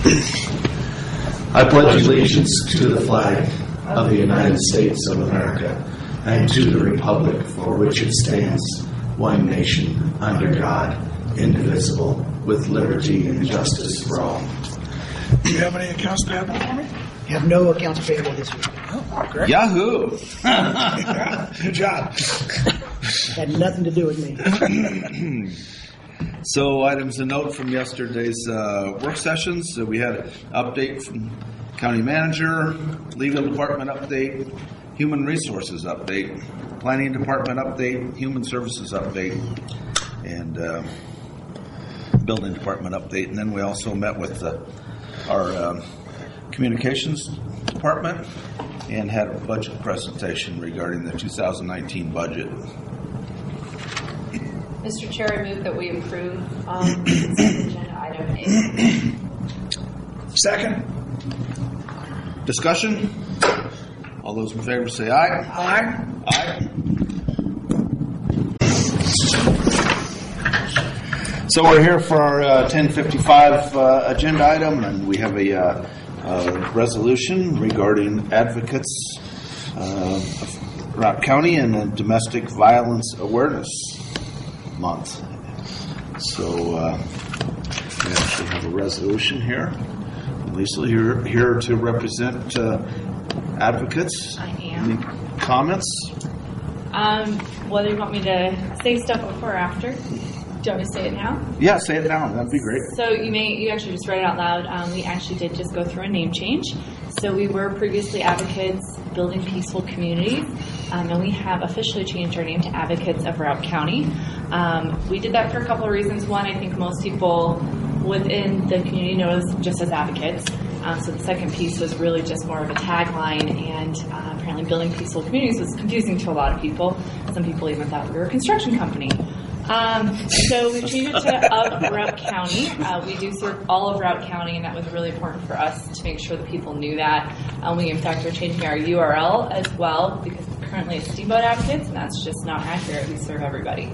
I pledge allegiance to the flag of the United States of America and to the republic for which it stands, one nation, under God, indivisible, with liberty and justice for all. Do you have any accounts payable for me? You have no accounts payable this week. Oh, great. Yahoo! Good job. Had nothing to do with me. So, items to note from yesterday's work sessions. So we had an update from county manager, legal department update, human resources update, planning department update, human services update, and building department update. And then we also met with our communications department and had a budget presentation regarding the 2019 budget. Mr. Chair, I move that we approve agenda item A. Second. Discussion? All those in favor say aye. Aye. Aye. So we're here for our 10:55 agenda item, and we have a resolution regarding advocates of Rock County and a domestic violence awareness month. So we actually have a resolution here. Lisa, you're here to represent advocates. I am. Any comments? Whether you want me to say stuff before or after. Do you want me to say it now? Yeah, say it now. That'd be great. So you actually just read it out loud. We actually did just go through a name change. So we were previously Advocates Building Peaceful Communities, and we have officially changed our name to Advocates of Routt County. We did that for a couple of reasons. One, I think most people within the community know us just as advocates. So the second piece was really just more of a tagline, and apparently Building Peaceful Communities was confusing to a lot of people. Some people even thought we were a construction company. So we changed it to of Routt County. We do serve all of Routt County, and that was really important for us to make sure that people knew that. We, in fact, are changing our URL as well, because currently it's Steamboat Advocates, and that's just not accurate. We serve everybody.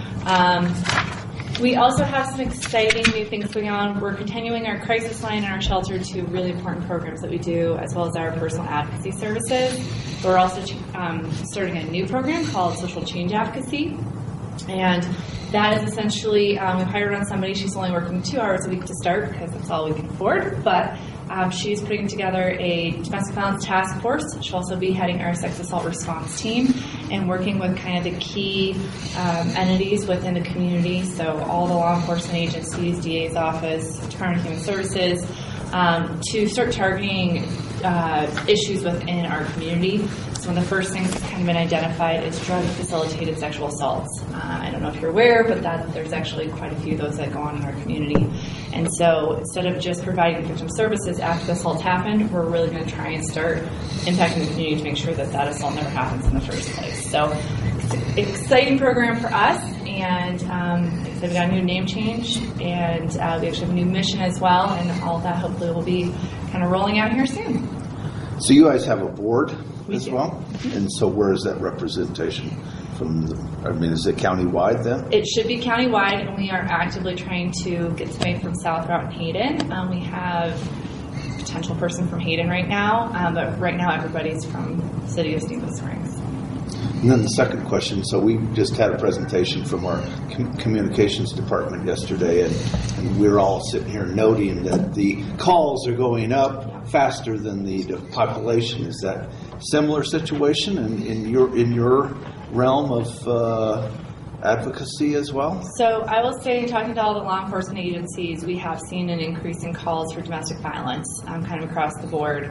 We also have some exciting new things going on. We're continuing our crisis line and our shelter, two really important programs that we do, as well as our personal advocacy services. We're also starting a new program called Social Change Advocacy. And that is essentially, we hired on somebody. She's only working 2 hours a week to start because that's all we can afford. But she's putting together a domestic violence task force. She'll also be heading our sex assault response team and working with kind of the key entities within the community. So all the law enforcement agencies, DA's office, Department of Human Services, to start targeting issues within our community. So one of the first things that's kind of been identified is drug-facilitated sexual assaults. I don't know if you're aware, but there's actually quite a few of those that go on in our community. And so instead of just providing victim services after the assault happened, we're really going to try and start impacting the community to make sure that that assault never happens in the first place. So it's an exciting program for us, and like I said, we got a new name change, and we actually have a new mission as well, and all of that hopefully will be kind of rolling out here soon. So you guys have a board as do. well? And so where is that representation from? Is it countywide then? It should be countywide, and we are actively trying to get somebody from South Routt and Hayden. We have a potential person from Hayden right now, but right now everybody's from the city of Steamboat Springs. And then the second question, so we just had a presentation from our communications department yesterday, and we're all sitting here noting that the calls are going up faster than the population. Is that similar situation in your realm of advocacy as well? So I will say, talking to all the law enforcement agencies, we have seen an increase in calls for domestic violence kind of across the board.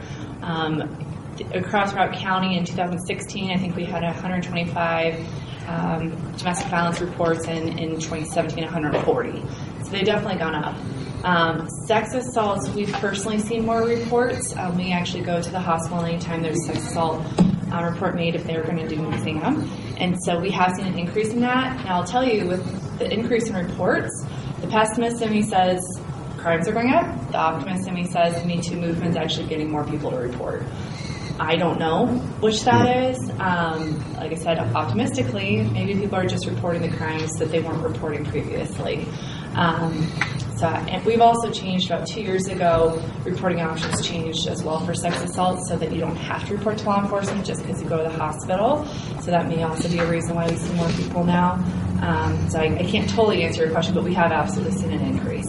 Across Routt County in 2016, I think we had 125 domestic violence reports, and in 2017, 140. So they've definitely gone up. Sex assaults, we've personally seen more reports. We actually go to the hospital anytime there's a sex assault report made if they're going to do an exam. And so we have seen an increase in that. And I'll tell you, with the increase in reports, the pessimist in me says crimes are going up. The optimist in me says Me Too movement's actually getting more people to report. I don't know which that is. Like I said, optimistically, maybe people are just reporting the crimes that they weren't reporting previously. So, and we've also changed about 2 years ago, reporting options changed as well for sex assault so that you don't have to report to law enforcement just because you go to the hospital. So that may also be a reason why we see more people now. So I can't totally answer your question, but we have absolutely seen an increase.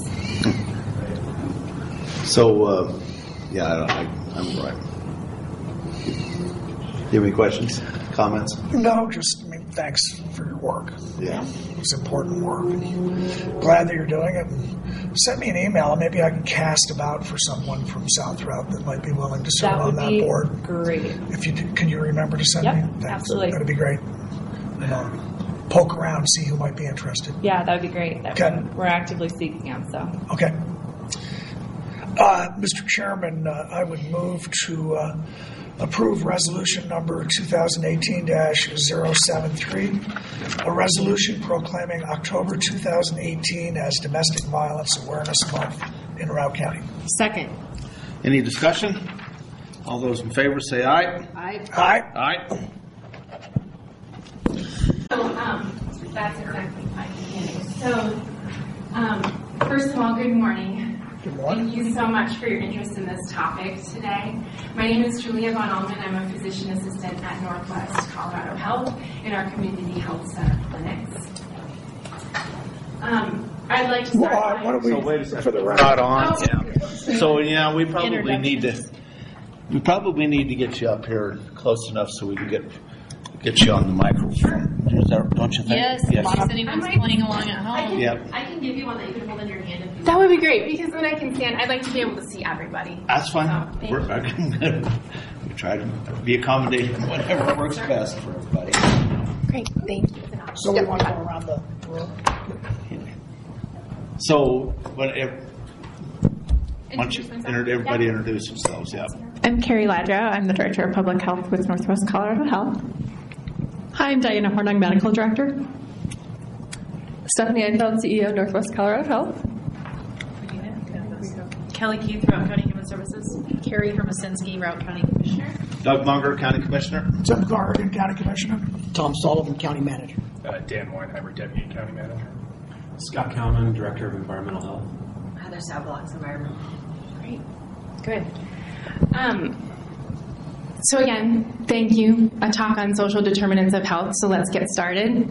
So, I'm right. You have any questions, comments? No, just, thanks for your work. Yeah. It's important work. Glad that you're doing it. Send me an email, and maybe I can cast about for someone from South Route that might be willing to serve on that board. That would be great. If you can you remember to send Yep, me? Thanks. absolutely. That'd be great. Poke around, see who might be interested. Yeah, that would be great. Okay. We're actively seeking them, so. Okay. Mr. Chairman, I would move to approve resolution number 2018-073, a resolution proclaiming October 2018 as Domestic Violence Awareness Month in Routt County. Second. Any discussion? All those in favor say aye. Aye. Aye. Aye. So that's exactly my beginning. So first of all, good morning. Good morning. Thank you so much for your interest in this topic today. My name is Julia Von Allman. I'm a physician assistant at Northwest Colorado Health in our Community Health Center clinics. I'd like to start by... What do we, wait a second. for the Not record? on. Oh. Yeah. So we probably need to get you up here close enough so we can get you on the microphone. Don't you think? Yes, in case anyone's playing along at home. Yep. I can give you one that you can hold in your hand. If you That would be great, because then I can stand. I'd like to be able to see everybody. That's fine. Oh, thank We try to be accommodating whatever works best for everybody. Great, thank you. So we want to go around the room? So, why don't you everybody introduce themselves? Yeah. I'm Carrie Ladrow. I'm the Director of Public Health with Northwest Colorado Health. Hi, I'm Diana Hornung, Medical Director. Stephanie Einfeld, CEO of Northwest Colorado Health. Kelly Keith, Routt County Human Services. Carrie Hermosinski, Routt County Commissioner. Doug Munger, County Commissioner. Tim Corrigan, County Commissioner. Tom Sullivan, County Manager. Dan Weinheimer, Deputy County Manager. Scott Kalman, Director of Environmental Health. Heather Sablocks, Environment. Great. Good. So again, thank you. A talk on social determinants of health, so let's get started.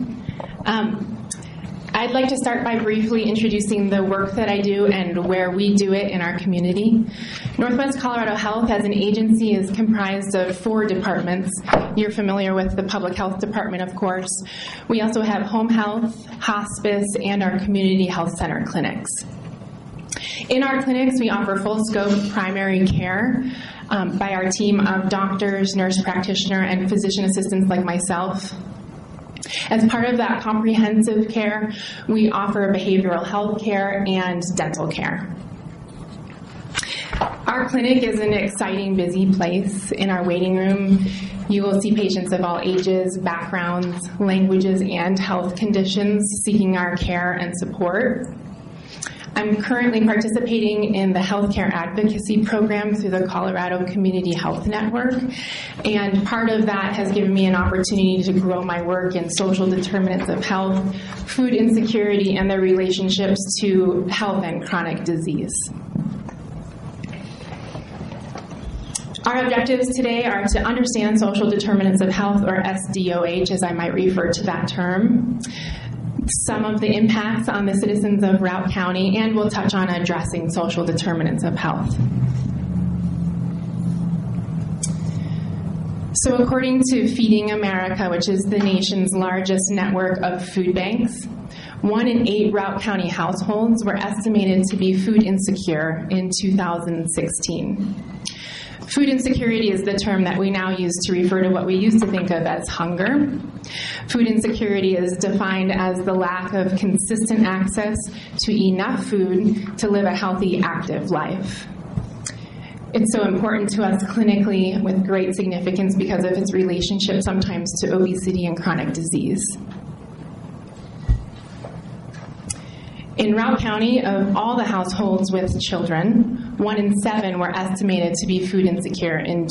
I'd like to start by briefly introducing the work that I do and where we do it in our community. Northwest Colorado Health as an agency is comprised of 4 departments. You're familiar with the Public Health Department, of course. We also have home health, hospice, and our community health center clinics. In our clinics, we offer full-scope primary care by our team of doctors, nurse practitioner, and physician assistants like myself. As part of that comprehensive care, we offer behavioral health care and dental care. Our clinic is an exciting, busy place. In our waiting room, you will see patients of all ages, backgrounds, languages, and health conditions seeking our care and support. I'm currently participating in the healthcare advocacy program through the Colorado Community Health Network, and part of that has given me an opportunity to grow my work in social determinants of health, food insecurity, and their relationships to health and chronic disease. Our objectives today are to understand social determinants of health, or SDOH, as I might refer to that term, some of the impacts on the citizens of Routt County, and we'll touch on addressing social determinants of health. So according to Feeding America, which is the nation's largest network of food banks, 1 in 8 Routt County households were estimated to be food insecure in 2016. Food insecurity is the term that we now use to refer to what we used to think of as hunger. Food insecurity is defined as the lack of consistent access to enough food to live a healthy, active life. It's so important to us clinically with great significance because of its relationship sometimes to obesity and chronic disease. In Routt County, of all the households with children, 1 in 7 were estimated to be food insecure in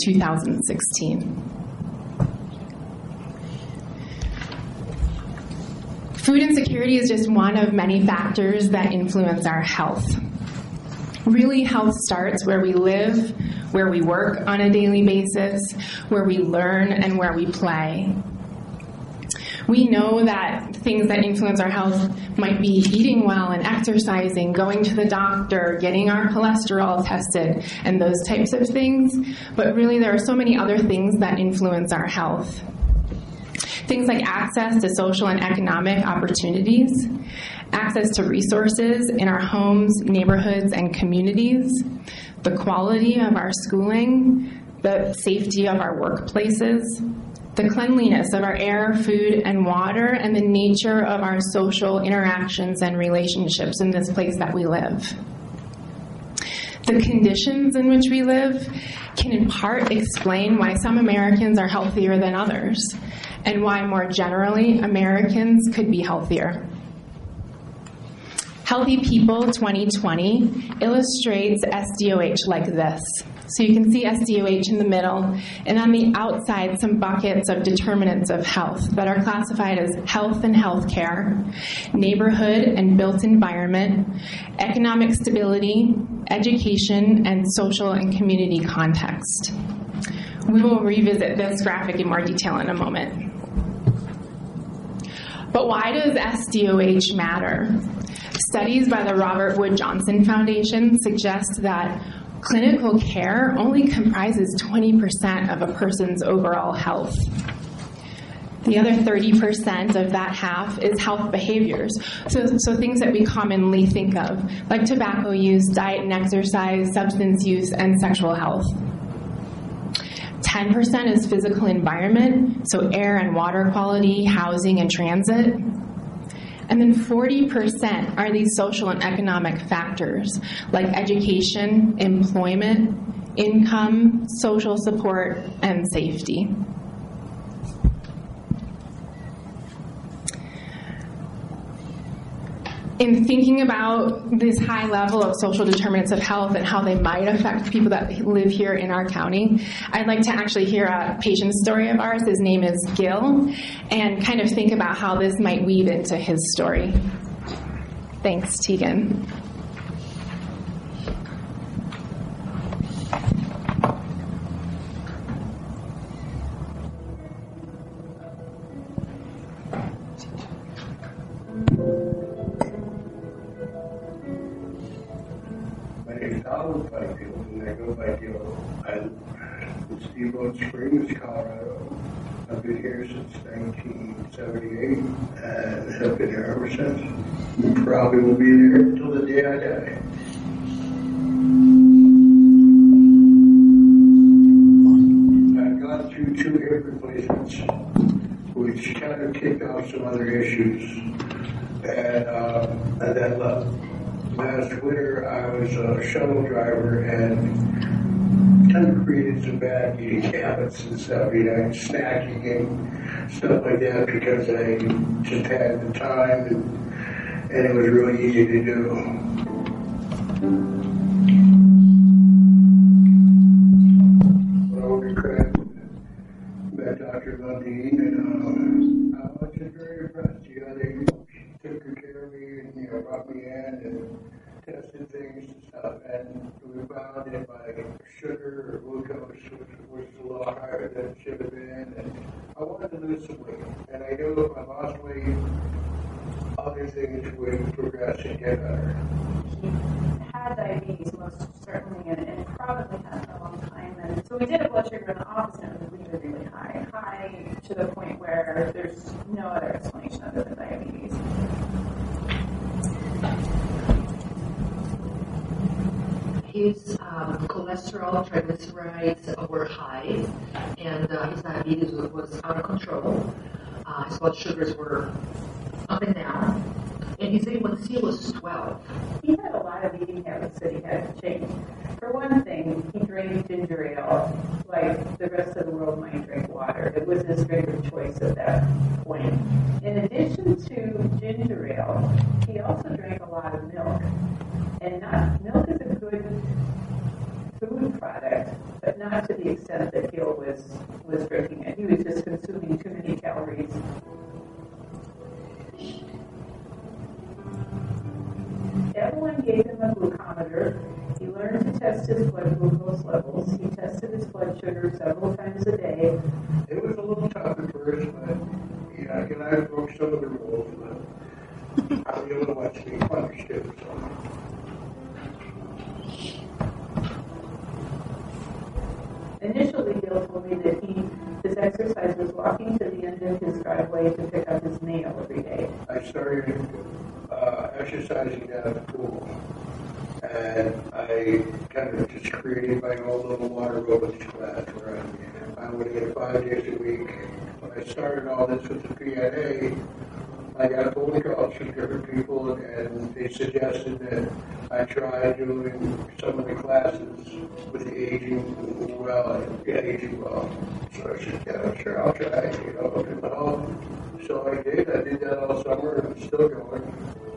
2016. Food insecurity is just one of many factors that influence our health. Really, health starts where we live, where we work on a daily basis, where we learn, and where we play. We know that things that influence our health might be eating well and exercising, going to the doctor, getting our cholesterol tested, and those types of things. But really, there are so many other things that influence our health. Things like access to social and economic opportunities, access to resources in our homes, neighborhoods, and communities, the quality of our schooling, the safety of our workplaces, the cleanliness of our air, food, and water, and the nature of our social interactions and relationships in this place that we live. The conditions in which we live can in part explain why some Americans are healthier than others, and why more generally Americans could be healthier. Healthy People 2020 illustrates SDOH like this. So you can see SDOH in the middle, and on the outside some buckets of determinants of health that are classified as health and healthcare, neighborhood and built environment, economic stability, education, and social and community context. We will revisit this graphic in more detail in a moment. But why does SDOH matter? Studies by the Robert Wood Johnson Foundation suggest that clinical care only comprises 20% of a person's overall health. The other 30% of that half is health behaviors, so things that we commonly think of, like tobacco use, diet and exercise, substance use, and sexual health. 10% is physical environment, so air and water quality, housing, and transit. And then 40% are these social and economic factors, like education, employment, income, social support, and safety. In thinking about this high level of social determinants of health and how they might affect people that live here in our county, I'd like to actually hear a patient story of ours. His name is Gil, and kind of think about how this might weave into his story. Thanks, Tegan. Steamboat Springs, Colorado. I've been here since 1978 and have been here ever since. Probably will be there until the day I die. I've gone through 2 hip replacements, which kind of kicked off some other issues. And then last winter I was a shuttle driver and kind of created some bad eating habits and stuff, snacking and stuff like that because I just had the time and it was really easy to do. But I was impressed. Met Dr. Lundeen and I was just very impressed. They took good care of me and brought me in and tested things and stuff, and we found that my sugar or glucose was a little higher than it should have been, and I wanted to lose some weight, and I knew if I lost weight, other things would progress and get better. Had diabetes most certainly, and probably had for a long time, and so we did a blood sugar in the office, and it was really, really high to the point where there's no other explanation other than diabetes. His cholesterol, triglycerides were high, and his diabetes was out of control. His blood sugars were up and down, and his A1C was 12. He had a lot of eating habits that he had to change. For one thing, he drank ginger ale like the rest of the world might drink water. It was his drink of choice at that point. In addition to ginger ale, he also drank a lot of milk. And milk is a good food product, but not to the extent that Gil was drinking it. He was just consuming too many calories. Evelyn gave him a glucometer. He learned to test his blood glucose levels. He tested his blood sugar several times a day. It was a little tough at first, but yeah, I broke some of the rules, but I was the only one to be punished too. So. Initially, Bill told me that his exercise was walking to the end of his driveway to pick up his mail every day. I started exercising down at the pool, and I kind of just created my own little water aerobics class where I would get 5 days a week. When I started all this with the PNA, I got phone calls from different people, and they suggested that I try doing some of the classes with the aging well. So I said, yeah, sure, I'll try, So I did that all summer, and it's still going.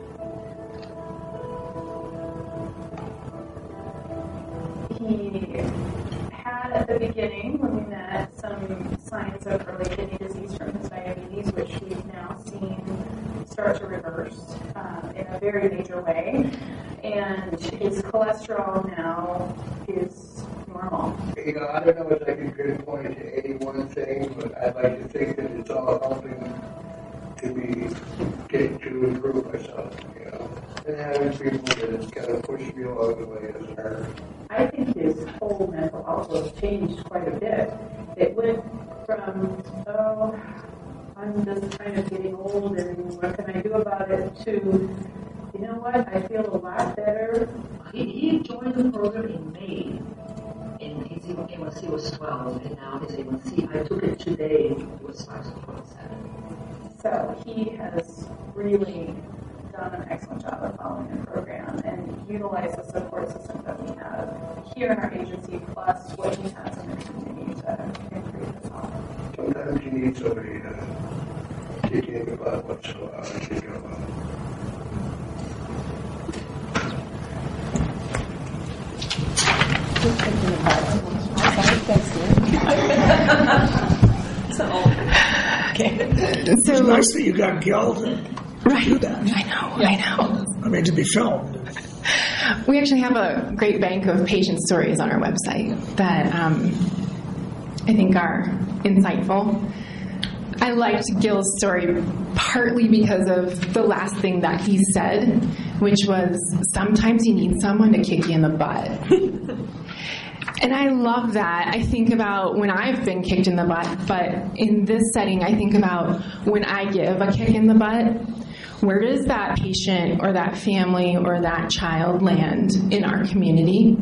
He had at the beginning, when we met, some signs of early kidney disease from his diabetes, which we've now seen start to reverse in a very major way. And his cholesterol now is normal. I don't know if I can pinpoint to any one thing, but I'd like to think that it's all helping to improve myself, And having people that kind of push me along the way doesn't hurt. I think his whole mental outlook changed quite a bit. It went from, I'm just kind of getting old and what can I do about it, to, you know what, I feel a lot better. He joined the program in May, and his A1C was 12, and now his A1C, I took it today, it was 5.7. So he has really done an excellent job of following the program and utilized the support system that we have here in our agency, plus what he has in the community to improve his health. Sometimes you need somebody to kick you in the butt once in a while as you go on. Okay. So it's nice that you got Gil to do that. I know. I mean, to be filmed. We actually have a great bank of patient stories on our website that I think are insightful. I liked Gil's story partly because of the last thing that he said, which was, sometimes you need someone to kick you in the butt. And I love that. I think about when I've been kicked in the butt, but in this setting, I think about when I give a kick in the butt, where does that patient or that family or that child land in our community?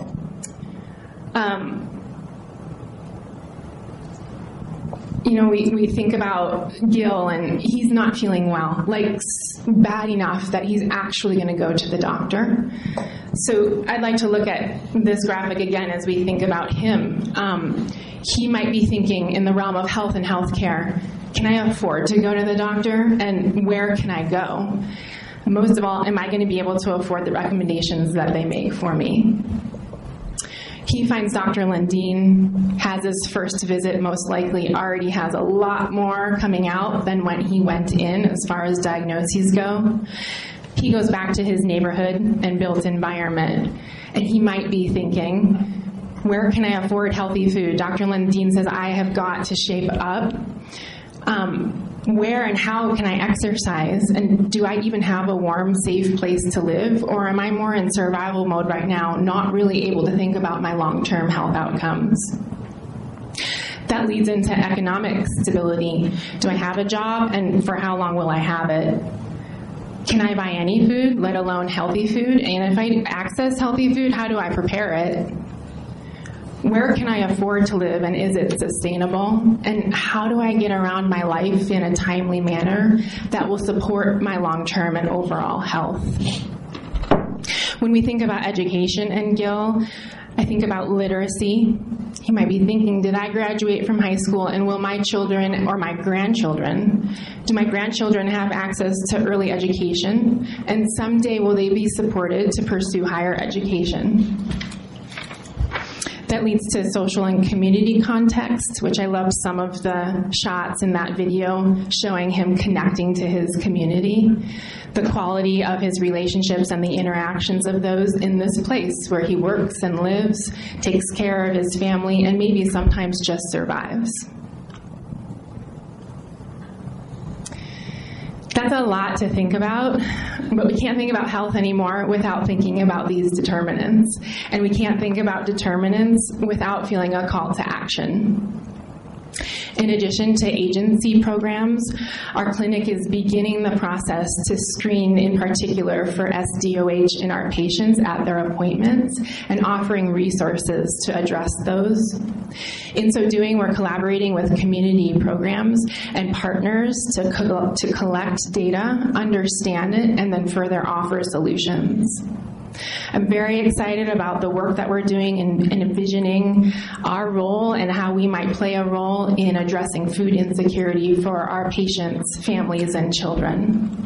We think about Gil, and he's not feeling well, like bad enough that he's actually going to go to the doctor. So I'd like to look at this graphic again as we think about him. He might be thinking in the realm of health and healthcare, can I afford to go to the doctor, and where can I go? Most of all, am I going to be able to afford the recommendations that they make for me? He finds Dr. Lundeen, has his first visit, most likely already has a lot more coming out than when he went in as far as diagnoses go. He goes back to his neighborhood and built environment, and he might be thinking, where can I afford healthy food? Dr. Lundeen says, I have got to shape up. Where and how can I exercise? And do I even have a warm, safe place to live? Or am I more in survival mode right now, not really able to think about my long-term health outcomes? That leads into economic stability. Do I have a job, and for how long will I have it? Can I buy any food, let alone healthy food? And if I access healthy food, how do I prepare it? Where can I afford to live, and is it sustainable? And how do I get around my life in a timely manner that will support my long-term and overall health? When we think about education and Gil, I think about literacy. He might be thinking, did I graduate from high school, and will my children or my grandchildren, do my grandchildren have access to early education? And someday will they be supported to pursue higher education? that leads to social and community context, which I love some of the shots in that video showing him connecting to his community, the quality of his relationships and the interactions of those in this place where he works and lives, takes care of his family, and maybe sometimes just survives. That's a lot to think about, but we can't think about health anymore without thinking about these determinants. And we can't think about determinants without feeling a call to action. In addition to agency programs, our clinic is beginning the process to screen in particular for SDOH in our patients at their appointments and offering resources to address those. In so doing, we're collaborating with community programs and partners to collect data, understand it, and then further offer solutions. I'm very excited about the work that we're doing in envisioning our role and how we might play a role in addressing food insecurity for our patients, families, and children.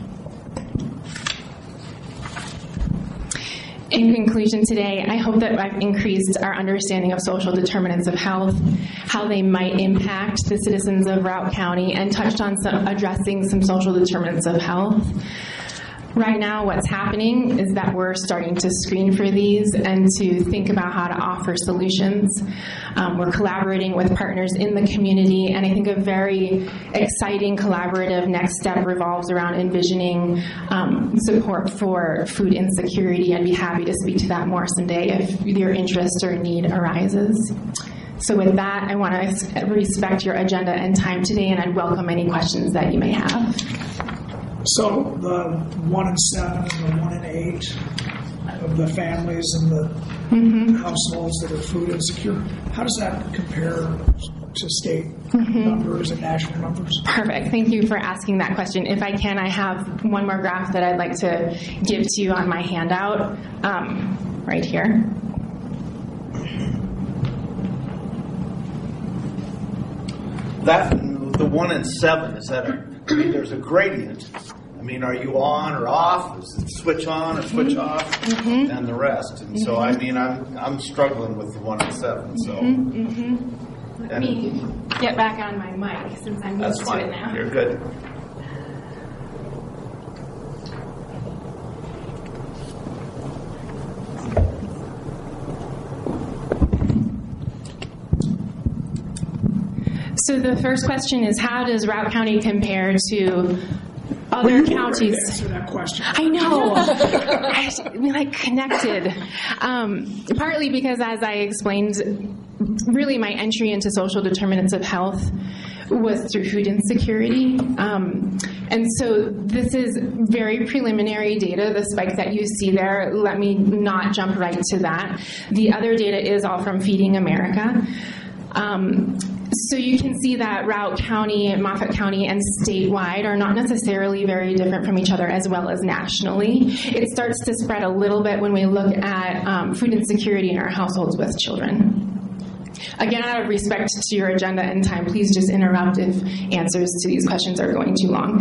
In conclusion today, I hope that I've increased our understanding of social determinants of health, how they might impact the citizens of Routt County, and touched on addressing some social determinants of health. Right now, what's happening is that we're starting to screen for these and to think about how to offer solutions. We're collaborating with partners in the community, and I think a very exciting collaborative next step revolves around envisioning support for food insecurity. I'd be happy to speak to that more someday if your interest or need arises. So with that, I want to respect your agenda and time today, and I'd welcome any questions that you may have. So the 1 in 7 and the 1 in 8 of the families and the households that are food insecure, how does that compare to state numbers and national numbers? Perfect. Thank you for asking that question. If I can, I have one more graph that I'd like to give to you on my handout right here. That, the 1 in 7, is that I mean, there's a gradient. I mean, are you on or off? Is it switch on or switch off? And the rest. And so, I mean, I'm struggling with the 1 in 7. So, Let me get back on my mic since I'm used to it now. You're good. So the first question is, how does Routt County compare to other counties? Answer that question. I know. We like connected. Partly because, as I explained, really my entry into social determinants of health was through food insecurity. And so this is very preliminary data. The spike that you see there, let me not jump right to that. The other data is all from Feeding America. So you can see that Routt County, Moffat County, and statewide are not necessarily very different from each other, as well as nationally. It starts to spread a little bit when we look at food insecurity in our households with children. Again, out of respect to your agenda and time, please just interrupt if answers to these questions are going too long.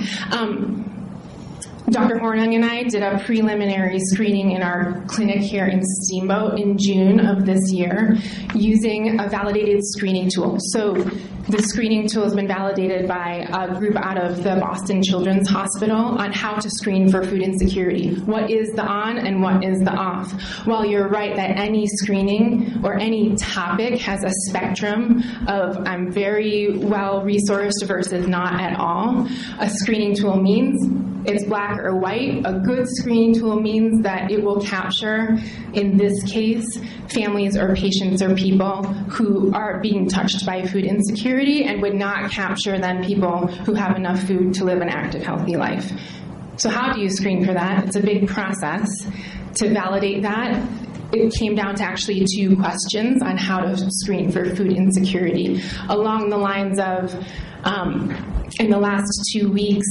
Dr. Hornung and I did a preliminary screening in our clinic here in Steamboat in June of this year using a validated screening tool. So the screening tool has been validated by a group out of the Boston Children's Hospital on how to screen for food insecurity. What is the on and what is the off? While you're right that any screening or any topic has a spectrum of I'm very well resourced versus not at all, a screening tool means it's black or white. A good screening tool means that it will capture, in this case, families or patients or people who are being touched by food insecurity and would not capture then people who have enough food to live an active, healthy life. So how do you screen for that? It's a big process. To validate that, it came down to actually 2 questions on how to screen for food insecurity along the lines of, in the last 2 weeks,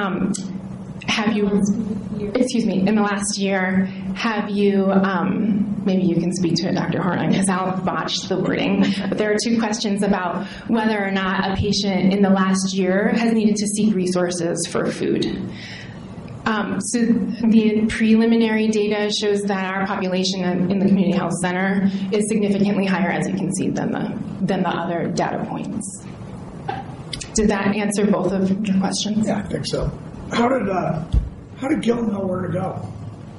in the last year, have you, maybe you can speak to it, Dr. Hornung, because I'll botch the wording, but there are 2 questions about whether or not a patient in the last year has needed to seek resources for food. So the preliminary data shows that our population in the community health center is significantly higher, as you can see, than the other data points. Did that answer both of your questions? Yeah, I think so. How did Gil know where to go?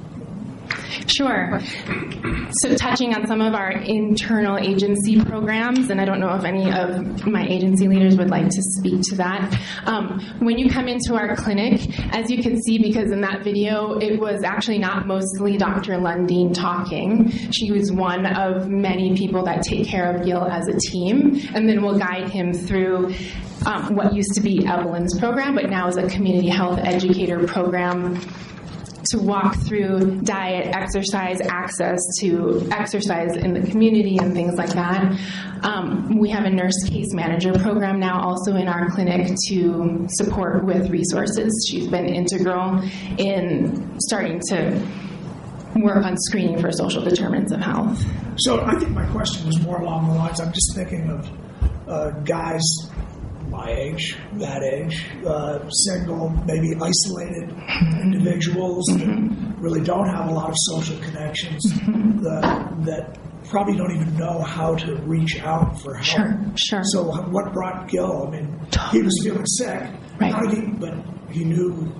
Sure. So touching on some of our internal agency programs, and I don't know if any of my agency leaders would like to speak to that. When you come into our clinic, as you can see, because in that video, it was actually not mostly Dr. Lundeen talking. She was one of many people that take care of Gil as a team, and then we'll guide him through what used to be Evelyn's program, but now is a community health educator program, to walk through diet, exercise, access to exercise in the community and things like that. We have a nurse case manager program now also in our clinic to support with resources. She's been integral in starting to work on screening for social determinants of health. So I think my question was more along the lines, I'm just thinking of guys my age, that age, single, maybe isolated individuals that really don't have a lot of social connections, that probably don't even know how to reach out for help. Sure. So what brought Gil? I mean, he was feeling sick. Right. How did but he knew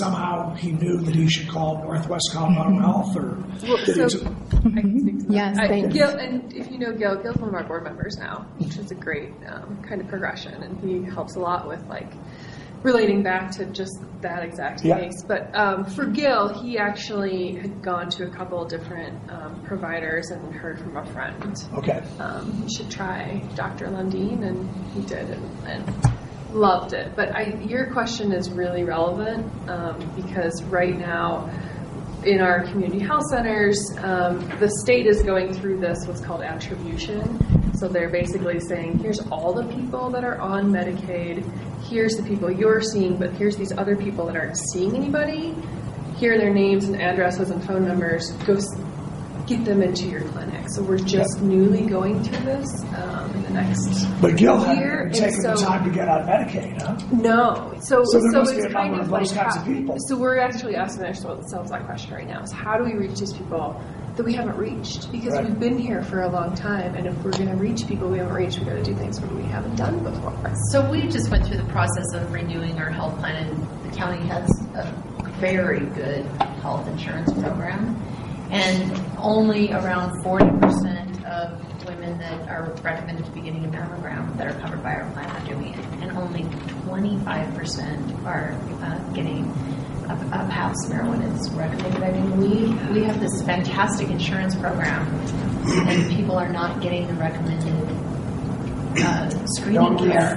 that he should call Northwest Colorado Health, or did he? I can speak to that. Yes, thank Gil, and if you know Gil, Gil's one of our board members now, which is a great kind of progression, and he helps a lot with like relating back to just that exact case. But for Gil, he actually had gone to a couple of different providers and heard from a friend. Okay. You should try Dr. Lundeen, and he did, and loved it. But your question is really relevant because right now in our community health centers, the state is going through this, what's called attribution. So they're basically saying, here's all the people that are on Medicaid, here's the people you're seeing, but here's these other people that aren't seeing anybody. Here are their names and addresses and phone numbers. Go get them into your clinic. So we're just newly going through this in the next But Gil year. hadn't taken the time to get on Medicaid, huh? No. So there must be it's a kind number of of like those kinds of people. So we're actually asking ourselves that question right now. Is how do we reach these people that we haven't reached? Because we've been here for a long time, and if we're going to reach people we haven't reached, we've got to do things that we haven't done before. So we just went through the process of renewing our health plan, and the county has a very good health insurance program. And only around 40% of women that are recommended to be getting a mammogram that are covered by our plan are doing it. And only 25% are getting a pap smear when it's recommended. I mean, we have this fantastic insurance program, and people are not getting the recommended screening care.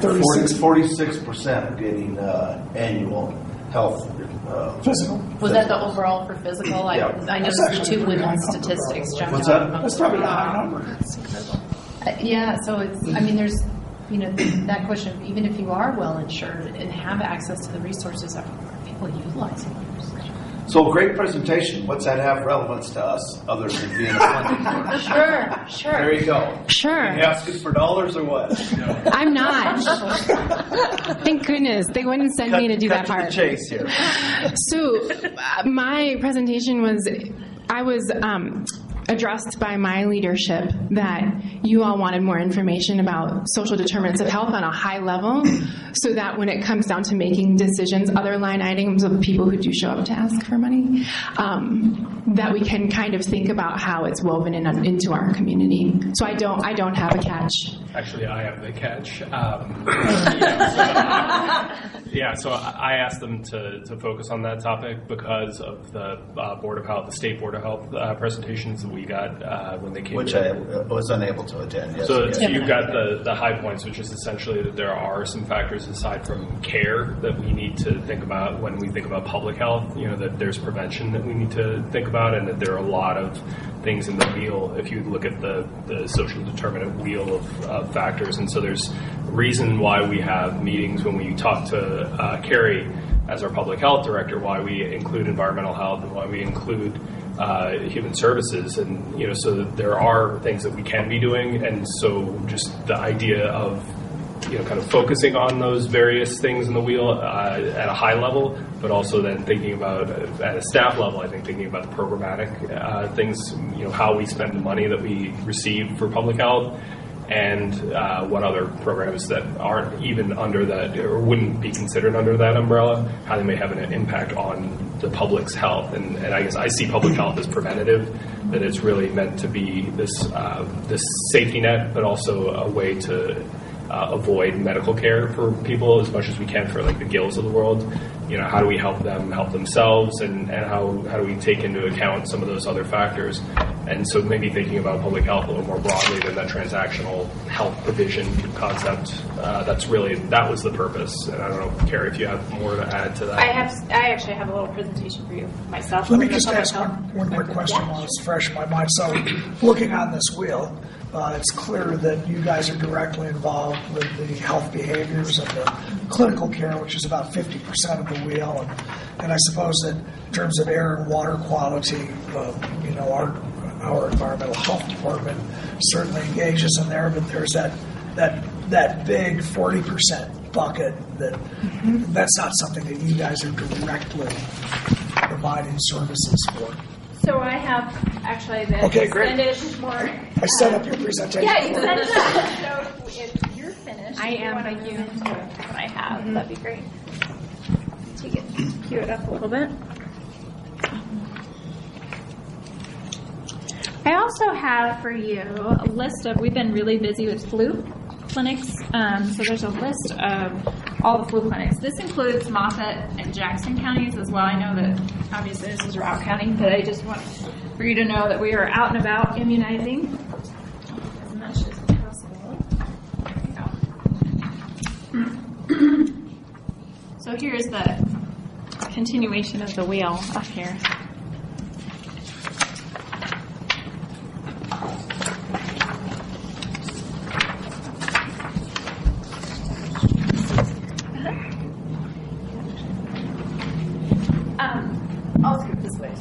46% are getting annual health physical. Was that the overall for physical? Yeah. I noticed the two women's statistics jumped What's out. that? That's probably a high number. Yeah, so it's, I mean, there's, that question, even if you are well insured and have access to the resources, are people utilizing those? So, great presentation. What's that have relevance to us other than being a funding source? Sure. There you go. Sure. Are you asking for dollars or what? I'm not. Thank goodness. They wouldn't send me to do that part. Cut to the chase here. So my presentation was, I was addressed by my leadership that you all wanted more information about social determinants of health on a high level, so that when it comes down to making decisions, other line items of people who do show up to ask for money, that we can kind of think about how it's woven into our community. So I don't have a catch. Actually, I have the catch. So I asked them to focus on that topic because of the Board of Health, the State Board of Health presentations that we got when they came. Which I was unable to attend. Yes. So you've got the high points, which is essentially that there are some factors aside from care that we need to think about when we think about public health. That there's prevention that we need to think about, and that there are a lot of things in the wheel if you look at the social determinant wheel of factors. And so there's reason why we have meetings when we talk to Carrie as our public health director, why we include environmental health and why we include human services, and so that there are things that we can be doing. And so just the idea of kind of focusing on those various things in the wheel at a high level, but also then thinking about at a staff level, I think thinking about the programmatic things, how we spend the money that we receive for public health, and what other programs that aren't even under that or wouldn't be considered under that umbrella, how they may have an impact on the public's health. And I guess I see public health as preventative, that it's really meant to be this safety net, but also a way to avoid medical care for people as much as we can, for like the Gills of the world. How do we help them help themselves, and how do we take into account some of those other factors? And so maybe thinking about public health a little more broadly than that transactional health provision concept. That was the purpose. And I don't know, Carrie, if you have more to add to that. I actually have a little presentation for you myself. Let me just ask one quick question while it's fresh in my mind. So looking on this wheel, it's clear that you guys are directly involved with the health behaviors and the clinical care, which is about 50% of the wheel. And I suppose that in terms of air and water quality, our environmental health department certainly engages in there, but there's that big 40% bucket that's not something that you guys are directly providing services for. So I have actually the extended more. I set up your presentation. Yeah, you set it up. So if you're finished, I am. Want to move into what I have, that'd be great. Cue it up a little bit. I also have for you a list of, we've been really busy with flu clinics, so there's a list of all the flu clinics. This includes Moffat and Jackson counties as well. I know that obviously this is Routt County, but I just want for you to know that we are out and about immunizing as much as possible. There you go. So here's the continuation of the wheel up here. I'll scoot this way.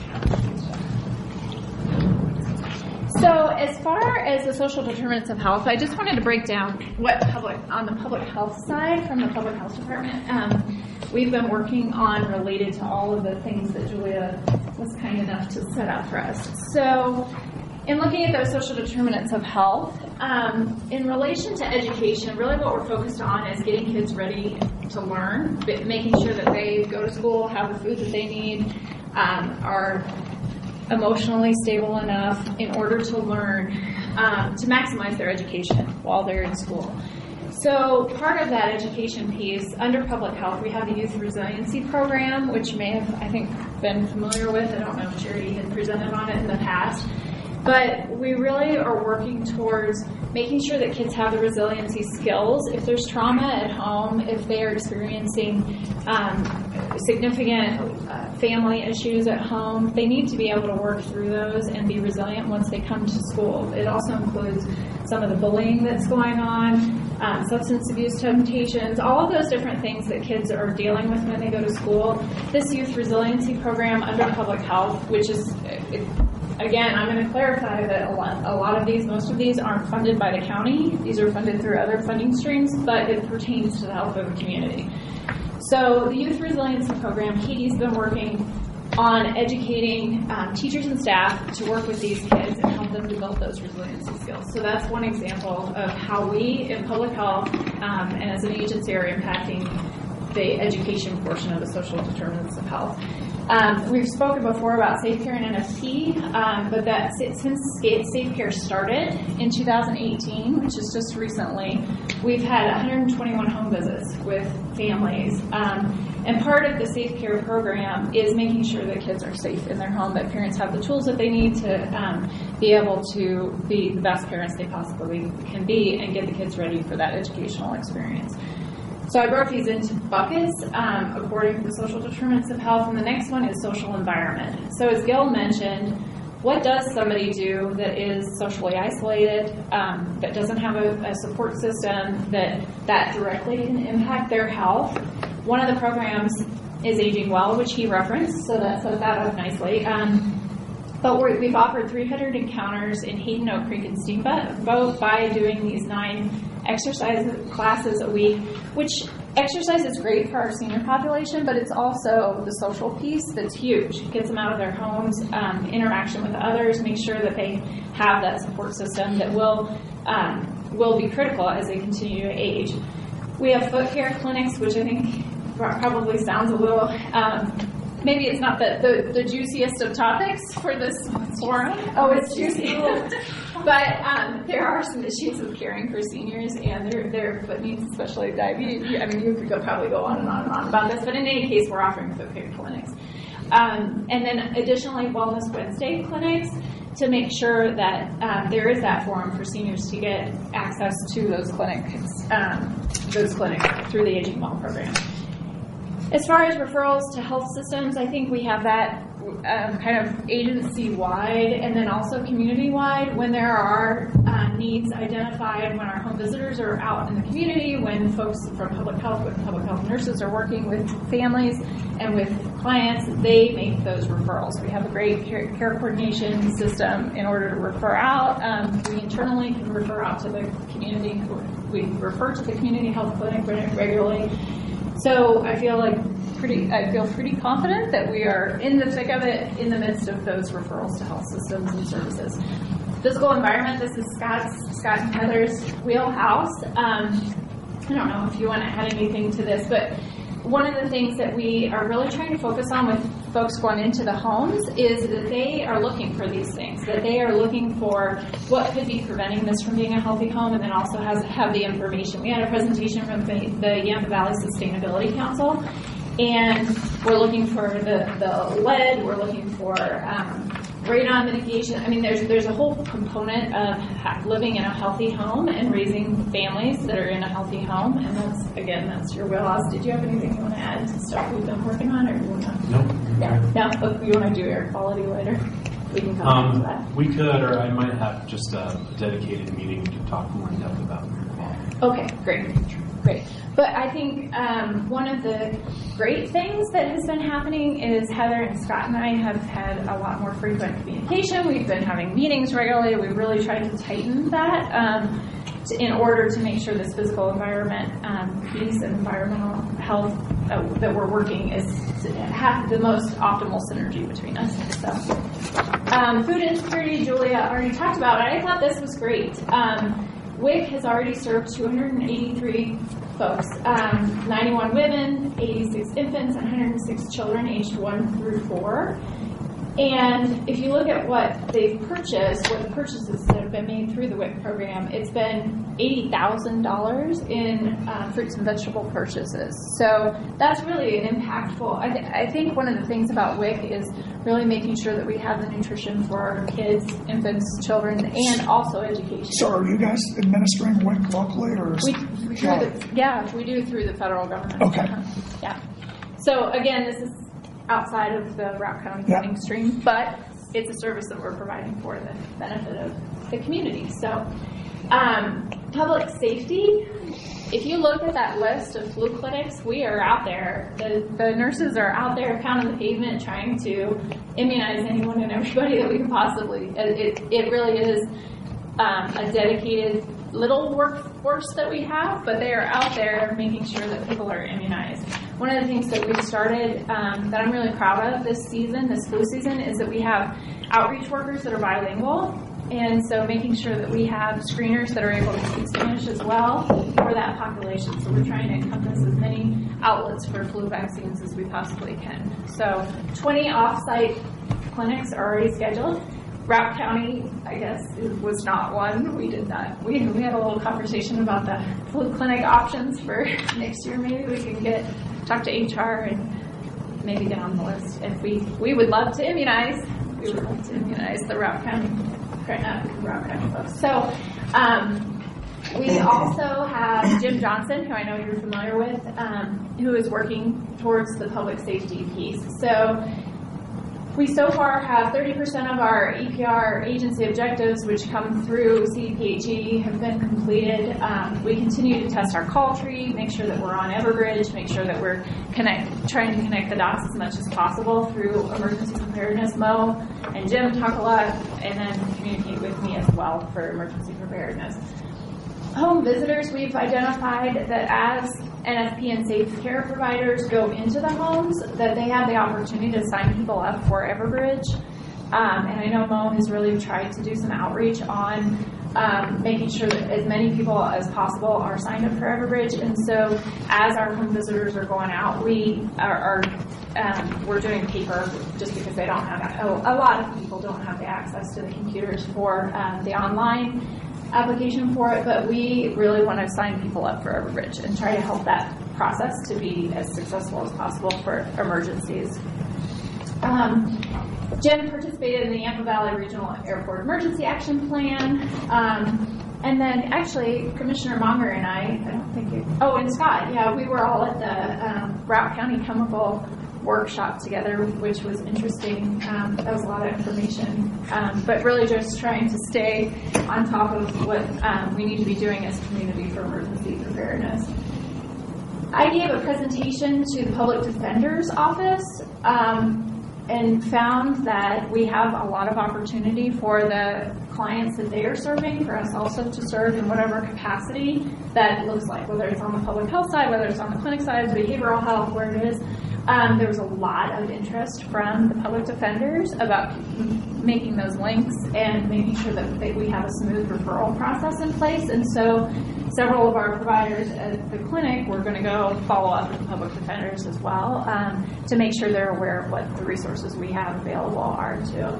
So as far as the social determinants of health, I just wanted to break down on the public health side from the public health department. We've been working on related to all of the things that Julia was kind enough to set up for us. So in looking at those social determinants of health, in relation to education, really what we're focused on is getting kids ready to learn, making sure that they go to school, have the food that they need, are emotionally stable enough in order to learn, to maximize their education while they're in school. So part of that education piece, under public health, we have the Youth Resiliency Program, which you may have, I think, been familiar with. I don't know if Charity had presented on it in the past. But we really are working towards making sure that kids have the resiliency skills. If there's trauma at home, if they are experiencing significant family issues at home, they need to be able to work through those and be resilient once they come to school. It also includes some of the bullying that's going on, substance abuse temptations, all of those different things that kids are dealing with when they go to school. This Youth Resiliency Program under public health, which is... Again, I'm going to clarify that a lot of these, most of these aren't funded by the county. These are funded through other funding streams, but it pertains to the health of the community. So the Youth Resiliency Program, Katie's been working on educating teachers and staff to work with these kids and help them develop those resiliency skills. So that's one example of how we in public health and as an agency are impacting the education portion of the social determinants of health. We've spoken before about Safe Care and NFT, but that since Safe Care started in 2018, which is just recently, we've had 121 home visits with families. And part of the Safe Care program is making sure that kids are safe in their home, that parents have the tools that they need to be able to be the best parents they possibly can be and get the kids ready for that educational experience. So I broke these into buckets according to the social determinants of health, and the next one is social environment. So as Gil mentioned, what does somebody do that is socially isolated, that doesn't have a support system, that directly can impact their health? One of the programs is Aging Well, which he referenced, so that set that up nicely. But we've offered 300 encounters in Hayden, Oak Creek, and Steamboat by doing these 9 exercise classes a week, which exercise is great for our senior population, but it's also the social piece that's huge. It gets them out of their homes, interaction with others, make sure that they have that support system that will be critical as they continue to age. We have foot care clinics, which I think probably sounds a little, maybe it's not the juiciest of topics for this forum. Oh, it's juicy. But there are some issues with caring for seniors and their foot needs, especially diabetes. I mean, you could probably go on and on and on about this, but in any case, we're offering foot care clinics. And then additionally, Wellness Wednesday clinics to make sure that there is that forum for seniors to get access to those clinics through the Aging Well program. As far as referrals to health systems, I think we have that kind of agency-wide and then also community-wide when there are needs identified, when our home visitors are out in the community, when folks from public health nurses are working with families and with clients, they make those referrals. We have a great care coordination system in order to refer out. We internally can refer out to the community. We refer to the community health clinic regularly. So I feel pretty confident that we are in the thick of it in the midst of those referrals to health systems and services. Physical environment, this is Scott and Heather's wheelhouse. I don't know if you want to add anything to this, but one of the things that we are really trying to focus on with folks going into the homes is that they are looking for these things, that they are looking for what could be preventing this from being a healthy home, and then also have the information. We had a presentation from the Yampa Valley Sustainability Council, and we're looking for the lead, we're looking for radon mitigation. I mean, there's a whole component of living in a healthy home and raising families that are in a healthy home, and that's your wheelhouse. Did you have anything you want to add to stuff we've been working on, or do you want to? No. No, you want to do air quality later? We can come back to that. We could, or I might have just a dedicated meeting to talk more in depth about air quality. Okay, great. But I think one of the great things that has been happening is Heather and Scott and I have had a lot more frequent communication. We've been having meetings regularly. We've really tried to tighten that in order to make sure this physical environment piece and environmental health that we're working have the most optimal synergy between us. So, food insecurity, Julia already talked about it. I thought this was great. WIC has already served 283 folks, 91 women, 86 infants, and 106 children aged 1 through 4. And if you look at what they've purchased, what the purchases that have been made through the WIC program, it's been $80,000 in fruits and vegetable purchases. So that's really an impactful. I think one of the things about WIC is really making sure that we have the nutrition for our kids, infants, children, and also education. So are you guys administering WIC locally, or we do through the federal government. Okay. Yeah. So again, this is outside of the Route County funding stream, but it's a service that we're providing for the benefit of the community. So, public safety, if you look at that list of flu clinics, we are out there. The nurses are out there pounding the pavement trying to immunize anyone and everybody that we can possibly. It really is a dedicated little workforce that we have, but they are out there making sure that people are immunized. One of the things that we've started that I'm really proud of this flu season, is that we have outreach workers that are bilingual, and so making sure that we have screeners that are able to speak Spanish as well for that population. So we're trying to encompass as many outlets for flu vaccines as we possibly can. So 20 off-site clinics are already scheduled. Route County, I guess, was not one. We did that. We had a little conversation about the flu clinic options for next year. Maybe we can talk to HR and maybe get on the list. If we would love to immunize. We would love to immunize the Route County folks. So we also have Jim Johnson, who I know you're familiar with, who is working towards the public safety piece. So we so far have 30% of our EPR agency objectives, which come through CDPHE, have been completed. We continue to test our call tree, make sure that we're on Everbridge, make sure that we're trying to connect the dots as much as possible through emergency preparedness. Mo and Jim talk a lot, and then communicate with me as well for emergency preparedness. Home home visitors, we've identified that as NFP and safe care providers go into the homes, that they have the opportunity to sign people up for Everbridge. And I know Mo has really tried to do some outreach on making sure that as many people as possible are signed up for Everbridge. And so as our home visitors are going out, we're doing paper just because they don't have, a lot of people don't have the access to the computers for the online application for it, but we really want to sign people up for Everbridge and try to help that process to be as successful as possible for emergencies. Jen participated in the Yampa Valley Regional Airport Emergency Action Plan. And then actually, Commissioner Monger and and Scott, yeah, we were all at the Routt County Chemical Workshop together, which was interesting. That was a lot of information, but really just trying to stay on top of what we need to be doing as a community for emergency preparedness. I gave a presentation to the Public Defender's Office and found that we have a lot of opportunity for the clients that they are serving, for us also to serve in whatever capacity that looks like, whether it's on the public health side, whether it's on the clinic side, behavioral health, where it is. There was a lot of interest from the public defenders about making those links and making sure that we have a smooth referral process in place. And so several of our providers at the clinic were going to go follow up with the public defenders as well to make sure they're aware of what the resources we have available are too.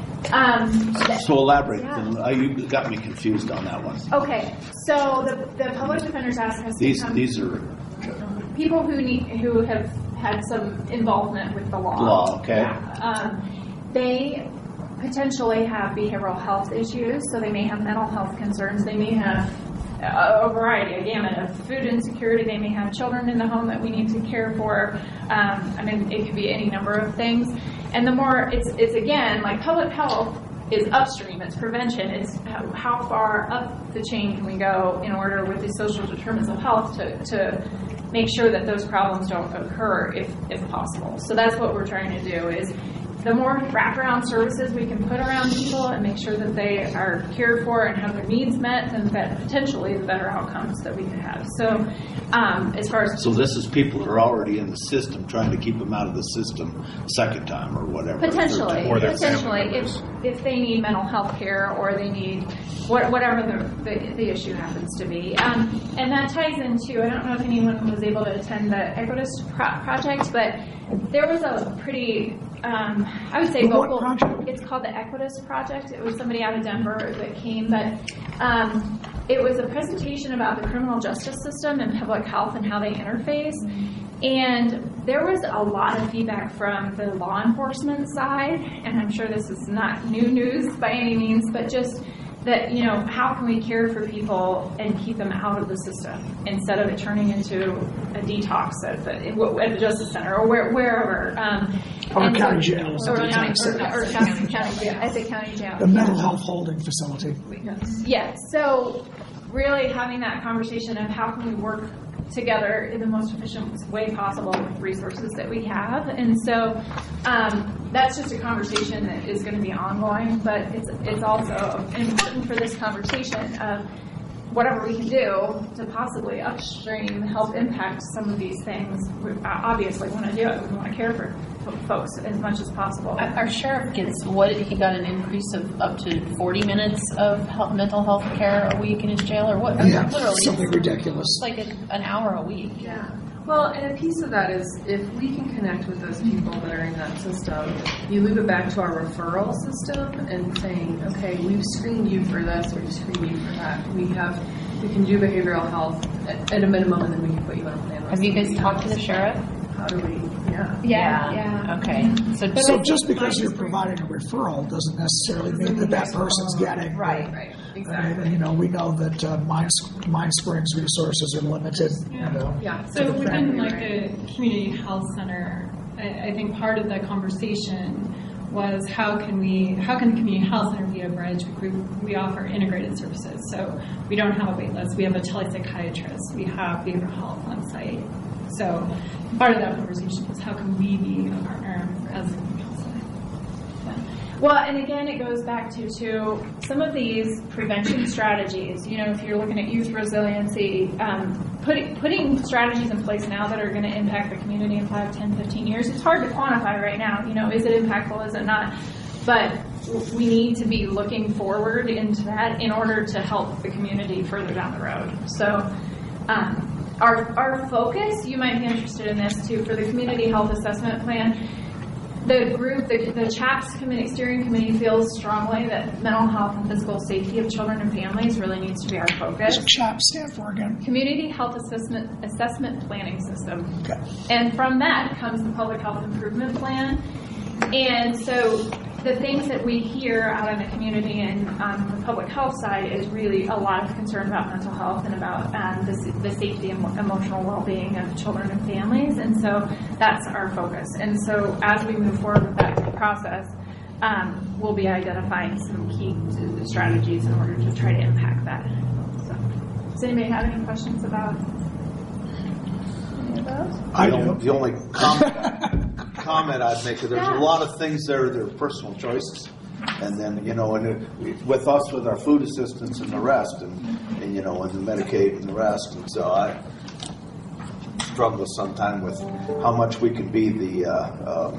So elaborate. Yeah. You got me confused on that one. Okay, so the public defenders asked us these are people who have had some involvement with the law. Law, okay. Yeah. They potentially have behavioral health issues, so they may have mental health concerns. They may have a variety, a gamut of food insecurity. They may have children in the home that we need to care for. It could be any number of things. And the more, it's again, like public health is upstream, it's prevention, it's how far up the chain can we go in order with the social determinants of health to make sure that those problems don't occur if possible. So that's what we're trying to do is the more wraparound services we can put around people and make sure that they are cared for and have their needs met, then potentially the better outcomes that we can have. So as far as... So this is people who are already in the system trying to keep them out of the system second time or whatever. Potentially. If they need mental health care or they need whatever the issue happens to be. And that ties into, I don't know if anyone was able to attend the Equitas project, but there was a pretty... I would say vocal. It's called the Equitas Project. It was somebody out of Denver that came, but it was a presentation about the criminal justice system and public health and how they interface. And there was a lot of feedback from the law enforcement side, and I'm sure this is not new news by any means, but just that, how can we care for people and keep them out of the system instead of it turning into a detox at the Justice Center or wherever. Or county jail. Or county jail. I say county jail. The mental health holding facility. Yeah. So really having that conversation of how can we work together in the most efficient way possible with resources that we have. And so that's just a conversation that is going to be ongoing, but it's also important for this conversation of whatever we can do to possibly upstream help impact some of these things. We obviously want to do it. We want to care for folks as much as possible. Our sheriff he got an increase of up to 40 minutes of mental health care a week in his jail, or what? Yeah, literally, something ridiculous. It's like an hour a week. Yeah. Well, and a piece of that is if we can connect with those people that are in that system, you loop it back to our referral system and saying, okay, we've screened you for this or we've screened you for that. We can do behavioral health at a minimum, and then we can put you on a plan. Have you guys talked to the sheriff? How do we? Yeah. Okay. So just because you're providing a referral doesn't necessarily mean that person's getting right. Exactly. We know that Mind Springs resources are limited. Yeah. So within the community health center, I think part of the conversation was how can the community health center be a bridge? We offer integrated services, so we don't have a wait list. We have a telepsychiatrist. We have behavioral health on site. So part of that conversation was how can we be a partner as a community health center? Well, and again, it goes back to some of these prevention strategies. You know, if you're looking at youth resiliency, putting strategies in place now that are going to impact the community in 5, 10, 15 years, it's hard to quantify right now. You know, is it impactful, is it not? But we need to be looking forward into that in order to help the community further down the road. So our focus, you might be interested in this too, for the Community Health Assessment Plan, the group, the CHAPS committee, steering committee feels strongly that mental health and physical safety of children and families really needs to be our focus. What does CHAPS stand for again? Community Health Assessment Planning System. Okay. And from that comes the Public Health Improvement Plan. And so the things that we hear out in the community and on the public health side is really a lot of concern about mental health and about the safety and emotional well-being of children and families. And so that's our focus. And so as we move forward with that process, we'll be identifying some key strategies in order to try to impact that. So, does anybody have any questions about any of those? I don't. The only comment I'd make is there's a lot of things there that are personal choices, and then with us with our food assistance and the rest, and you know, and the Medicaid and the rest, and so I struggle sometimes with how much we can be the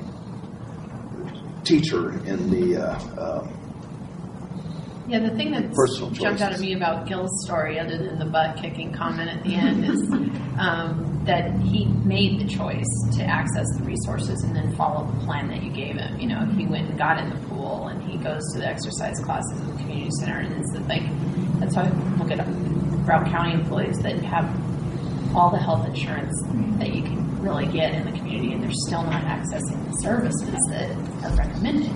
teacher in the yeah, the thing that jumped out at me about Gil's story, other than the butt-kicking comment at the end, is that he made the choice to access the resources and then follow the plan that you gave him. You know, he went and got in the pool, and he goes to the exercise classes at the community center, and it's like, that's why I look at Routt County employees that have all the health insurance that you can really get in the community, and they're still not accessing the services that are recommended.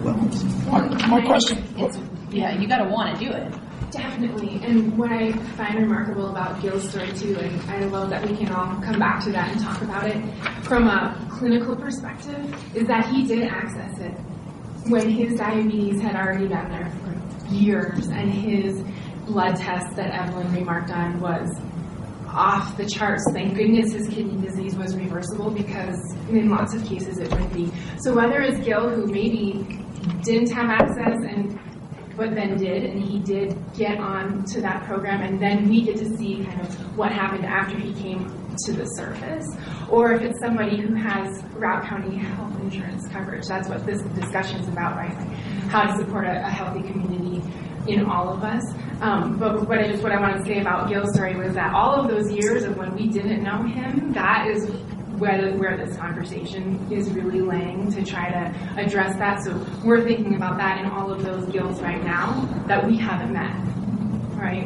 My question. Yeah, you got to want to do it. Definitely. And what I find remarkable about Gil's story too, and I love that we can all come back to that and talk about it from a clinical perspective, is that he did access it when his diabetes had already been there for years, and his blood test that Evelyn remarked on was off the charts. Thank goodness his kidney disease was reversible, because in lots of cases it would be. So whether it's Gil, who maybe didn't have access but then did, and he did get on to that program, and then we get to see kind of what happened after he came to the surface, or if it's somebody who has Routt County health insurance coverage. That's what this discussion is about, right? Like how to support a healthy community in all of us. But what I want to say about Gil's story was that all of those years of when we didn't know him, that is where this conversation is really laying to try to address that. So we're thinking about that in all of those Gils right now that we haven't met, right?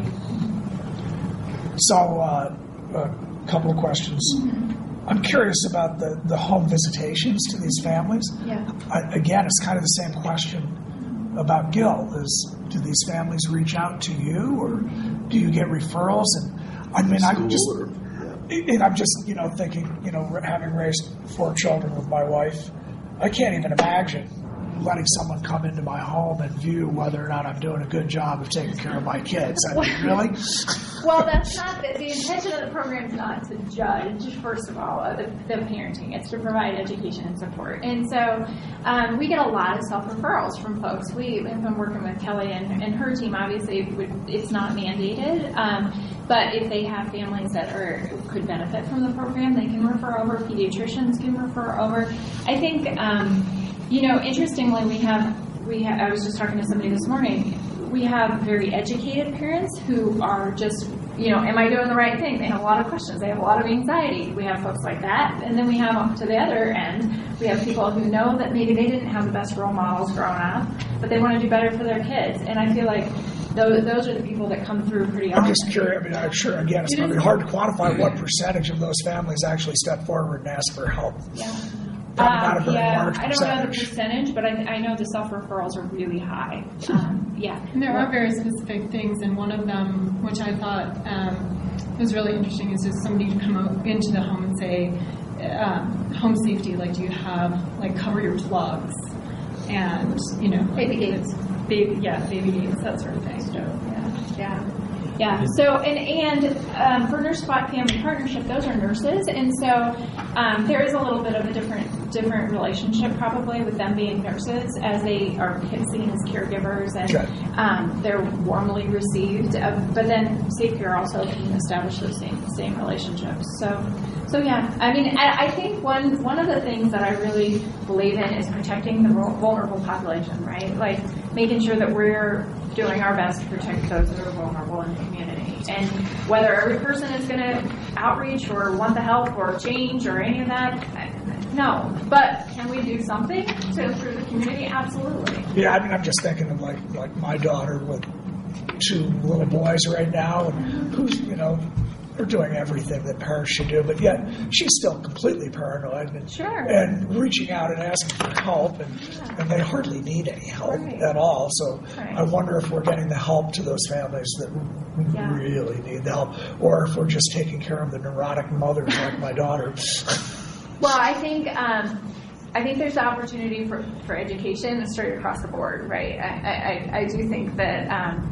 So a couple of questions. I'm curious about the home visitations to these families. Yeah. Again, it's kind of the same question about Gil. Do these families reach out to you, or do you get referrals? And I mean, I'm just thinking, having raised 4 children with my wife, I can't even imagine letting someone come into my home and view whether or not I'm doing a good job of taking care of my kids. I mean, really? Well, that's not the intention of the program is not to judge, first of all, the parenting. It's to provide education and support. And so we get a lot of self-referrals from folks. We've been working with Kelly and her team. Obviously, it's not mandated, but if they have families that could benefit from the program, they can refer over. Pediatricians can refer over. I think, interestingly, I was just talking to somebody this morning. We have very educated parents who are just, am I doing the right thing? They have a lot of questions. They have a lot of anxiety. We have folks like that. And then we have, to the other end, we have people who know that maybe they didn't have the best role models growing up, but they want to do better for their kids. And I feel like those are the people that come through pretty often. I'm just curious. I mean, I'm sure, again, it's probably hard to quantify what percentage of those families actually step forward and ask for help. Yeah. Not a very large I don't know the percentage, but I know the self-referrals are really high. And there are very specific things, and one of them, which I thought was really interesting, is just somebody to come into the home and say, home safety, like, do you have, like, cover your plugs, and, baby gates. Baby gates, that sort of thing. So, yeah. Yeah. So and for Nurse Spot Family Partnership, those are nurses, and so there is a little bit of a different relationship probably with them being nurses, as they are seen as caregivers, and they're warmly received. But then Safe Care also can establish those same relationships. So yeah, I mean, I think one of the things that I really believe in is protecting the vulnerable population, right? Like making sure that we're doing our best to protect those that are vulnerable in the community. And whether every person is going to outreach or want the help or change or any of that, no. But can we do something to improve the community? Absolutely. Yeah, I mean, I'm just thinking of like my daughter with 2 little boys right now, and who's, they're doing everything that parents should do, but yet she's still completely paranoid and reaching out and asking for help, and they hardly need any help at all. So I wonder if we're getting the help to those families that really need the help, or if we're just taking care of the neurotic mothers like my daughter. Well, I think there's opportunity for education straight across the board, right? I do think that.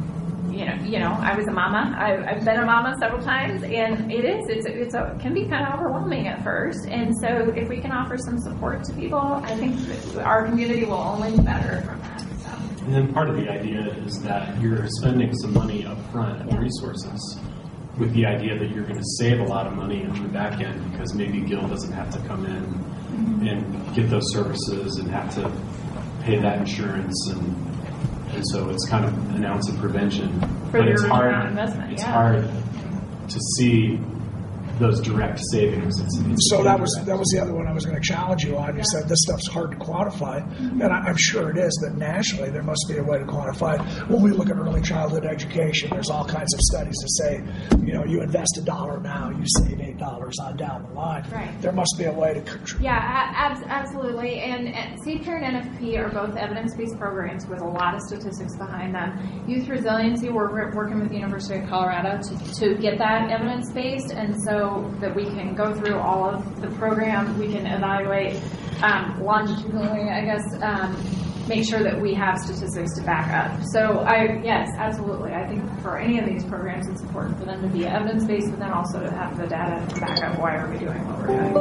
I was a mama. I've been a mama several times, and it can be kind of overwhelming at first. And so, if we can offer some support to people, I think that our community will only be better from that. So. And then part of the idea is that you're spending some money up front and resources with the idea that you're going to save a lot of money on the back end, because maybe Gil doesn't have to come in and get those services and have to pay that insurance, and so it's kind of an ounce of prevention. But it's hard. It's hard to see those direct savings. So that was the other one I was going to challenge you on. You said this stuff's hard to quantify, and I'm sure it is. But nationally, there must be a way to quantify it. When we look at early childhood education, there's all kinds of studies that say, you invest $1 now, you save $8 on down the line. Right. There must be a way to contribute. Yeah, absolutely. And Safe Care and NFP are both evidence-based programs with a lot of statistics behind them. Youth Resiliency, we're working with the University of Colorado to get that evidence-based, and so that we can go through all of the program, we can evaluate longitudinally, I guess, make sure that we have statistics to back up. So yes, absolutely. I think for any of these programs, it's important for them to be evidence-based, but then also to have the data to back up why are we doing what we're doing.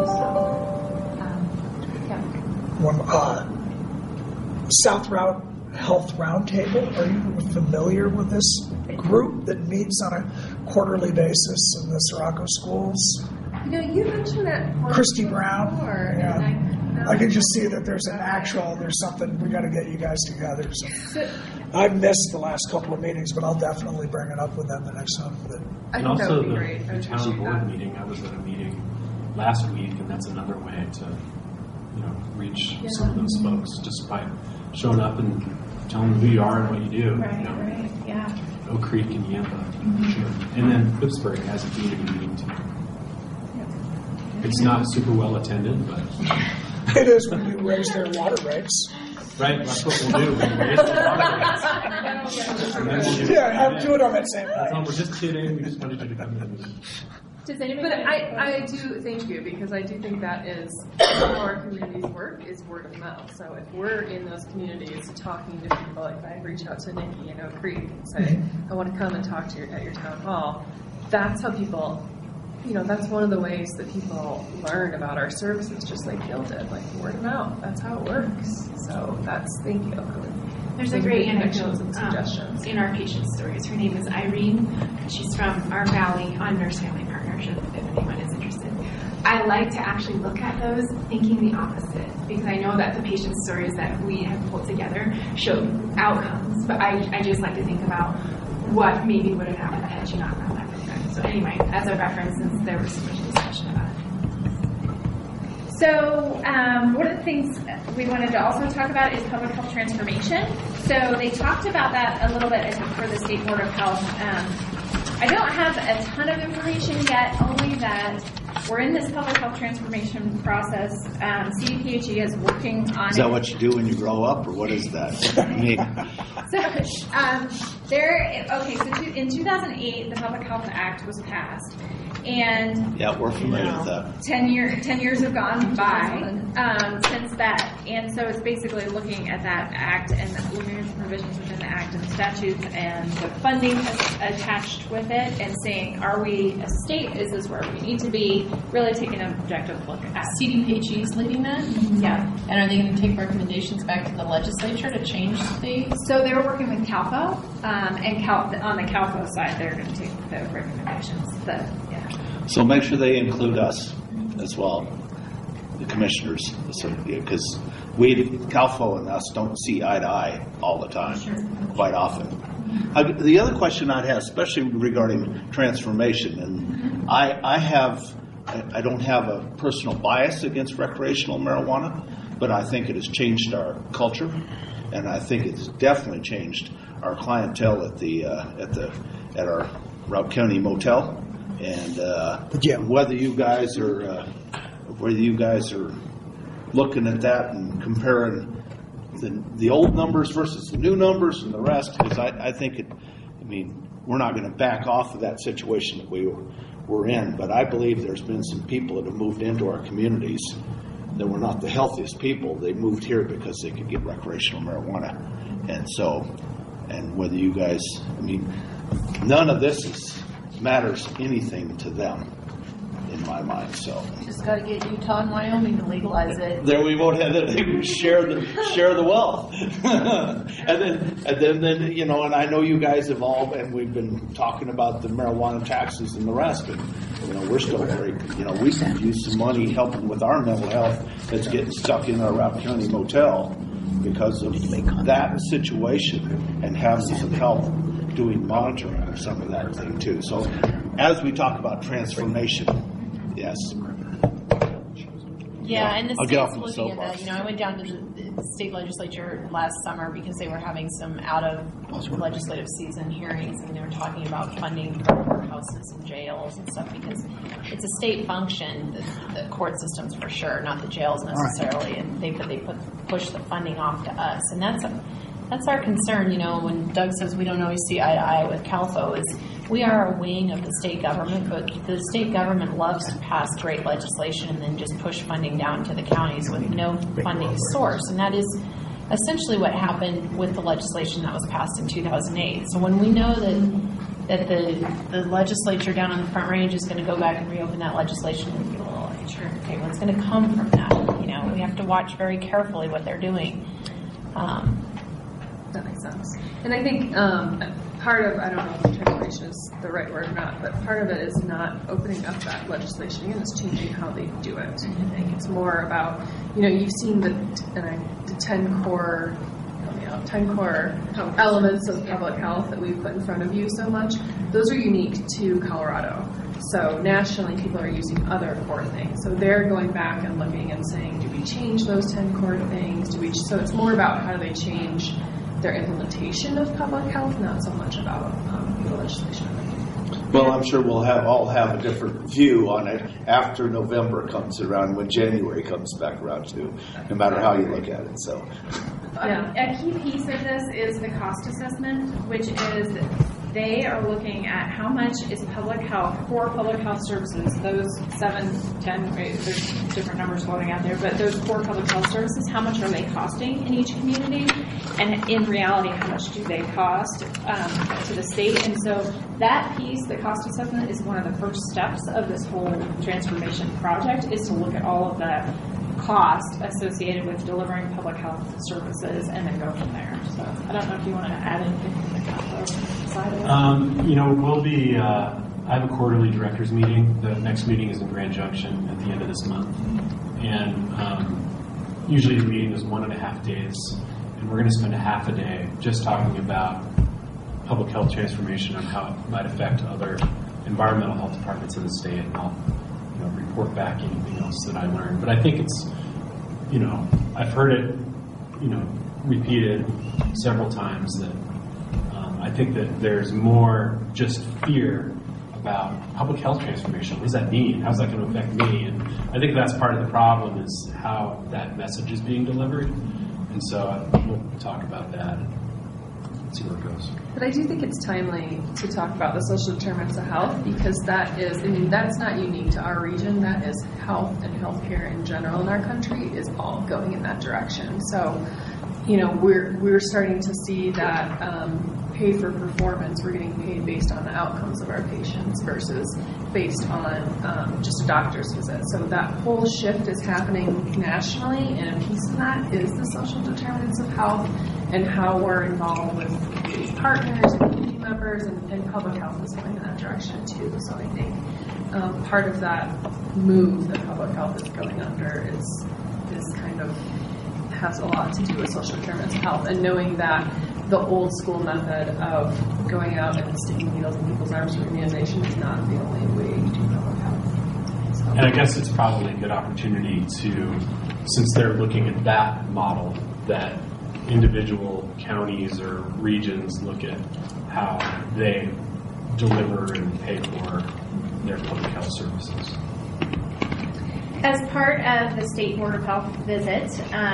So, South Route Health Roundtable. Are you familiar with this group that meets on a quarterly basis in the Sirocco schools? You mentioned that. Christy Brown. I can just see that there's something, we got to get you guys together. So I've missed the last couple of meetings, but I'll definitely bring it up with them the next time. And also the town board meeting, I was at a meeting last week, and that's another way to reach some of those folks just by showing up and telling them who you are and what you do. Right, yeah. Oak Creek and Yampa, sure. And then Phipsburg has a community meeting too. It's not super well attended, but it is when you raise their water rates. Right, that's what we'll do. We'll raise the water rates. Have two of them at the same time. We're just kidding. We just wanted you to come in. Does anybody? But I do thank you, because I do think that is how our communities work, is word of mouth. So if we're in those communities talking to people, like if I reach out to Nikki in Oak Creek and say, I want to come and talk to you at your town hall, that's how people, that's one of the ways that people learn about our services, just like Gil did, like word of mouth. That's how it works. So thank you. There's a great anecdote in our patient stories. Her name is Irene. She's from our valley on Nurse Family Partnership, if anyone is interested. I like to actually look at those thinking the opposite, because I know that the patient stories that we have pulled together show outcomes, but I just like to think about what maybe would have happened had you not found that program. So anyway, as a reference, since there was so much discussion about it. So one of the things we wanted to also talk about is public health transformation. So they talked about that a little bit for the State Board of Health. I don't have a ton of information yet, only that we're in this public health transformation process. CDPHE is working on it. Is that what you do when you grow up, or what is that? So in 2008, the Public Health Act was passed. And yeah, we're familiar with that. 10 years have gone by since that, and so it's basically looking at that act and looking at the provisions within the act and the statutes and the funding attached with it, and saying, are we a state? Is this where we need to be? Really taking an objective look at. CDPHE is leading that? Yeah. And are they going to take recommendations back to the legislature to change the? So they're working with CALFO, and on the CALFO side, they're going to take the recommendations. So make sure they include us as well, the commissioners, because CALFO and us don't see eye to eye all the time, quite often. The other question I'd have, especially regarding transformation, and I don't have a personal bias against recreational marijuana, but I think it has changed our culture, and I think it's definitely changed our clientele at our Route County Motel, and whether you guys are looking at that and comparing the old numbers versus the new numbers and the rest, because I think we're not going to back off of that situation that we were in, but I believe there's been some people that have moved into our communities that were not the healthiest people. They moved here because they could get recreational marijuana. And whether you guys, none of this matters anything to them in my mind. So just got to get Utah and Wyoming to legalize it. There we won't have that. Share the wealth, and then and I know you guys have all, and we've been talking about the marijuana taxes and the rest, and we're still very, we could use some money helping with our mental health that's getting stuck in our Route County Motel because of that situation, and having some help doing monitoring of some of that thing too. So as we talk about transformation, yes. Yeah, and the I'll get off state's the looking at that. I went down to the state legislature last summer because they were having some out of legislative season hearings, and they were talking about funding for courthouses and jails and stuff, because it's a state function, the court systems for sure, not the jails necessarily, and they push the funding off to us, and that's our concern. When Doug says we don't always see eye to eye with CALFO, is we are a wing of the state government, but the state government loves to pass great legislation and then just push funding down to the counties with no funding source. And that is essentially what happened with the legislation that was passed in 2008. So when we know that the legislature down on the Front Range is going to go back and reopen that legislation, we feel, okay, what's going to come from that? We have to watch very carefully what they're doing. That makes sense. And I think part of, I don't know if transformation is the right word or not, but part of it is not opening up that legislation and it's changing how they do it. I think it's more about, you've seen the 10 core elements of public health that we've put in front of you so much. Those are unique to Colorado. So nationally, people are using other core things. So they're going back and looking and saying, do we change those 10 core things? So it's more about how do they change their implementation of public health, not so much about the legislation. Well, I'm sure we'll all have a different view on it after November comes around, when January comes back around too, no matter how you look at it. So, a key piece of this is the cost assessment, which is they are looking at how much is public health, core public health services, those 7, 10, there's different numbers floating out there, but those core public health services, how much are they costing in each community? And in reality, how much do they cost to the state? And so that piece, the cost assessment, is one of the first steps of this whole transformation project, is to look at all of the cost associated with delivering public health services and then go from there. So I don't know if you want to add anything to the CALFO side of it. We'll be, I have a quarterly directors meeting. The next meeting is in Grand Junction at the end of this month. And usually the meeting is 1.5 days. And we're going to spend a half a day just talking about public health transformation and how it might affect other environmental health departments in the state. And I'll report back anything else that I learned. But I think it's, I've heard it, repeated several times that I think that there's more just fear about public health transformation. What does that mean? How's that going to affect me? And I think that's part of the problem, is how that message is being delivered. And so we'll talk about that and see where it goes. But I do think it's timely to talk about the social determinants of health, because that is, that's not unique to our region. That is health and healthcare in general in our country is all going in that direction. So we're starting to see that pay for performance. We're getting paid based on the outcomes of our patients versus based on just a doctor's visit. So that whole shift is happening nationally, and a piece of that is the social determinants of health and how we're involved with community partners and community members, and public health is going in that direction too. So I think part of that move that public health is going under is kind of has a lot to do with social determinants of health, and knowing that the old school method of going out and sticking needles in people's arms for immunization is not the only way to do public health. So. And I guess it's probably a good opportunity to, since they're looking at that model, that individual counties or regions look at how they deliver and pay for their public health services. As part of the State Board of Health visit,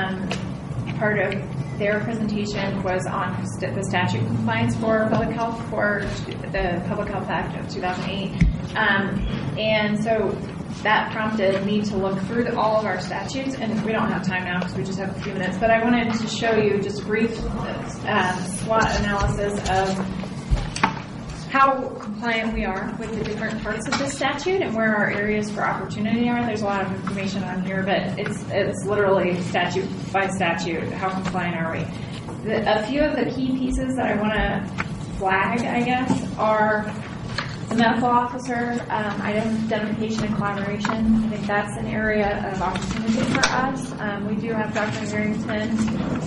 part of their presentation was on the statute compliance for public health for the Public Health Act of 2008. And so that prompted me to look through all of our statutes, and we don't have time now because we just have a few minutes, but I wanted to show you just brief SWOT analysis of how compliant we are with the different parts of the statute and where our areas for opportunity are. There's a lot of information on here, but it's literally statute by statute. How compliant are we? A few of the key pieces that I want to flag, I guess, are the medical officer, identification and collaboration. I think that's an area of opportunity for us. We do have Dr. Harrington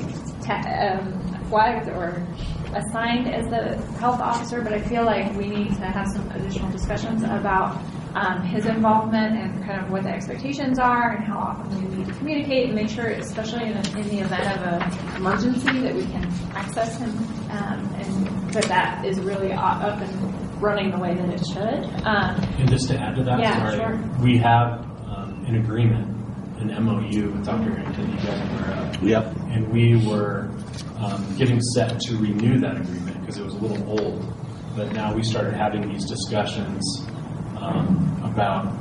flagged or assigned as the health officer, but I feel like we need to have some additional discussions about his involvement and kind of what the expectations are and how often we need to communicate and make sure, especially in the event of an emergency, that we can access him and that is really up and running the way that it should. And just to add to that, sure. We have an agreement, an MOU with Dr. Harrington, you guys are aware of. Yep. And we were getting set to renew that agreement because it was a little old. But now we started having these discussions about,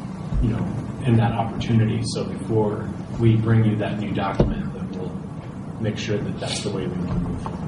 in that opportunity. So before we bring you that new document, then we'll make sure that that's the way we want to move forward.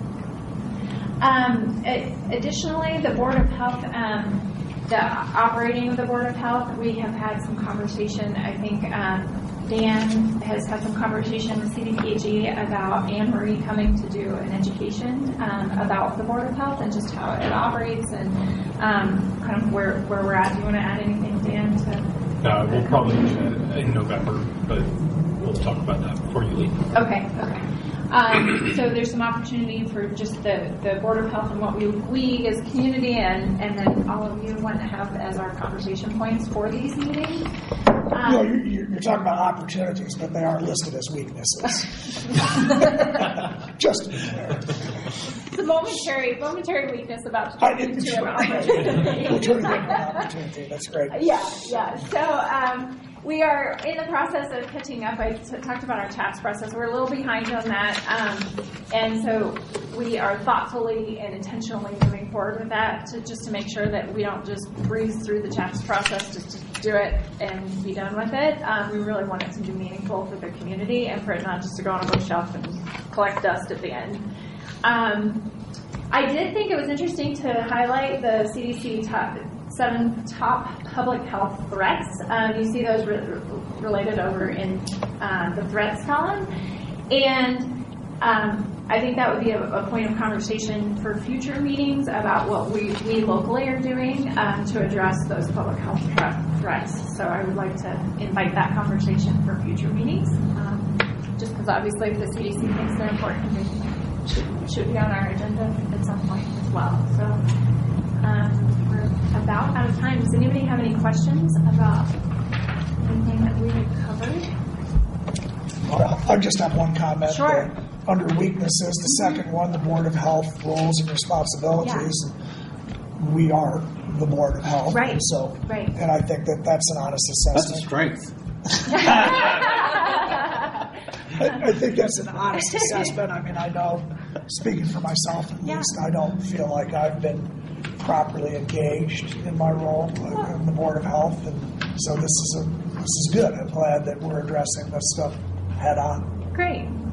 Additionally, the Board of Health, the operating of the Board of Health, we have had some conversation. I think Dan has had some conversation with CDPHE about Anne Marie coming to do an education about the Board of Health and just how it operates and kind of where we're at. Do you want to add anything, Dan? We'll probably do that in November, but we'll talk about that before you leave. Okay. So there's some opportunity for just the Board of Health and what we as a community and then all of you want to have as our conversation points for these meetings. You're talking about opportunities, but they are listed as weaknesses. Just to be clear. It's a momentary weakness about to turn into an opportunity. That's great. Yeah. So we are in the process of catching up. I talked about our tax process. We're a little behind on that. And so we are thoughtfully and intentionally moving forward with that to make sure that we don't just breeze through the tax process just to do it and be done with it. We really want it to be meaningful for the community and for it not just to go on a bookshelf and collect dust at the end. I did think it was interesting to highlight the CDC seven top public health threats. You see those related over in the threats column. And I think that would be a point of conversation for future meetings about what we locally are doing to address those public health threats. So I would like to invite that conversation for future meetings. Just because obviously if the CDC thinks they're important, they should be on our agenda at some point as well. So we're about out of time. Does anybody have any questions about anything that we had covered? I just have one comment. Sure. Under weaknesses, the second one, the Board of Health roles and responsibilities. Yeah. We are the Board of Health. Right. And I think that's an honest assessment. That's a strength. I think that's an honest assessment. I mean, I know, speaking for myself at least, I don't feel like I've been properly engaged in my role in the Board of Health, and so this is good. I'm glad that we're addressing this stuff head on. Great.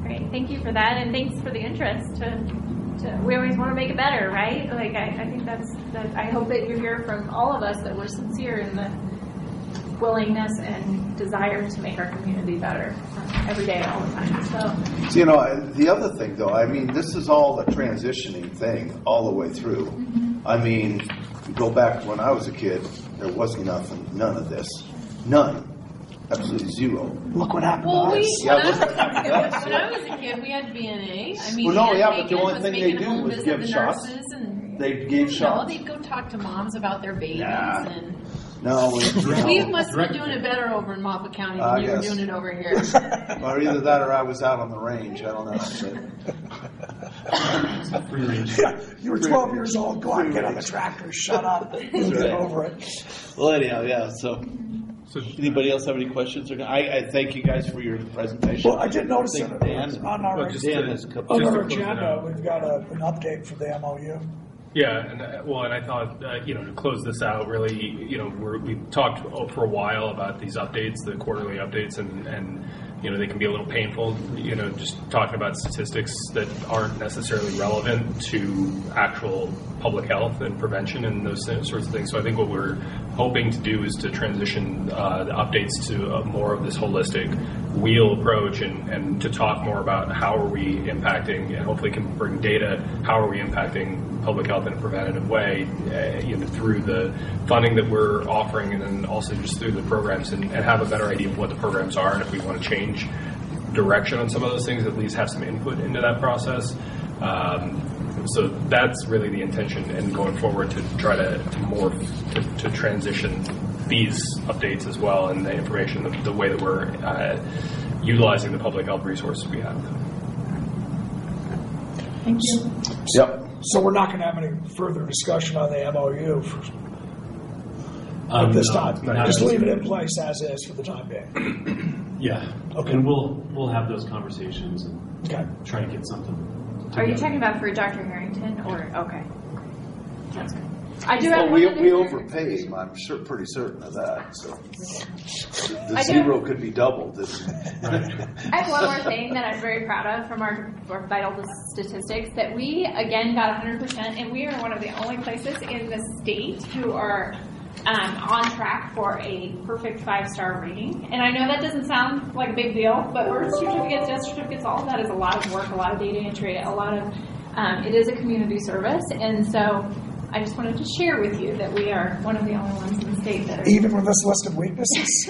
Great. Thank you for that, and thanks for the interest. We always want to make it better, right? Like I think that. I hope that you hear from all of us that we're sincere in the willingness and desire to make our community better every day, all the time. So, You know, the other thing, though, I mean, this is all a transitioning thing all the way through. I mean, you go back to when I was a kid, there wasn't none of this. None. Absolutely zero. Look what happened Well, to when us. I was a kid, we had VNA. I mean, Well, no, yeah, Aunt but the Megan only was thing they making do home was visit give the shots. nurses and They gave shots. they'd go talk to moms about their babies. Nah. And No, we must have been doing it better over in Moffat County than you were guess. doing it over here. Or either that or I was out on the range. I don't know. Free range. Yeah, you were 12 years old. Go out and get on the tractor. Shut up. We'll get over it. Well, anyhow, yeah. So, anybody else have any questions? I thank you guys for your presentation. Well, I did notice I think that Dan, on our Dan has a couple. on our Just to close it agenda, out. we've got an update for the MOU. Yeah, and I thought to close this out, really, we've talked for a while about these updates, the quarterly updates, and they can be a little painful. Just talking about statistics that aren't necessarily relevant to actual public health and prevention and those sorts of things. So I think what we're hoping to do is to transition the updates to more of this holistic wheel approach and to talk more about how are we impacting, and hopefully can bring data, how are we impacting public health in a preventative way through the funding that we're offering, and then also just through the programs and have a better idea of what the programs are, and if we want to change direction on some of those things, at least have some input into that process. So that's really the intention, and going forward to try to morph, to transition these updates as well, and the information, the way that we're utilizing the public health resources we have. thank you. Yep. So we're not going to have any further discussion on the MOU at this time. Just leave it in place as is for the time being. Yeah. Okay. And we'll have those conversations and try to get something together. Are you talking about for Dr. Harrington or okay? That's good. I do have Well, one other we thing. overpaid him. I'm pretty certain of that. So the I do- zero could be doubled. I have one more thing that I'm very proud of from our vital statistics, that we, again, got 100%, and we are one of the only places in the state who are on track for a perfect 5-star rating. And I know that doesn't sound like a big deal, but birth certificates, death certificates, all of that is a lot of work, a lot of data entry, a lot of, it is a community service. And so I just wanted to share with you that we are one of the only ones in the state that are... Even with this list of weaknesses?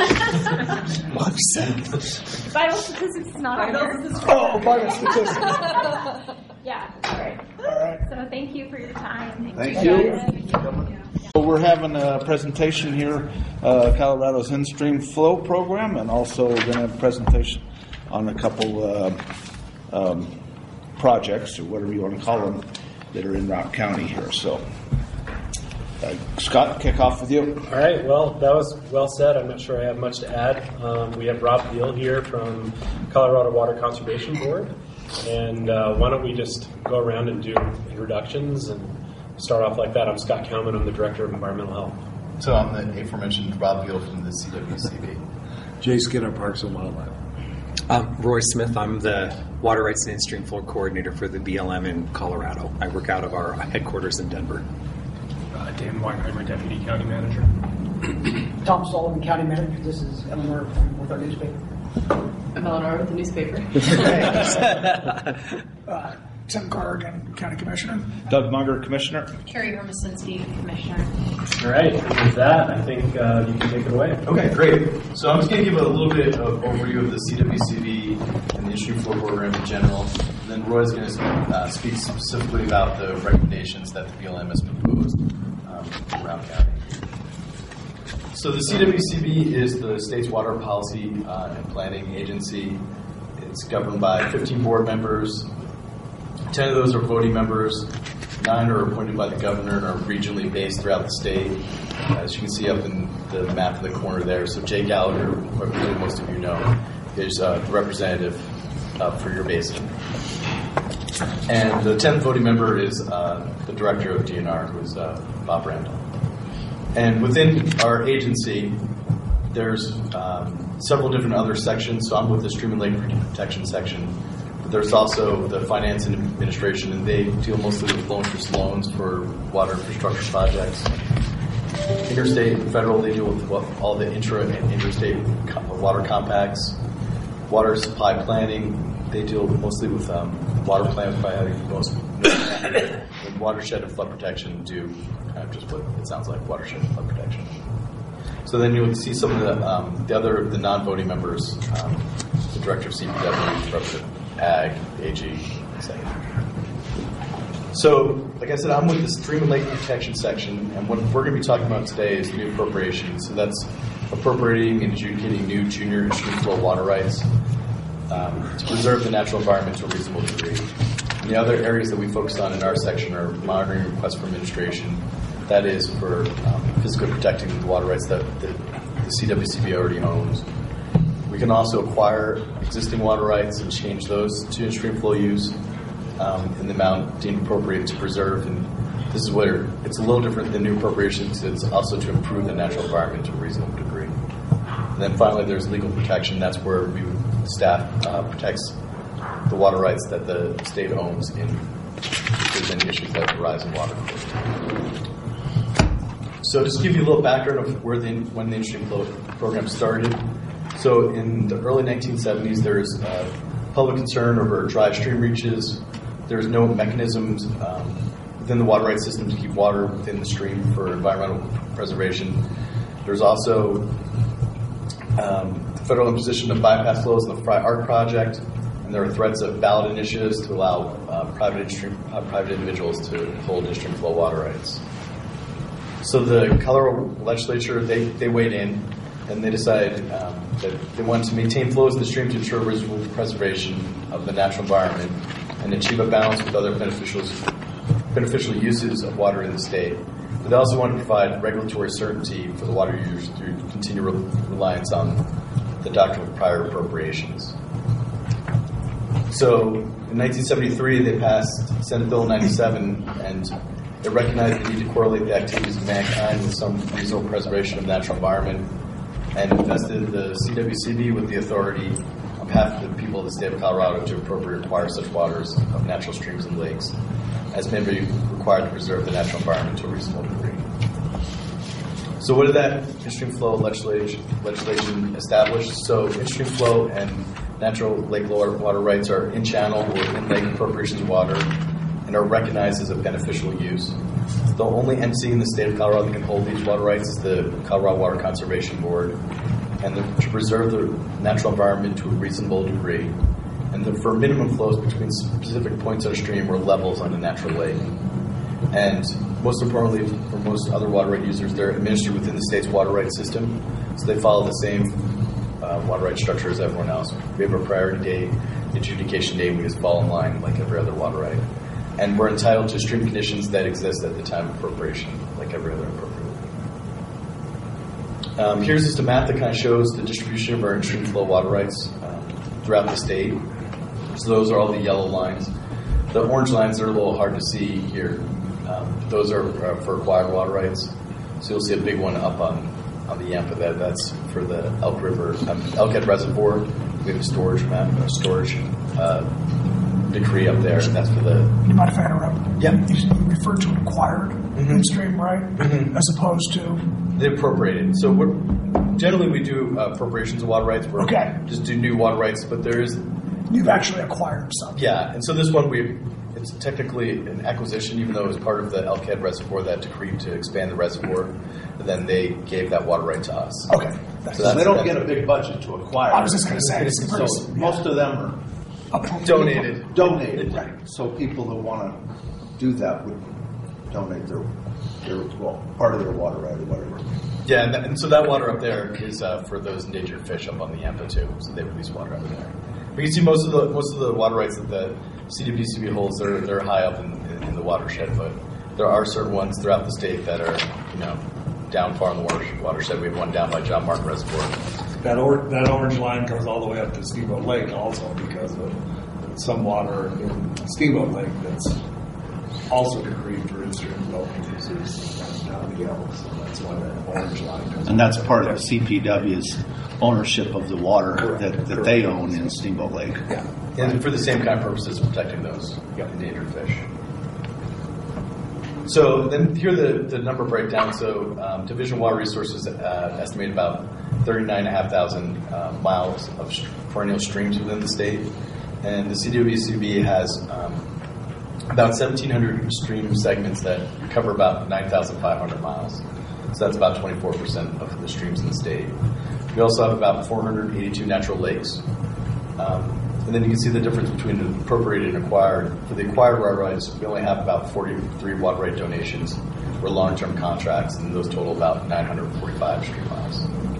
Vital statistics is not on there. Oh, vital statistics. Yeah, great. All right. So thank you for your time. Thank you. Guys. So we're having a presentation here, Colorado's in-stream flow program, and also we're going to have a presentation on a couple projects, or whatever you want to call them, that are in Rock County here. So, Scott, kick off with you. All right. Well, that was well said. I'm not sure I have much to add. We have Rob Beal here from Colorado Water Conservation Board. And why don't we just go around and do introductions and start off like that. I'm Scott Kalman. I'm the Director of Environmental Health. So I'm the aforementioned Rob Beal from the CWCB. Jay Skinner, Parks and Wildlife. Roy Smith, I'm the Water Rights and In-Stream Flow Coordinator for the BLM in Colorado. I work out of our headquarters in Denver. Dan Weinheimer, Deputy County Manager. Tom Sullivan, County Manager. This is Eleanor with our newspaper. I'm Eleanor with the newspaper. Tim Corrigan, County Commissioner. Doug Munger, Commissioner. Carrie Hermosinski, Commissioner. All right. With that, I think you can take it away. Okay, great. So I'm just going to give a little bit of overview of the CWCB and the In-Stream Flow program in general. And then Roy's going to speak specifically about the recommendations that the BLM has proposed around county. So the CWCB is the state's water policy and planning agency. It's governed by 15 board members. 10 of those are voting members. 9 are appointed by the governor and are regionally based throughout the state. As you can see up in the map in the corner there. So Jay Gallagher, who I believe most of you know, is the representative for your basin. And the 10th voting member is the director of DNR, who is Bob Randall. And within our agency, There's several different other sections. So I'm with the Stream and Lake Protection section. But there's also the Finance and Administration, and they deal mostly with low interest loans for water infrastructure projects. Interstate and federal, they deal with all the intra and interstate water compacts. Water supply planning, they deal mostly with water plans by having most watershed and flood protection do kind of just what it sounds like, watershed and flood protection. So then you'll see some of the non-voting members, the director of CPW, Representative Ag, AG, etc. So, like I said, I'm with the Stream and Lake Protection section, and what we're going to be talking about today is new appropriations. So that's appropriating and adjudicating new junior and stream flow water rights to preserve the natural environment to a reasonable degree. And the other areas that we focus on in our section are monitoring requests for administration. That is for physically protecting the water rights that the CWCB already owns. We can also acquire existing water rights and change those to in-stream flow use in the amount deemed appropriate to preserve. And this is where it's a little different than new appropriations. It's also to improve the natural environment to a reasonable degree. And then finally, there's legal protection. That's where staff protects the water rights that the state owns if there's any issues that arise in water. So just to give you a little background of when the in-stream flow program started. So in the early 1970s, there was public concern over dry stream reaches. There's no mechanisms within the water rights system to keep water within the stream for environmental preservation. There's also the federal imposition of bypass flows in the Fry Arc project, and there are threats of ballot initiatives to allow private individuals to hold in-stream flow water rights. So the Colorado legislature, they weighed in, and they decided that they wanted to maintain flows in the stream to ensure reasonable preservation of the natural environment and achieve a balance with other beneficial uses of water in the state. But they also wanted to provide regulatory certainty for the water users through continued reliance on the doctrine of prior appropriations. So in 1973, they passed Senate Bill 97, and it recognized the need to correlate the activities of mankind with some reasonable preservation of the natural environment, and invested the CWCB with the authority on behalf of the people of the state of Colorado to appropriately acquire such waters of natural streams and lakes as may be required to preserve the natural environment to a reasonable degree. So what did that in-stream flow legislation establish? So in-stream flow and natural lake water rights are in-channel or in-lake appropriations of water and are recognized as a beneficial use. The only entity in the state of Colorado that can hold these water rights is the Colorado Water Conservation Board, and to preserve the natural environment to a reasonable degree, and for minimum flows between specific points on a stream or levels on a natural lake. And most importantly, for most other water right users, they're administered within the state's water rights system, so they follow the same water rights structure as everyone else. We have a priority date, adjudication date, we just fall in line like every other water right. And we're entitled to stream conditions that exist at the time of appropriation, like every other appropriation. Here's just a map that kind of shows the distribution of our in-stream flow water rights throughout the state. So those are all the yellow lines. The orange lines are a little hard to see here. Those are for acquired water rights. So you'll see a big one up on the Yampa. That's for the Elkhead Reservoir. We have a storage map, a storage decree up there. That's for the. You mind if I interrupt? Yeah. You refer to acquired in-stream right as opposed to the appropriated. So generally we do appropriations of water rights. We're just do new water rights, but there is. You've actually acquired something. Yeah, and so this one it's technically an acquisition, even though it was part of the Elkhead Reservoir that decreed to expand the reservoir. And then they gave that water right to us. Okay. So they don't get a big budget to acquire. I was just going to say, so most of them are donated. Donated, right? So people that want to do that would donate their part of their water right or whatever. Yeah, and so that water up there is for those endangered fish up on the Yampa too. So they release water up there. But you can see most of the water rights that the CWCB holds, they're high up in the watershed, but there are certain ones throughout the state that are down far in the watershed. We have one down by John Martin Reservoir. That orange line comes all the way up to Steamboat Lake also because of some water in Steamboat Lake that's also decreed for in-stream flow increases down the yellow, so that's why that orange line comes. And that's part of the CPW's ownership of the water that they own in Steamboat Lake. Yeah. And for the same kind of purposes, protecting those endangered fish. So then here are the number breakdown. So Division of Water Resources estimated about 39,500 miles of perennial streams within the state. And the CWCB has about 1,700 stream segments that cover about 9,500 miles. So that's about 24% of the streams in the state. We also have about 482 natural lakes. And then you can see the difference between appropriated and acquired. For the acquired water rights, we only have about 43 water right donations for long-term contracts, and those total about 945 stream miles.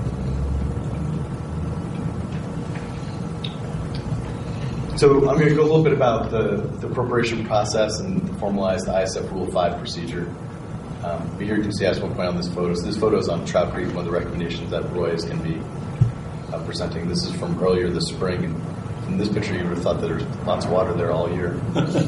So I'm going to go a little bit about the appropriation process and the formalized ISF Rule 5 procedure. But here you can see, I just want to point out this photo. So this photo is on Trout Creek, one of the recommendations that Roy is going to be presenting. This is from earlier this spring. And in this picture, you would have thought that there's lots of water there all year.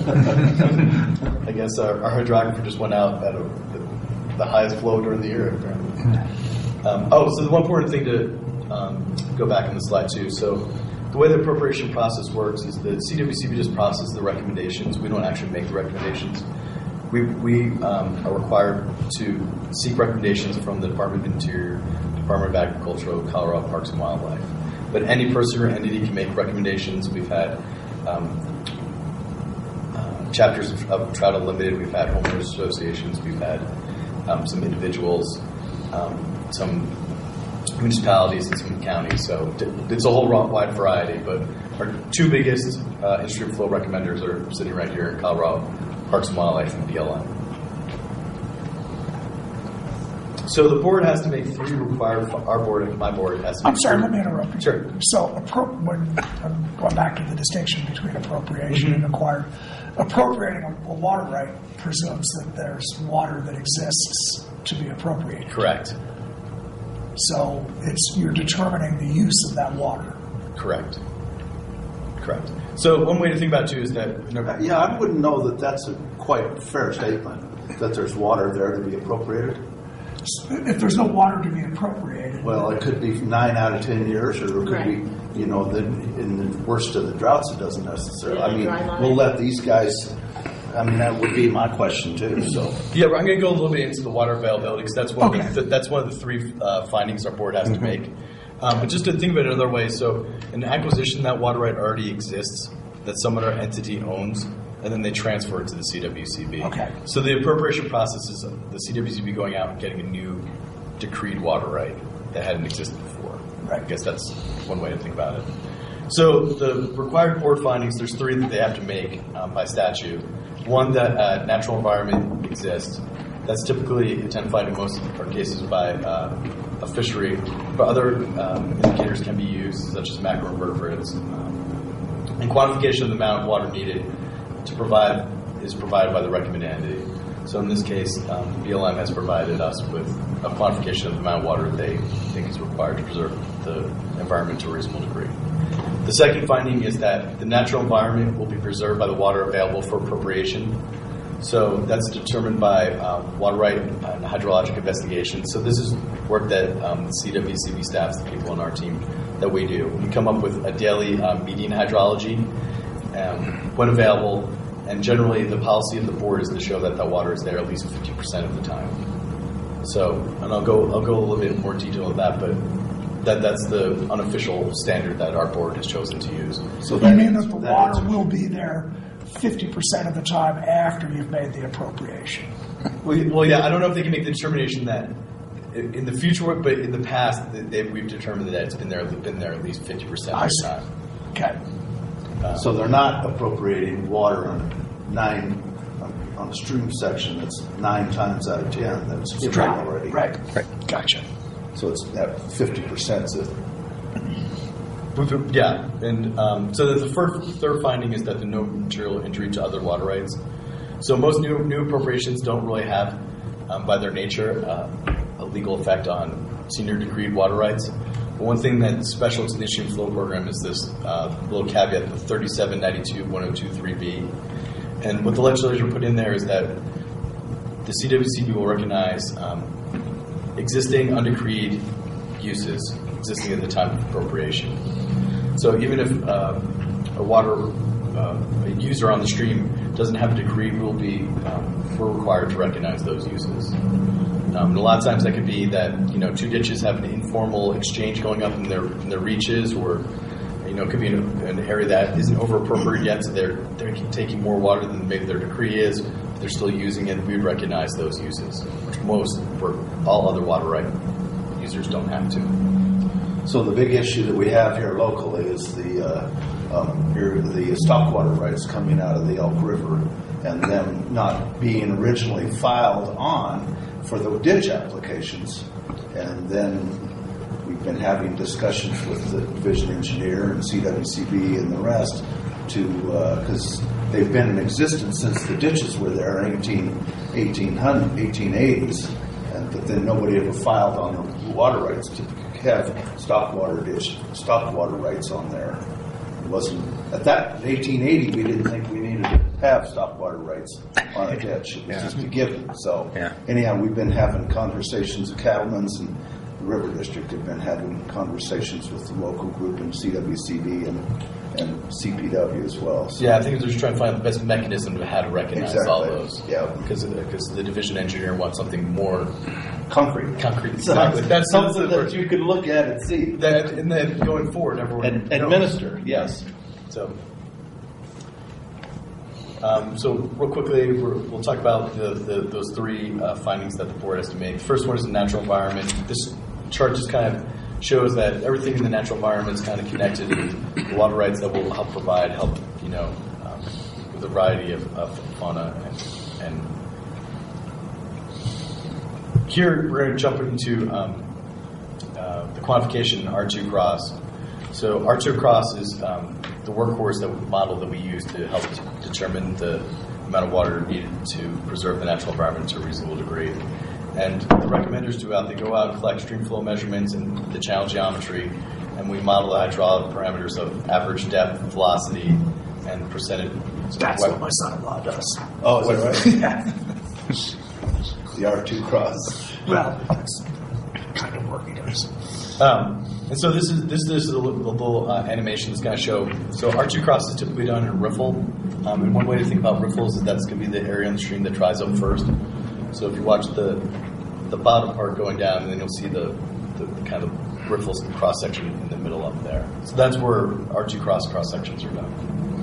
I guess our hydrographer just went out at the highest flow during the year, apparently. So the one important thing to go back in the slide, too. So the way the appropriation process works is that CWCB just processes the recommendations. We don't actually make the recommendations. We are required to seek recommendations from the Department of Interior, Department of Agriculture, Colorado Parks and Wildlife. But any person or entity can make recommendations. We've had chapters of Trout Unlimited. We've had homeowners associations. We've had some individuals, some municipalities, and some counties. So it's a whole wide variety. But our two biggest in-stream flow recommenders are sitting right here in Colorado Parks and Wildlife and BLM. So the board has to make three required. My board has to. I'm sorry, let me interrupt you. Sure. So, when I'm going back to the distinction between appropriation and acquired, appropriating a water right presumes that there's water that exists to be appropriated. Correct. So you're determining the use of that water. Correct. So one way to think about it too is that I wouldn't know that that's a quite fair statement that there's water there to be appropriated. If there's no water to be appropriated. Well, it could be 9 out of 10 years, or it could be, in the worst of the droughts, it doesn't necessarily. I mean, we'll let these guys. I mean, that would be my question too. So yeah, I'm going to go a little bit into the water availability because that's one of the three findings our board has to make. But just to think of it another way, so an acquisition, that water right already exists that some other entity owns, and then they transfer it to the CWCB. Okay. So the appropriation process is the CWCB going out and getting a new decreed water right that hadn't existed before. Right. I guess that's one way to think about it. So the required board findings, there's three that they have to make by statute. One, that natural environment exists. That's typically identified in most of our cases by a fishery, but other indicators can be used, such as macroinvertebrates. And quantification of the amount of water needed to provide is provided by the recommended entity. So in this case, BLM has provided us with a quantification of the amount of water they think is required to preserve the environment to a reasonable degree. The second finding is that the natural environment will be preserved by the water available for appropriation. So that's determined by water right and hydrologic investigation. So this is work that the CWCB staff, the people on our team, that we do. We come up with a daily median hydrology when available, and generally the policy of the board is to show that water is there at least 50% of the time. So, and I'll go a little bit more detail on that, but that's the unofficial standard that our board has chosen to use. So you mean that the water will be there 50% of the time after you've made the appropriation? Well, yeah, I don't know if they can make the determination that in the future, but in the past, we've determined that it's been there at least 50% of the time. Okay. So they're not appropriating water on the stream section that's 9 times out of 10 that's given already. Right. Gotcha. So it's that 50%. Yeah, and so the third finding is that there's no material injury to other water rights. So most new appropriations don't really have, by their nature, a legal effect on senior decreed water rights. But one thing that's special to the in-stream flow program is this little caveat, the 3792.1023B. And what the legislature put in there is that the CWCB will recognize existing undecreed uses existing at the time of appropriation. So even if a user on the stream doesn't have a decree, we're required to recognize those uses. And a lot of times that could be that two ditches have an informal exchange going up in their reaches, or it could be an area that isn't over appropriated yet, so they're taking more water than maybe their decree is, but they're still using it. We would recognize those uses, which for all other water right users don't have to. So the big issue that we have here locally is the stock water rights coming out of the Elk River, and them not being originally filed on for the ditch applications. And then we've been having discussions with the division engineer and CWCB and the rest because they've been in existence since the ditches were there in 1880s, but then nobody ever filed on the water rights to have stock water rights on there. It wasn't at that 1880. We didn't think we needed to have stock water rights on a ditch. It was just a given. So anyhow, we've been having conversations. The cattlemen's and the River District have been having conversations with the local group and CWCB and CPW as well. So. Yeah, I think they're just trying to find the best mechanism to how to recognize all those. Yeah, because the division engineer wants something more concrete. Exactly. That's something that you can look at and see. And then going forward, everyone administer. Yes. So real quickly, we'll talk about those three findings that the board has to make. The first one is the natural environment. This chart just kind of shows that everything in the natural environment is kind of connected to the water rights that will help provide with a variety of fauna and here we're going to jump into the quantification R2 cross. So R2 cross is the workhorse model that we use to help determine the amount of water needed to preserve the natural environment to a reasonable degree. And the recommenders they go out and collect stream flow measurements and the channel geometry, and we model the hydraulic parameters of average depth, velocity, and percentage. That's what my son-in-law does. Oh, is that right? Yeah. The R2 cross. Well, that's kind of work he does. And so this is a little animation that's going to show. So R2 cross is typically done in a riffle. And one way to think about riffles is that's going to be the area on the stream that dries up first. So if you watch the bottom part going down, then you'll see the kind of riffles cross section in the middle up there. So that's where R2 cross sections are done.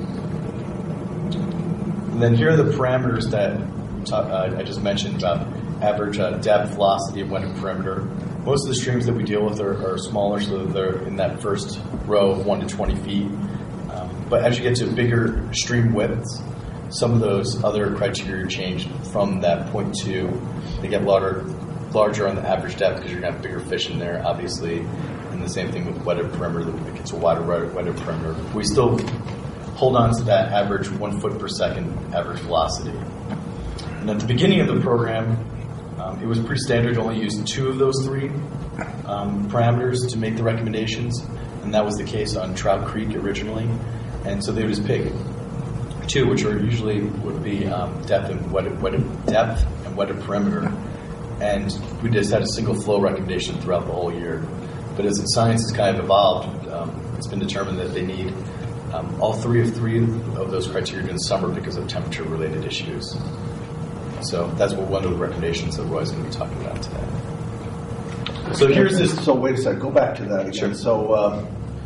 And then here are the parameters that I just mentioned about average depth, velocity, and wetted perimeter. Most of the streams that we deal with are smaller, so they're in that first row of 1 to 20 feet. But as you get to bigger stream widths, some of those other criteria change from that 0.2. They get larger on the average depth because you're going to have bigger fish in there, obviously. And the same thing with wetted perimeter. It gets a wider wetted perimeter. We still hold on to that average 1 foot per second average velocity. And at the beginning of the program, it was pretty standard to only use 2 of those 3 parameters to make the recommendations. And that was the case on Trout Creek originally. And so they would just pick 2, which would be depth and wetted perimeter. And we just had a single flow recommendation throughout the whole year. But as science has kind of evolved, it's been determined that they need all 3 of those criteria in the summer because of temperature-related issues. So that's one of the recommendations that Roy's going to be talking about today. So here's this. So wait a second. Go back to that again. Sure.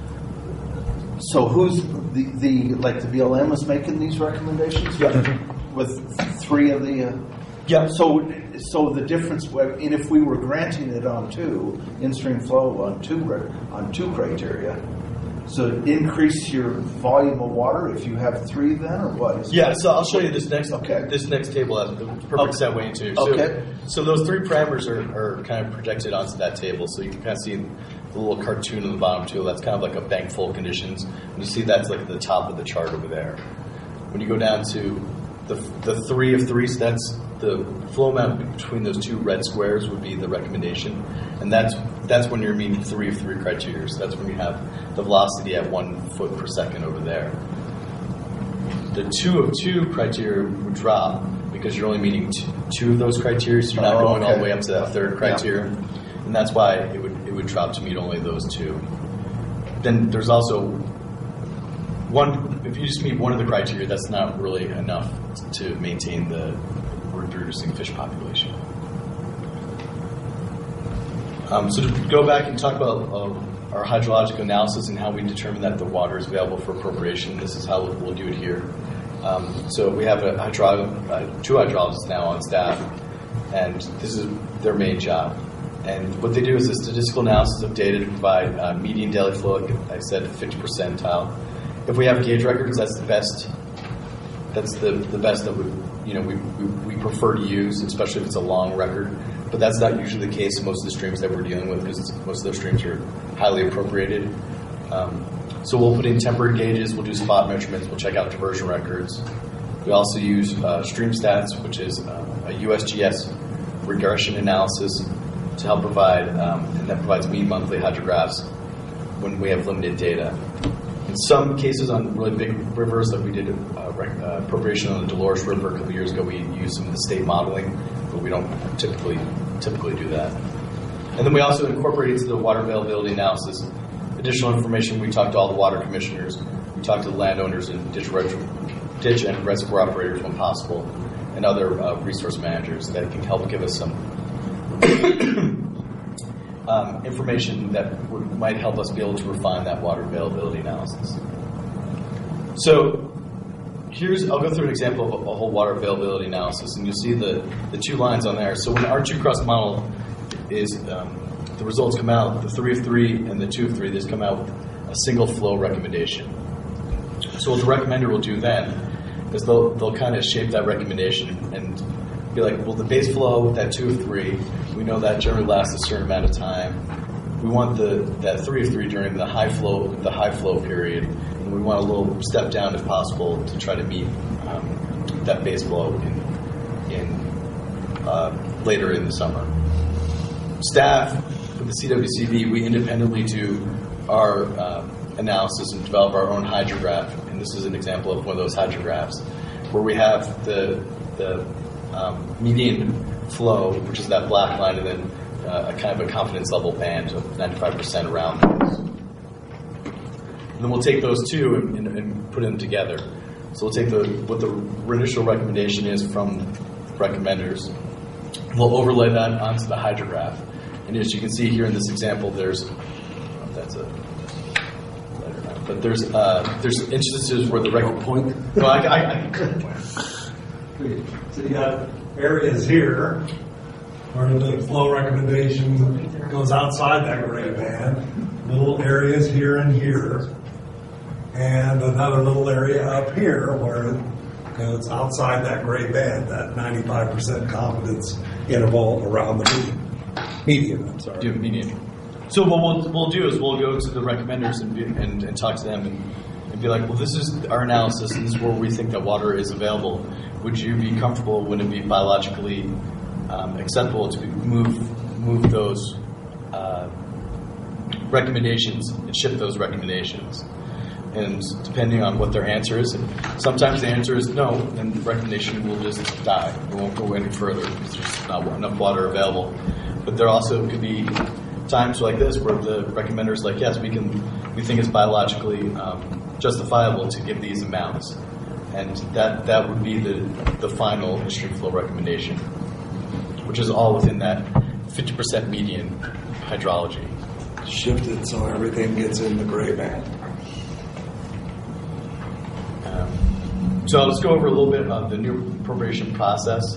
So who's the BLM is making these recommendations? Yeah. With 3 of the. Yeah. So the difference, and if we were granting it on 2 in-stream flow on 2 criteria, so increase your volume of water if you have 3 then, or what? Yeah, so I'll show you this next table has the perfect segue into. So those 3 parameters are kind of projected onto that table. So you can kind of see the little cartoon on the bottom too. That's kind of like a bank full of conditions. And you see that's like at the top of the chart over there. When you go down to the 3 of 3, so that's the flow amount between those 2 red squares would be the recommendation. And that's when you're meeting 3 of 3 criteria. So that's when you have the velocity at 1 foot per second over there. the 2 of 2 criteria would drop because you're only meeting two of those criteria, so you're not going all the way up to that third criteria. Yeah. And that's why it would drop to meet only those 2. Then there's also one, if you just meet one of the criteria, that's not really enough to maintain the reducing fish population. So to go back and talk about our hydrologic analysis and how we determine that the water is available for appropriation, this is how we'll do it here. So we have 2 hydrologists now on staff, and this is their main job. And what they do is a statistical analysis of data to provide median daily flow, like I said, 50 percentile. If we have gauge records, that's the best. That's the best that we prefer to use, especially if it's a long record. But that's not usually the case in most of the streams that we're dealing with, because most of those streams are highly appropriated. So we'll put in temporary gauges, we'll do spot measurements, we'll check out diversion records. We also use Stream Stats, which is a USGS regression analysis to help provide, and that provides mean monthly hydrographs when we have limited data. In some cases on really big rivers, like we did appropriation on the Dolores River a couple years ago, we used some of the state modeling, but we don't typically do that. And then we also incorporate into the water availability analysis additional information. We talked to all the water commissioners, we talked to the landowners and ditch and reservoir operators when possible, and other resource managers that can help give us some information that might help us be able to refine that water availability analysis. So I'll go through an example of a whole water availability analysis, and you'll see the 2 lines on there. So when our 2-cross model is, the results come out, the 3 of 3 and the 2 of 3, these come out with a single flow recommendation. So what the recommender will do then is they'll kind of shape that recommendation and be like, well, the base flow with that 2 of 3, we know that generally lasts a certain amount of time. We want that 3 of 3 during the high flow period, and we want a little step down if possible to try to meet that base flow in later in the summer. Staff with the CWCV, we independently do our analysis and develop our own hydrograph, and this is an example of one of those hydrographs where we have the median flow, which is that black line, and then a kind of a confidence level band of 95% around those. And then we'll take those 2 and put them together. So we'll take what the initial recommendation is from recommenders. We'll overlay that onto the hydrograph. And as you can see here in this example, there's instances where the point. No, I So you got areas here where the flow recommendation goes outside that gray band, little areas here and here, and another little area up here where it goes outside that gray band, that 95% confidence interval around the median. I'm sorry. Median. So what we'll do is we'll go to the recommenders and talk to them and be like, well, this is our analysis, and this is where we think that water is available. Would you be comfortable? Would it be biologically acceptable to move those recommendations and ship those recommendations? And depending on what their answer is, and sometimes the answer is no, then the recommendation will just die. It won't go any further because there's just not enough water available. But there also could be times like this where the recommender is like, yes, we think it's biologically justifiable to give these amounts. And that would be the final stream flow recommendation, which is all within that 50% median hydrology. Shifted so everything gets in the gray band. So I'll just go over a little bit about the new appropriation process,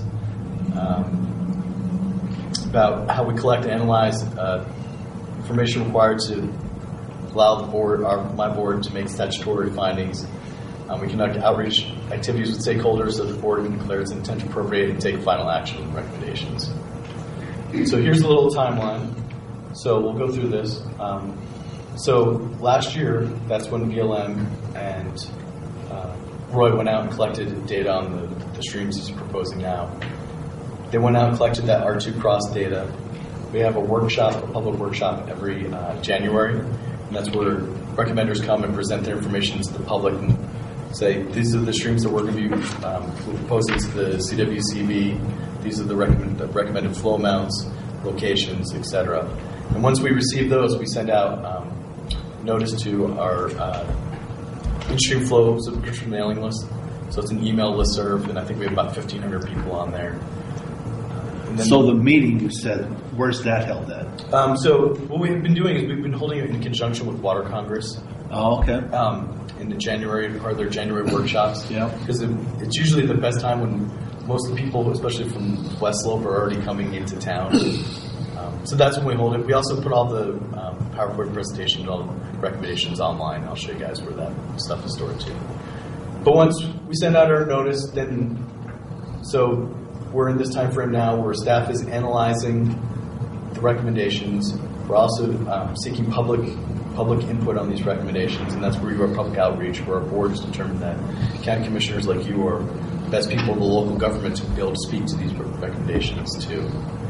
about how we collect and analyze information required to allow the board, my board, to make statutory findings. We conduct outreach activities with stakeholders so the board can declare its intent to appropriate and take final action and recommendations. So here's a little timeline. So we'll go through this. So last year, that's when BLM and Roy went out and collected data on the streams he's proposing now. They went out and collected that R2 cross data. We have a public workshop every January, and that's where recommenders come and present their information to the public and say these are the streams that we're going to be proposing to the CWCB. These are the recommended flow amounts, locations, etc. And once we receive those, we send out notice to our in-stream flow subscription mailing list. So it's an email listserv, and I think we have about 1,500 people on there. So the meeting, you said, where's that held at? So what we've been doing is we've been holding it in conjunction with Water Congress. Oh, okay. In the January, part of their January workshops. Yeah. Because it's usually the best time when most of the people, especially from West Slope, are already coming into town. So that's when we hold it. We also put all the PowerPoint presentations, all the recommendations online. I'll show you guys where that stuff is stored too. But once we send out our notice, then so we're in this time frame now where staff is analyzing the recommendations. We're also seeking public input on these recommendations, and that's where we do our public outreach, where our board has determined that county commissioners like you are the best people in the local government to be able to speak to these recommendations too.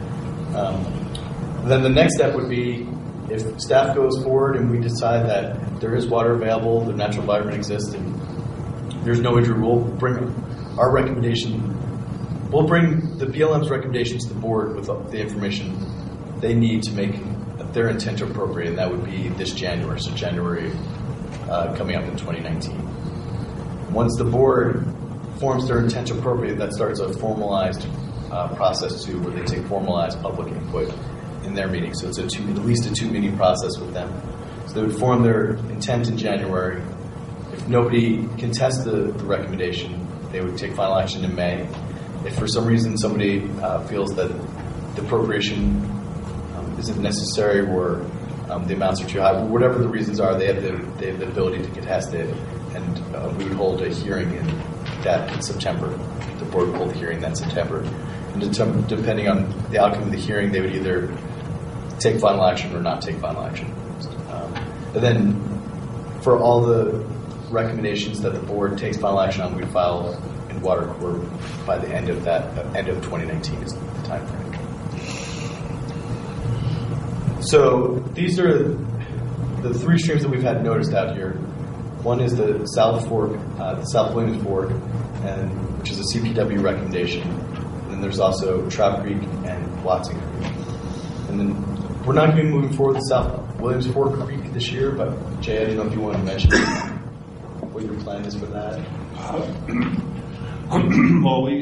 Then the next step would be if staff goes forward and we decide that there is water available, the natural environment exists, and there's no injury, we'll bring our recommendation. We'll bring the BLM's recommendation to the board with the information they need to make their intent appropriate, and that would be this January, so January coming up in 2019. Once the board forms their intent appropriate, that starts a formalized process too, where they take formalized public input in their meeting. So it's at least a 2-meeting process with them. So they would form their intent in January. If nobody contests the recommendation, they would take final action in May. If for some reason somebody feels that the appropriation isn't necessary or the amounts are too high, whatever the reasons are, they have the ability to contest it, and we would hold a hearing in September. The board would hold a hearing that September. And depending on the outcome of the hearing, they would either take final action or not take final action. And then for all the recommendations that the board takes final action on, we file in Water Corp by the end of 2019 is the time frame. So these are the 3 streams that we've had noticed out here. One is the South Fork, the South Williams Fork, which is a CPW recommendation. And then there's also Trout Creek and Watson Creek. And then we're not going to be moving forward with South Williams Fork Creek this year, but Jay, I don't know if you want to mention what your plan is for that. Well, we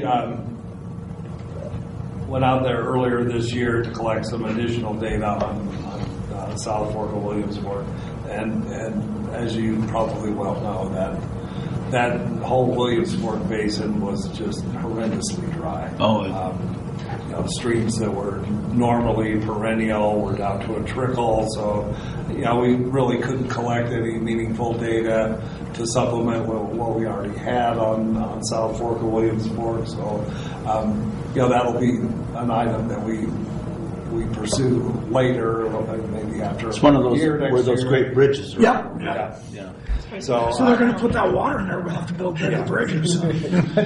went out there earlier this year to collect some additional data on South Fork of Williams Fork, and as you probably well know, that whole Williams Fork basin was just horrendously dry. Streams that were normally perennial were down to a trickle, so we really couldn't collect any meaningful data to supplement what we already had on South Fork of Williams Fork. So that'll be an item that we pursue later, maybe after. It's one of those year, where those great bridges are. Yeah. So they're going to put that water in there. We'll have to build bigger bridges. So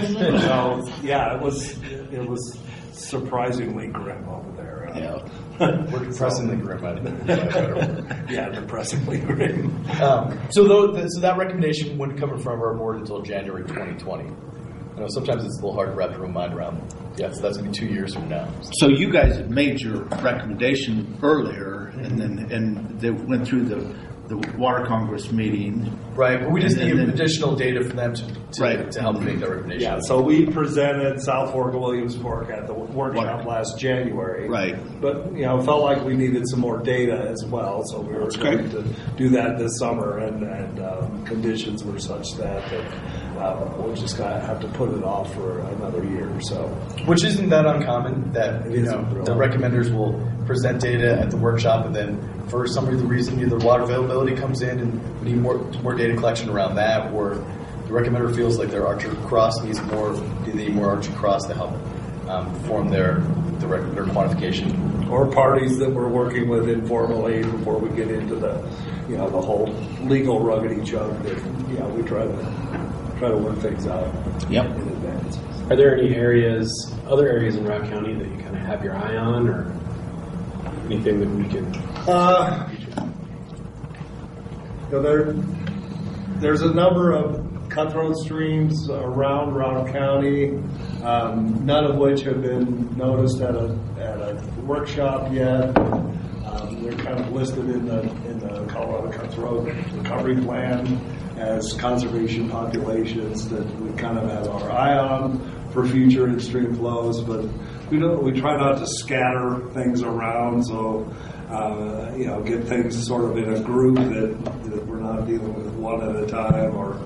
it was surprisingly grim over there. We're depressingly grim. Yeah, depressingly grim. So that recommendation wouldn't come in front of our board until January 2020. I know sometimes it's a little hard to wrap your own mind around. Yeah, so that's going to be 2 years from now. So you guys had made your recommendation earlier, and they went through the Water Congress meeting. Right, but we just need additional data from them to help make that recommendation. Yeah, so we presented South Fork of Williams Fork at the workshop last January. Right. But, felt like we needed some more data as well, so we were going to do that this summer, and conditions were such that we're just going to have to put it off for another year or so. Which isn't that uncommon, that the recommenders will present data at the workshop, and then for some reason either water availability comes in and we need more data collection around that, or the recommender feels like their Archer Cross needs more Archer Cross to help form their quantification. Or parties that we're working with informally before we get into the whole legal ruggedy chug that we try to work things out in advance. Are there any other areas in Rock County that you kind of have your eye on, or anything that we can? There's a number of cutthroat streams around Routt County, none of which have been noticed at a workshop yet. They're kind of listed in the Colorado Cutthroat Recovery Plan as conservation populations that we kind of have our eye on for future in-stream flows, but we try not to scatter things around, so get things sort of in a group that we're not dealing with one at a time, or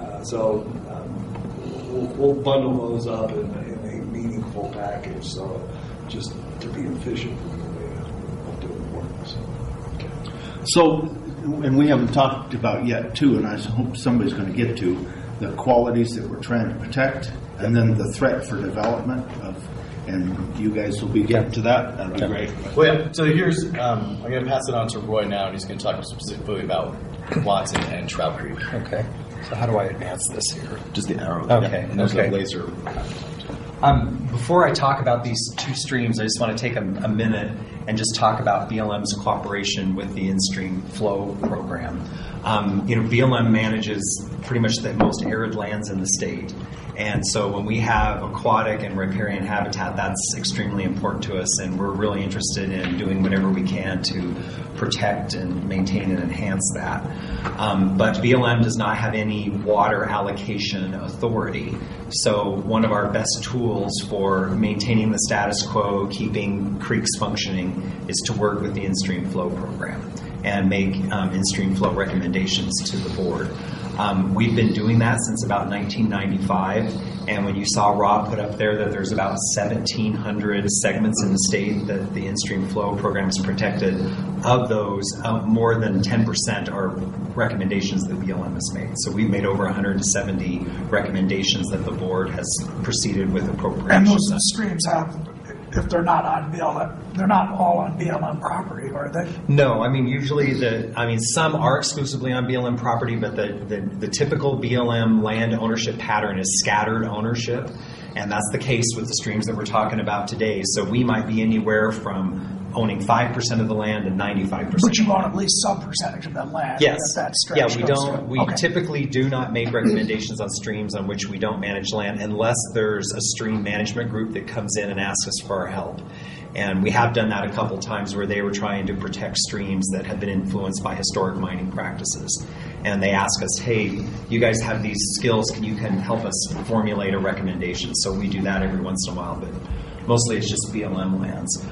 we'll bundle those up in a meaningful package, so just to be efficient in the way of doing work. So, and we haven't talked about yet too, and I hope somebody's going to get to the qualities that we're trying to protect, and then the threat for development and you guys will be getting to that. That'd be great. Well, yeah, so here's, I'm going to pass it on to Roy now, and he's going to talk specifically about Watson and Trout Creek. Okay. So how do I advance this here? Just the arrow. Okay. Yeah. And there's a laser. Before I talk about these two streams, I just want to take a minute and just talk about BLM's cooperation with the in-stream flow program. BLM manages pretty much the most arid lands in the state. And so when we have aquatic and riparian habitat, that's extremely important to us, and we're really interested in doing whatever we can to protect and maintain and enhance that. But BLM does not have any water allocation authority. So one of our best tools for maintaining the status quo, keeping creeks functioning, is to work with the in-stream flow program and make in-stream flow recommendations to the board. We've been doing that since about 1995, and when you saw Rob put up there that there's about 1,700 segments in the state that the in-stream flow program is protected, of those, more than 10% are recommendations that BLM has made. So we've made over 170 recommendations that the board has proceeded with appropriations. And those streams have, if they're not on BLM, they're not all on BLM property, are they? No, usually some are exclusively on BLM property, but the typical BLM land ownership pattern is scattered ownership, and that's the case with the streams that we're talking about today. So we might be anywhere from owning 5% of the land and 95%. But you own at least some percentage of that land. Yes. That stretch We typically do not make recommendations on streams on which we don't manage land unless there's a stream management group that comes in and asks us for our help. And we have done that a couple times where they were trying to protect streams that have been influenced by historic mining practices. And they ask us, hey, you guys have these skills, can help us formulate a recommendation? So we do that every once in a while, but mostly it's just BLM lands.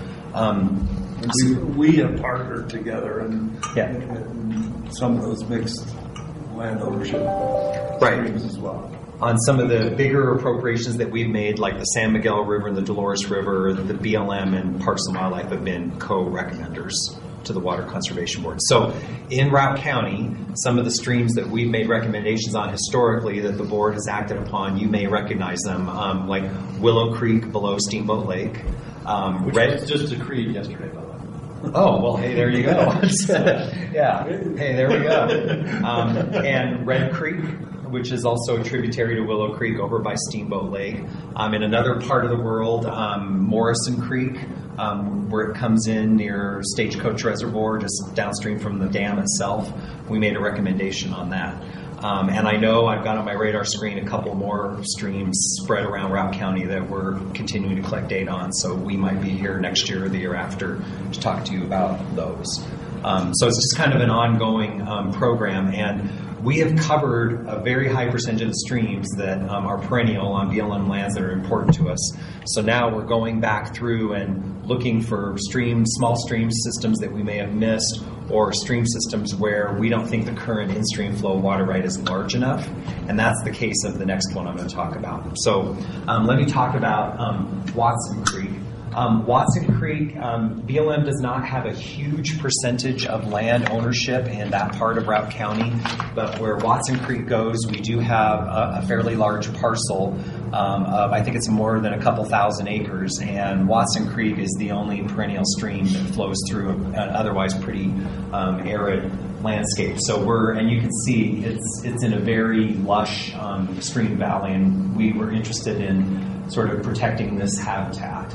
We have partnered together in some of those mixed land ownership streams as well. On some of the bigger appropriations that we've made, like the San Miguel River and the Dolores River, the BLM and Parks and Wildlife have been co-recommenders to the Water Conservation Board. So in Routt County, some of the streams that we've made recommendations on historically that the board has acted upon, you may recognize them, like Willow Creek below Steamboat Lake. Which was just decreed yesterday, by the way. Oh, well, hey, there you go. Yeah, hey, there we go. And Red Creek, which is also a tributary to Willow Creek over by Steamboat Lake. In another part of the world, Morrison Creek, where it comes in near Stagecoach Reservoir, just downstream from the dam itself. We made a recommendation on that. And I know I've got on my radar screen a couple more streams spread around Routt County that we're continuing to collect data on. So we might be here next year or the year after to talk to you about those. So it's just kind of an ongoing program. And we have covered a very high percentage of the streams that are perennial on BLM lands that are important to us. So now we're going back through and looking for small stream systems that we may have missed, or stream systems where we don't think the current in-stream flow water right is large enough. And that's the case of the next one I'm going to talk about. So let me talk about Watson Creek. Watson Creek, BLM does not have a huge percentage of land ownership in that part of Routt County, but where Watson Creek goes, we do have a fairly large parcel of, I think it's more than a couple thousand acres, and Watson Creek is the only perennial stream that flows through an otherwise pretty arid landscape. So and you can see it's in a very lush stream valley, and we were interested in sort of protecting this habitat.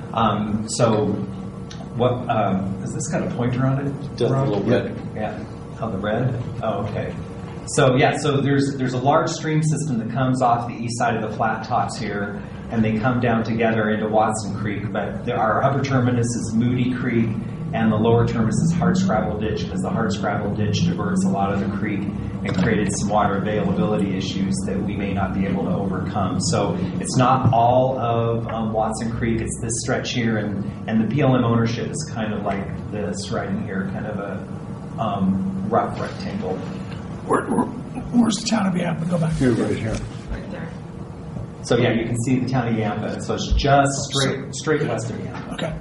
So what, has this got a pointer on it? Just a little red. Yeah. Oh, the red? Oh, okay. So there's a large stream system that comes off the east side of the flat tops here, and they come down together into Watson Creek. But our upper terminus is Moody Creek, and the lower terminus is Hardscrabble Ditch, because the Hardscrabble Ditch diverts a lot of the creek and created some water availability issues that we may not be able to overcome. So it's not all of Watson Creek, it's this stretch here, and the BLM ownership is kind of like this right in here, kind of a rough rectangle. Where's the town of Yampa? Go back. Here, right here. Right there. So yeah, you can see the town of Yampa. So it's just straight west of Yampa. Okay.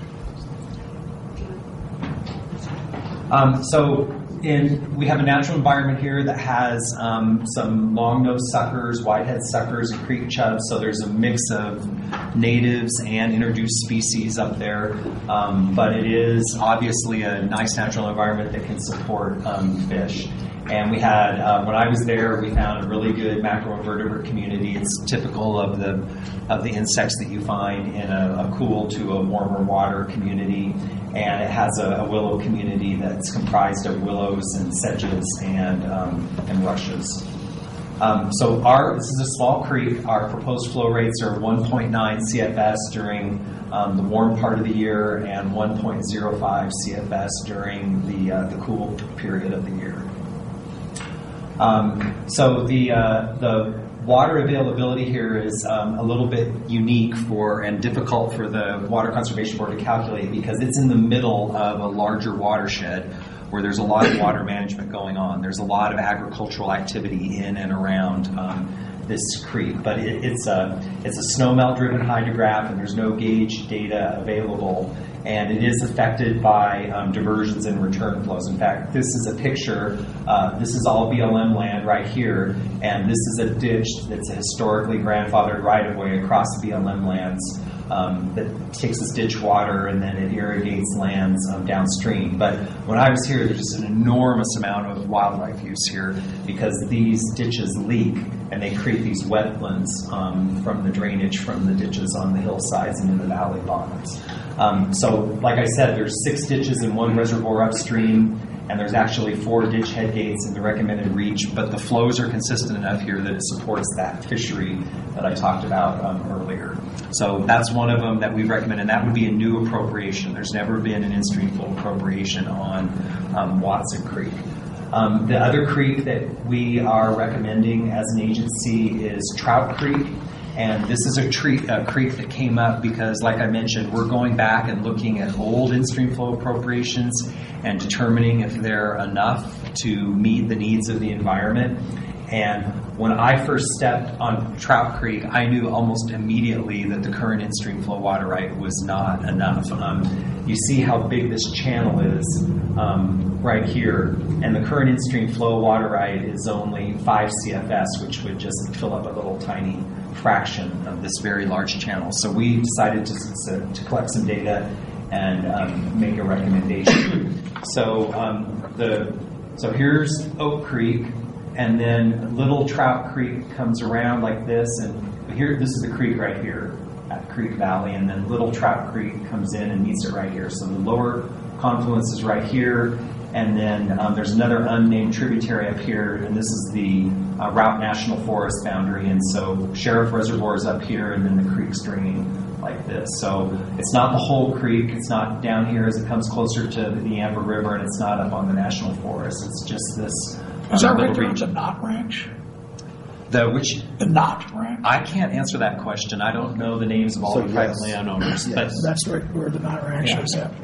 We have a natural environment here that has some long-nosed suckers, whitehead suckers, and creek chubs. So there's a mix of natives and introduced species up there. But it is obviously a nice natural environment that can support fish. And we had, when I was there, we found a really good macroinvertebrate community. It's typical of the insects that you find in a cool to a warmer water community. And it has a willow community that's comprised of willows and sedges and rushes. This is a small creek. Our proposed flow rates are 1.9 CFS during the warm part of the year and 1.05 CFS during the cool period of the year. The water availability here is a little bit unique and difficult for the Water Conservation Board to calculate, because it's in the middle of a larger watershed where there's a lot of water management going on. There's a lot of agricultural activity in and around this creek, but it's a snowmelt-driven hydrograph, and there's no gauge data available. And it is affected by diversions and return flows. In fact, this is a picture. This is all BLM land right here, and this is a ditch that's a historically grandfathered right-of-way across BLM lands that takes this ditch water and then it irrigates lands downstream. But when I was here, there's just an enormous amount of wildlife use here because these ditches leak and they create these wetlands from the drainage from the ditches on the hillsides and in the valley bottoms. Like I said, there's 6 ditches and 1 reservoir upstream, and there's actually 4 ditch head gates in the recommended reach, but the flows are consistent enough here that it supports that fishery that I talked about earlier. So that's one of them that we recommend, and that would be a new appropriation. There's never been an in-stream flow appropriation on Watson Creek. The other creek that we are recommending as an agency is Trout Creek. And this is a creek that came up because, like I mentioned, we're going back and looking at old in-stream flow appropriations and determining if they're enough to meet the needs of the environment. And when I first stepped on Trout Creek, I knew almost immediately that the current in-stream flow water right was not enough. You see how big this channel is right here, and the current in-stream flow water right is only 5 CFS, which would just fill up a little tiny fraction of this very large channel. So we decided to collect some data and make a recommendation. So here's Oak Creek, and then Little Trout Creek comes around like this, and here, this is the creek right here at Creek Valley, and then Little Trout Creek comes in and meets it right here. So the lower confluence is right here, and then there's another unnamed tributary up here, and this is the Route National Forest boundary, and so Sheriff Reservoir is up here, and then the creek's draining like this. So it's not the whole creek, it's not down here as it comes closer to the Amber River, and it's not up on the National Forest, it's just this Is that little right there region. the Knott Ranch? The Knott Ranch? I can't answer that question. I don't know the names of all the private landowners. Yes, But that's right where the Knott Ranch is at.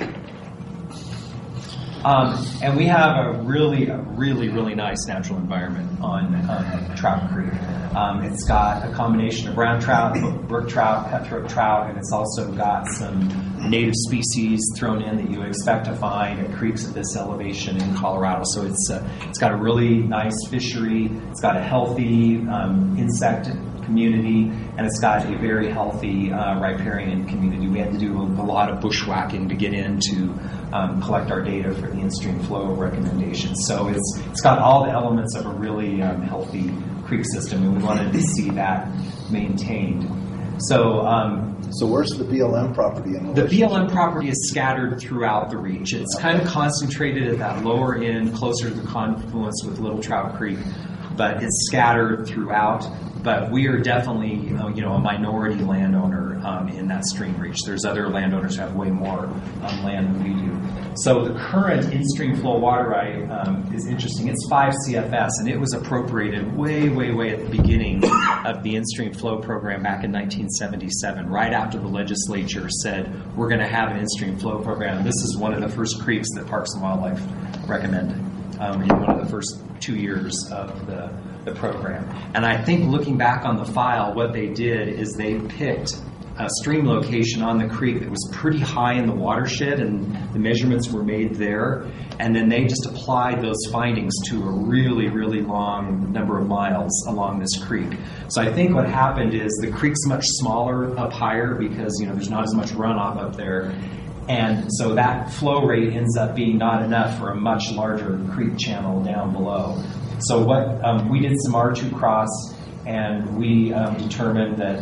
And we have a really nice natural environment on Trout Creek. It's got a combination of brown trout, brook trout, cutthroat trout, and it's also got some native species thrown in that you would expect to find at creeks at this elevation in Colorado. So it's got a really nice fishery. It's got a healthy insect community, and it's got a very healthy riparian community. We had to do a lot of bushwhacking to get in to collect our data for the in-stream flow recommendations. So it's got all the elements of a really healthy creek system, and we wanted to see that maintained. So So where's the BLM property in The relation? BLM property is scattered throughout the reach. It's kind of concentrated at that lower end, closer to the confluence with Little Trout Creek, but it's scattered throughout. But we are definitely, a minority landowner in that stream reach. There's other landowners who have way more land than we do. So the current in-stream flow water right is interesting. It's 5 CFS, and it was appropriated way, way, way at the beginning of the in-stream flow program back in 1977, right after the legislature said, we're going to have an in-stream flow program. This is one of the first creeks that Parks and Wildlife recommended in one of the first 2 years of the program. And I think looking back on the file, what they did is they picked a stream location on the creek that was pretty high in the watershed, and the measurements were made there. And then they just applied those findings to a really, really long number of miles along this creek. So I think what happened is the creek's much smaller up higher because, there's not as much runoff up there. And so that flow rate ends up being not enough for a much larger creek channel down below. So what we did some R2 cross, and we determined that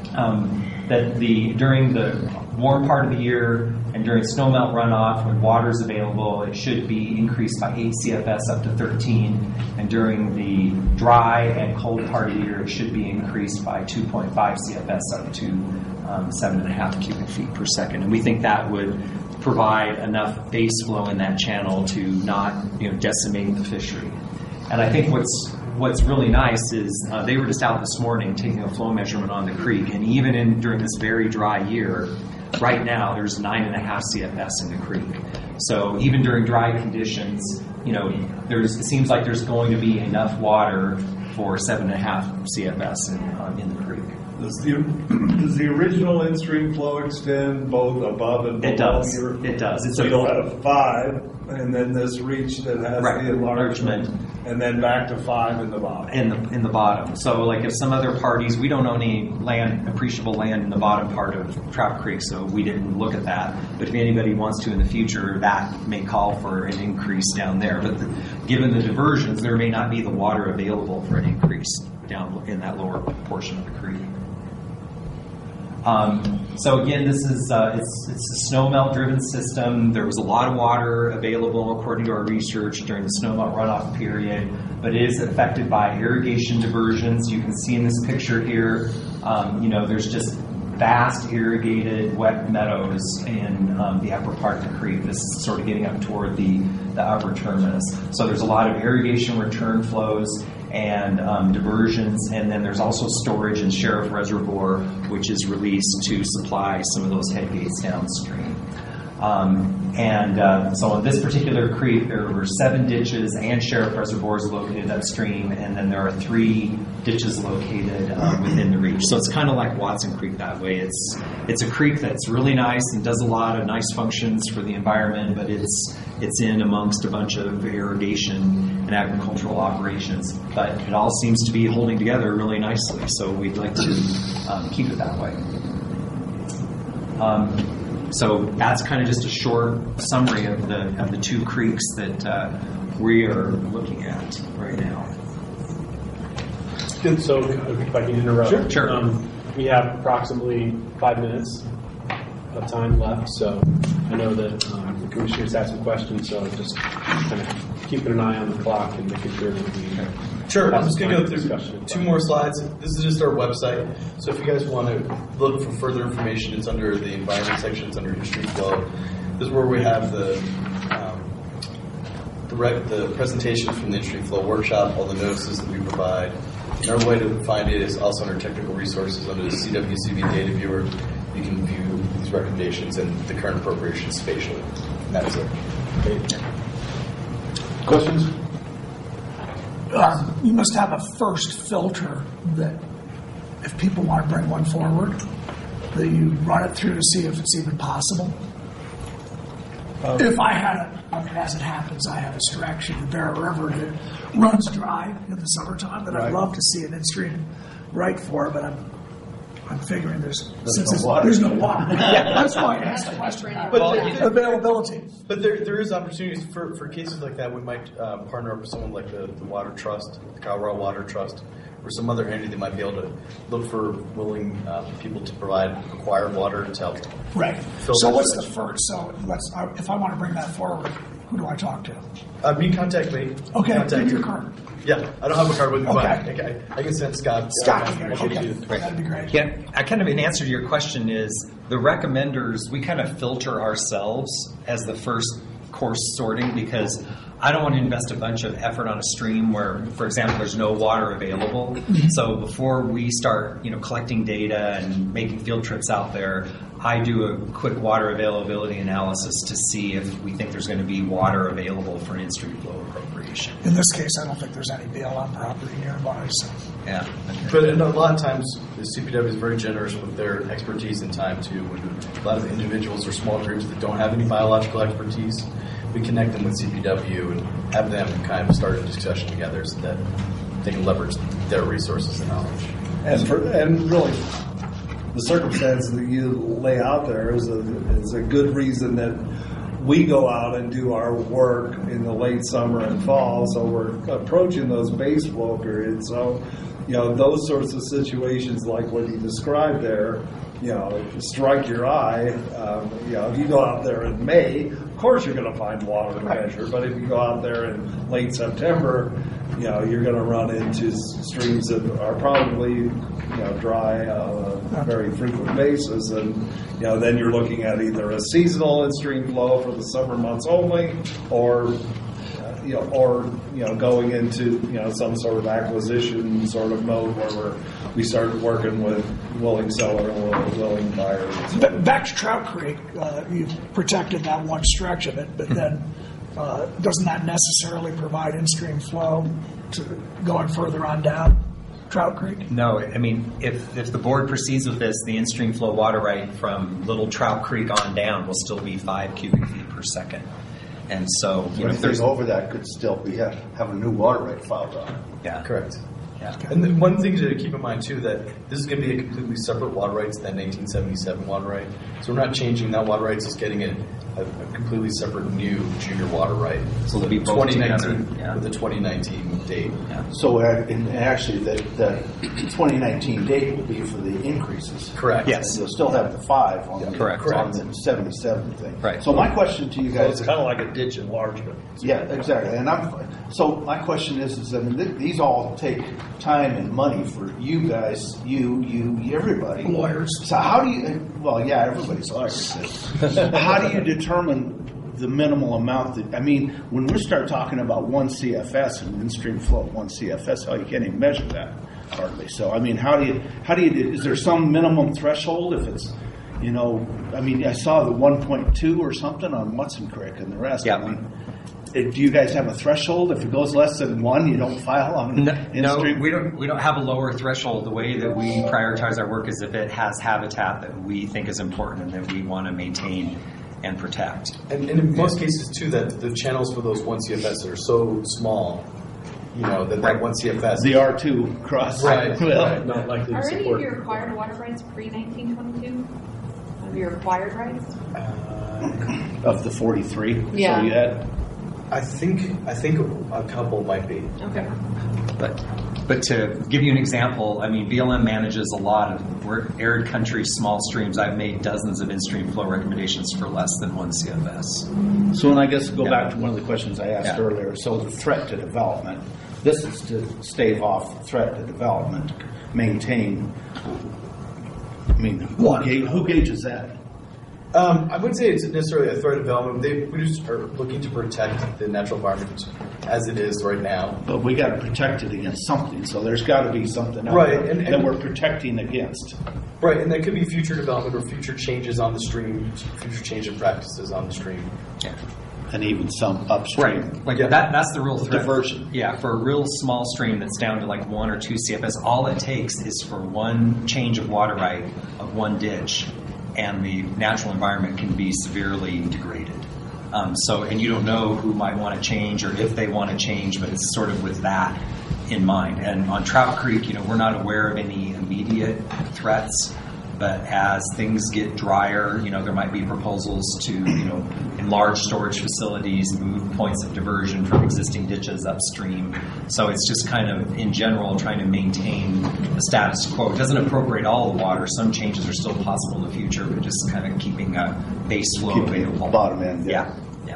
during the warm part of the year and during snowmelt runoff, when water is available, it should be increased by 8 CFS up to 13. And during the dry and cold part of the year, it should be increased by 2.5 CFS up to 7.5 cubic feet per second. And we think that would provide enough base flow in that channel to not decimate the fishery. And I think what's really nice is they were just out this morning taking a flow measurement on the creek, and even during this very dry year, right now there's 9.5 CFS in the creek. So even during dry conditions, it seems like there's going to be enough water for 7.5 CFS in the creek. Does the original in-stream flow extend both above and below? It does. It does. So you'll have 5, and then this reach that has the enlargement, and then back to 5 in the bottom. In the bottom. So, like if some other parties, we don't own any appreciable land in the bottom part of Trout Creek, so we didn't look at that. But if anybody wants to in the future, that may call for an increase down there. But given the diversions, there may not be the water available for an increase down in that lower portion of the creek. So again, this is it's a snowmelt driven system. There was a lot of water available according to our research during the snowmelt runoff period, but it is affected by irrigation diversions. You can see in this picture here, there's just vast irrigated wet meadows in the upper part of the creek. This is sort of getting up toward the upper terminus. So there's a lot of irrigation return flows and diversions, and then there's also storage in Sheriff Reservoir, which is released to supply some of those headgates downstream. So on this particular creek, there were 7 ditches and Sheriff Reservoirs located upstream, and then there are 3 ditches located within the reach. So it's kind of like Watson Creek that way. It's a creek that's really nice and does a lot of nice functions for the environment, but it's in amongst a bunch of irrigation and agricultural operations. But it all seems to be holding together really nicely, so we'd like to keep it that way. So that's kind of just a short summary of the 2 creeks that we are looking at right now. So if I can interrupt. Sure. We have approximately 5 minutes of time left, so I know that the commissioners have some questions, so just kind of keeping an eye on the clock and making sure that we Sure, I'm just going to go through 2 more slides. This is just our website, so if you guys want to look for further information, it's under the environment section, it's under in-stream flow. This is where we have the presentation from the in-stream flow workshop, all the notices that we provide. Another way to find it is also under technical resources under the CWCB data viewer. You can view these recommendations and the current appropriations spatially. And that's it. Okay. Questions? You must have a first filter that if people want to bring one forward, that you run it through to see if it's even possible. If I had as it happens, I have a stretch of the Bear River that runs dry in the summertime that I'd love to see an in-stream right for, but I'm figuring there's no water. There's no water. That's why I asked the question. Availability. But there is opportunities for cases like that. We might partner up with someone like the Water Trust, the Colorado Water Trust, or some other entity that might be able to look for willing people to provide acquired water to help. Right. So what's the first? So if I want to bring that forward, who do I talk to? You contact me. Okay, Contact give me your you. card. Yeah, I don't have a card with me, Okay. but I can send Scott. Okay, that'd be great. Yeah, I kind of an answer to your question is the recommenders, we kind of filter ourselves as the first course sorting because I don't want to invest a bunch of effort on a stream where, for example, there's no water available. So before we start, collecting data and making field trips out there, I do a quick water availability analysis to see if we think there's going to be water available for an in-stream flow appropriation. In this case, I don't think there's any BLM property nearby. So. Yeah. But a lot of times, the CPW is very generous with their expertise and time too. When a lot of individuals or small groups that don't have any biological expertise, we connect them with CPW and have them kind of start a discussion together so that they can leverage their resources and knowledge. And really, the circumstance that you lay out there is a good reason that we go out and do our work in the late summer and fall. So we're approaching those base flow periods. So, those sorts of situations like what you described there, strike your eye. If you go out there in May, of course you're going to find water to measure. But if you go out there in late September, you're going to run into streams that are probably dry on a very frequent basis, and then you're looking at either a seasonal in-stream flow for the summer months only, or going into some sort of acquisition sort of mode where we start working with willing seller or willing buyer. Back to Trout Creek, you've protected that one stretch of it, but then doesn't that necessarily provide in-stream flow to going further on down Trout Creek? No, I mean, if the board proceeds with this, the in-stream flow water right from Little Trout Creek on down will still be 5 cubic feet per second. And so, anything over that could still be have a new water rate filed on it. Yeah, correct. Yeah. And then one thing to keep in mind too, that this is going to be a completely separate water rights than 1877 water right. So we're not changing that water rights; it's getting a completely separate new junior water right. So they'll be both 2019 with the 2019 date. Yeah. So actually, the 2019 date will be for the increases. Correct. Yes. You'll still have the 5 on the 77 thing. Right. So my question to you guys, it's kind of like a ditch enlargement. Yeah, exactly. And so my question is these all take time and money for you guys, everybody. Lawyers. So how do you? Well, yeah, everybody's lawyers. How do you determine the minimal amount when we start talking about 1 CFS and in-stream flow of 1 CFS, you can't even measure that hardly. So how do you? Is there some minimum threshold if it's? I saw the 1.2 or something on Watson Creek and the rest. Yeah. Do you guys have a threshold? If it goes less than 1, you don't file on in-stream? No, we don't have a lower threshold. The way that we prioritize our work is if it has habitat that we think is important and that we want to maintain and protect. And in most cases too, that the channels for those 1 CFS are so small, that 1 CFS. The R2 cross. Right. Not likely to Are any of support. your acquired water rights pre-1922? Of your acquired rights? Of the 43? Yeah. So you had... I think a couple might be. Okay. But to give you an example, BLM manages a lot of arid country, small streams. I've made dozens of in-stream flow recommendations for less than 1 CFS. So, and I guess go back to one of the questions I asked earlier. So the threat to development, this is to stave off threat to development, maintain. Who gauges that? I wouldn't say it's necessarily a threat of development. We just are looking to protect the natural environment as it is right now. But we got to protect it against something, so there's got to be something else that we're protecting against. Right, and that could be future development or future changes on the stream, future change in practices on the stream. Yeah. And even some upstream. Right, that's the real threat. Diversion. Yeah, for a real small stream that's down to like 1 or 2 CFS, all it takes is for one change of water right of 1 ditch, and the natural environment can be severely degraded. And you don't know who might want to change or if they want to change, but it's sort of with that in mind. And on Trout Creek, we're not aware of any immediate threats, but as things get drier, there might be proposals to, enlarge storage facilities, move points of diversion from existing ditches upstream. So it's just kind of, in general, trying to maintain the status quo. It doesn't appropriate all the water. Some changes are still possible in the future, but just kind of keeping a base flow available. Bottom end. Yeah.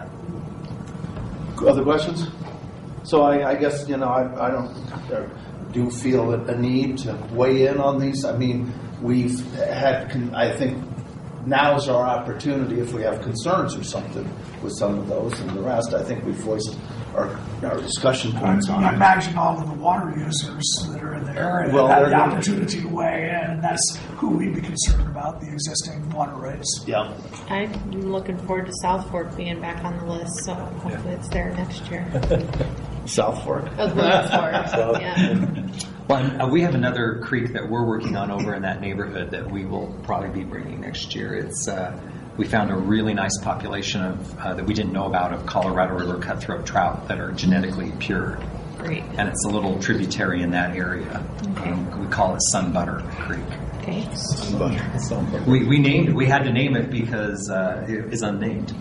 Other questions? So I guess, I do feel a need to weigh in on these. I mean, we've had, I think now's our opportunity if we have concerns or something with some of those, and the rest, I think we've voiced our discussion points on I it. imagine all of the water users that are in the area Well, have they're the gonna- opportunity to weigh in, and that's who we'd be concerned about, the existing water rates. Yeah. I'm looking forward to South Fork being back on the list, so hopefully it's there next year. South Fork? Williams Fork, yeah. Well, we have another creek that we're working on over in that neighborhood that we will probably be bringing next year. It's we found a really nice population of that we didn't know about of Colorado River cutthroat trout that are genetically pure. Great. And it's a little tributary in that area. Okay. And we call it Sunbutter Creek. Okay. Sunbutter. We had to name it because it is unnamed.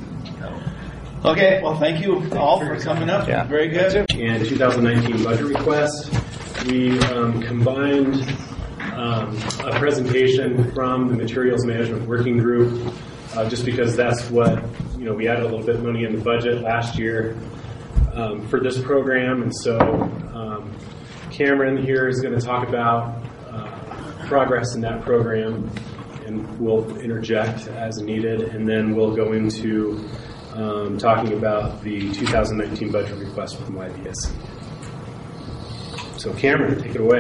Okay, well, thank you all for coming up. Yeah. Very good. And 2019 budget request, we combined a presentation from the Materials Management Working Group, just because that's what, we added a little bit of money in the budget last year for this program. And so Cameron here is going to talk about progress in that program, and we'll interject as needed, and then we'll go into talking about the 2019 budget request from YBS. So Cameron, take it away.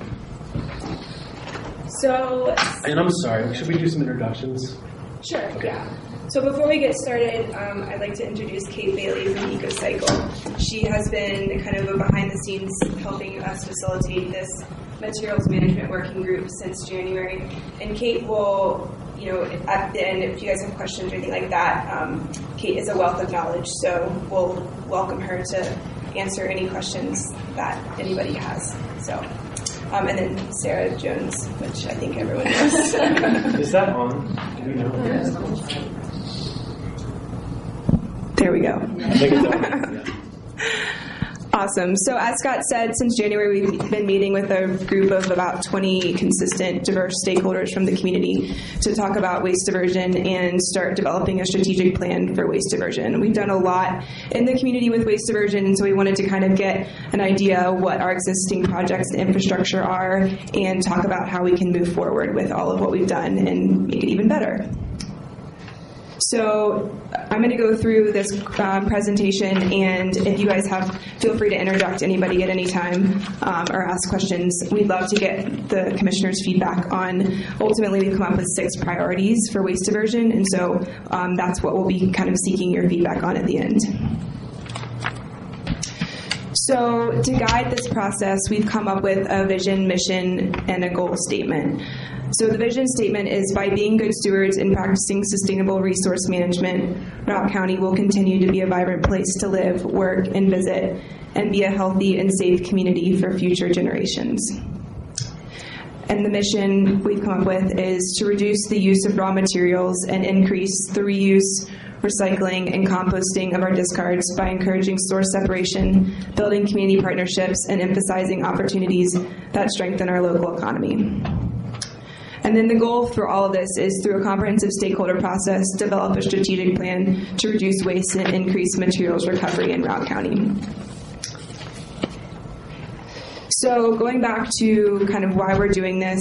So, And I'm sorry, should we do some introductions? sure, yeah. So before we get started, I'd like to introduce Kate Bailey from EcoCycle. She has been kind of a behind the scenes helping us facilitate this materials management working group since January. And Kate will, at the end, if you guys have questions or anything like that, Kate is a wealth of knowledge, so we'll welcome her to answer any questions that anybody has. So, and then Sarah Jones, which I think everyone knows. Is that on? Do we know? There we go. I think it's on. Yeah. Awesome. So as Scott said, since January, we've been meeting with a group of about 20 consistent, diverse stakeholders from the community to talk about waste diversion and start developing a strategic plan for waste diversion. We've done a lot in the community with waste diversion, and so we wanted to kind of get an idea of what our existing projects and infrastructure are and talk about how we can move forward with all of what we've done and make it even better. So I'm going to go through this presentation, and if you guys feel free to interject anybody at any time or ask questions. We'd love to get the commissioners' feedback on. Ultimately, we've come up with 6 priorities for waste diversion, and so that's what we'll be kind of seeking your feedback on at the end. So to guide this process, we've come up with a vision, mission, and a goal statement. So the vision statement is, by being good stewards and practicing sustainable resource management, Rock County will continue to be a vibrant place to live, work, and visit, and be a healthy and safe community for future generations. And the mission we've come up with is to reduce the use of raw materials and increase the reuse, recycling, and composting of our discards by encouraging source separation, building community partnerships, and emphasizing opportunities that strengthen our local economy. And then the goal for all of this is, through a comprehensive stakeholder process, develop a strategic plan to reduce waste and increase materials recovery in Rock County. So going back to kind of why we're doing this,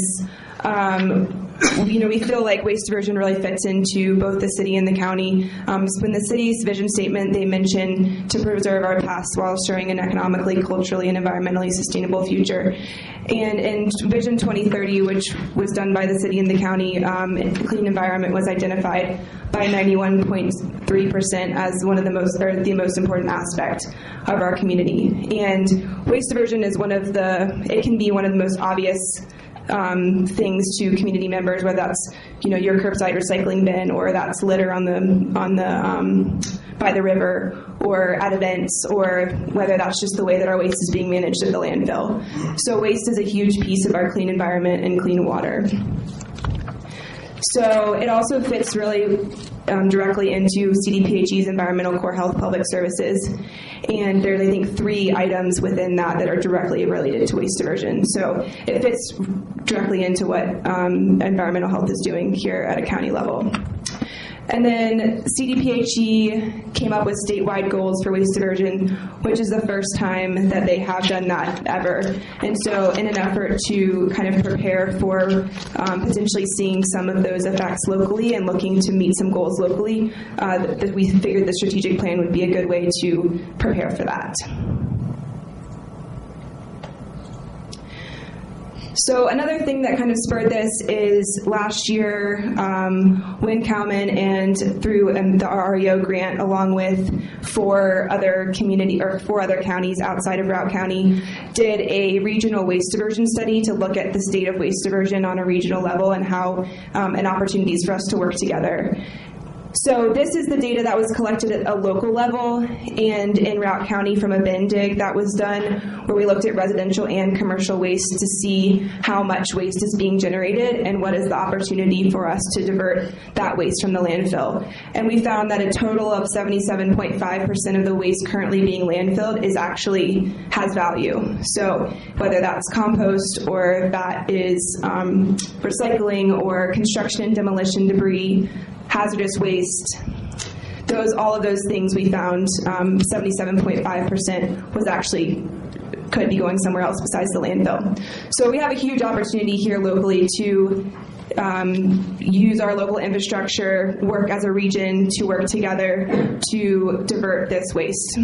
we feel like waste diversion really fits into both the city and the county. So in the city's vision statement, they mention to preserve our past while ensuring an economically, culturally, and environmentally sustainable future. And in Vision 2030, which was done by the city and the county, clean environment was identified by 91.3% as one of the most important aspect of our community. And waste diversion is it can be one of the most obvious things to community members, whether that's your curbside recycling bin or that's litter on the by the river or at events, or whether that's just the way that our waste is being managed at the landfill. So waste is a huge piece of our clean environment and clean water. So it also fits really directly into CDPHE's Environmental Core Health Public Services. And there's, I think, 3 items within that that are directly related to waste diversion. So it fits directly into what environmental health is doing here at a county level. And then CDPHE came up with statewide goals for waste diversion, which is the first time that they have done that ever. And so in an effort to kind of prepare for potentially seeing some of those effects locally and looking to meet some goals locally, we figured the strategic plan would be a good way to prepare for that. So another thing that kind of spurred this is last year, Wynn Cowman and through the REO grant, along with 4 other counties outside of Routt County, did a regional waste diversion study to look at the state of waste diversion on a regional level and how and opportunities for us to work together. So this is the data that was collected at a local level and in Routt County from a bin dig that was done, where we looked at residential and commercial waste to see how much waste is being generated and what is the opportunity for us to divert that waste from the landfill. And we found that a total of 77.5% of the waste currently being landfilled has value. So whether that's compost or that is recycling or construction and demolition debris, hazardous waste, all of those things we found, 77.5% was actually could be going somewhere else besides the landfill. So we have a huge opportunity here locally to use our local infrastructure, work as a region to work together to divert this waste.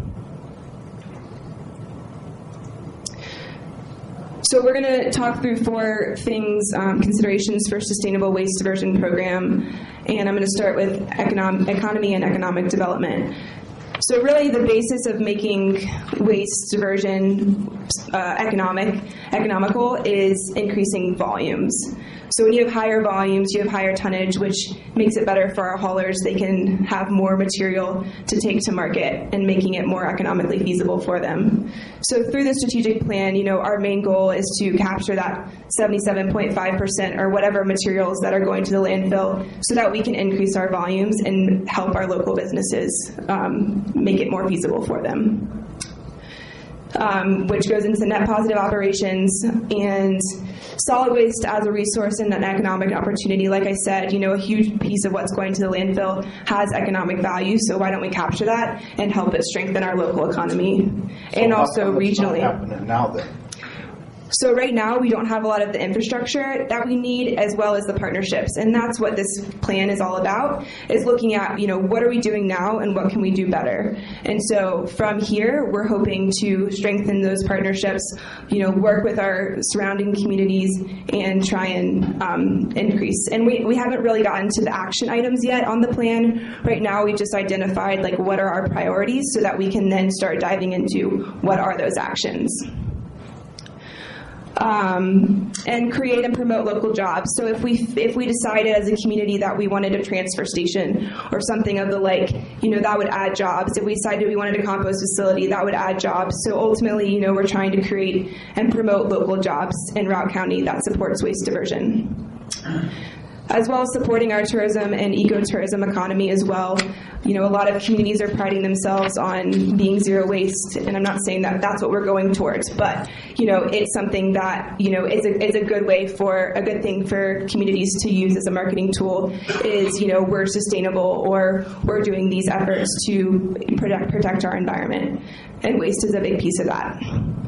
So we're going to talk through 4 things, considerations for sustainable waste diversion program, and I'm going to start with economy and economic development. So really the basis of making waste diversion economical is increasing volumes. So when you have higher volumes, you have higher tonnage, which makes it better for our haulers. They can have more material to take to market and making it more economically feasible for them. So through the strategic plan, our main goal is to capture that 77.5% or whatever materials that are going to the landfill so that we can increase our volumes and help our local businesses make it more feasible for them. Which goes into net positive operations and solid waste as a resource and an economic opportunity. Like I said, a huge piece of what's going to the landfill has economic value, so why don't we capture that and help it strengthen our local economy and also regionally. What's happening now then? So right now, we don't have a lot of the infrastructure that we need, as well as the partnerships. And that's what this plan is all about, is looking at, what are we doing now and what can we do better? And so from here, we're hoping to strengthen those partnerships, work with our surrounding communities and try and increase. And we haven't really gotten to the action items yet on the plan. Right now, we just identified what are our priorities so that we can then start diving into what are those actions. And create and promote local jobs. So if we decided as a community that we wanted a transfer station or something of the like, that would add jobs. If we decided we wanted a compost facility, that would add jobs. So ultimately, we're trying to create and promote local jobs in Routt County that supports waste diversion. As well as supporting our tourism and ecotourism economy as well. A lot of communities are priding themselves on being zero waste, and I'm not saying that that's what we're going towards, but it's something that is a good way for a good thing for communities to use as a marketing tool. Is we're sustainable, or we're doing these efforts to protect our environment, and waste is a big piece of that.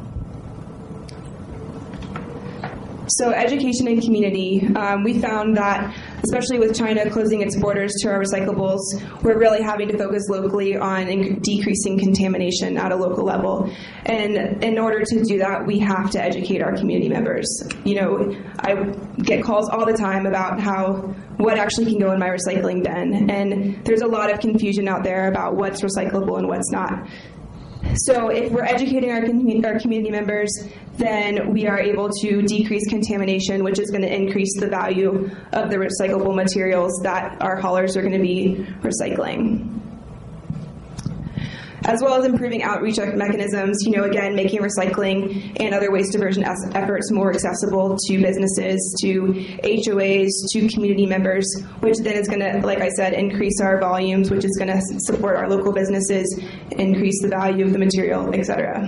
So education and community, we found that, especially with China closing its borders to our recyclables, we're really having to focus locally on decreasing contamination at a local level. And in order to do that, we have to educate our community members. I get calls all the time about what actually can go in my recycling bin. And there's a lot of confusion out there about what's recyclable and what's not. So if we're educating our community members, then we are able to decrease contamination, which is going to increase the value of the recyclable materials that our haulers are going to be recycling. as well as improving outreach mechanisms, again, making recycling and other waste diversion efforts more accessible to businesses, to HOAs, to community members, which then is going to, like I said, increase our volumes, which is going to support our local businesses, increase the value of the material, etc.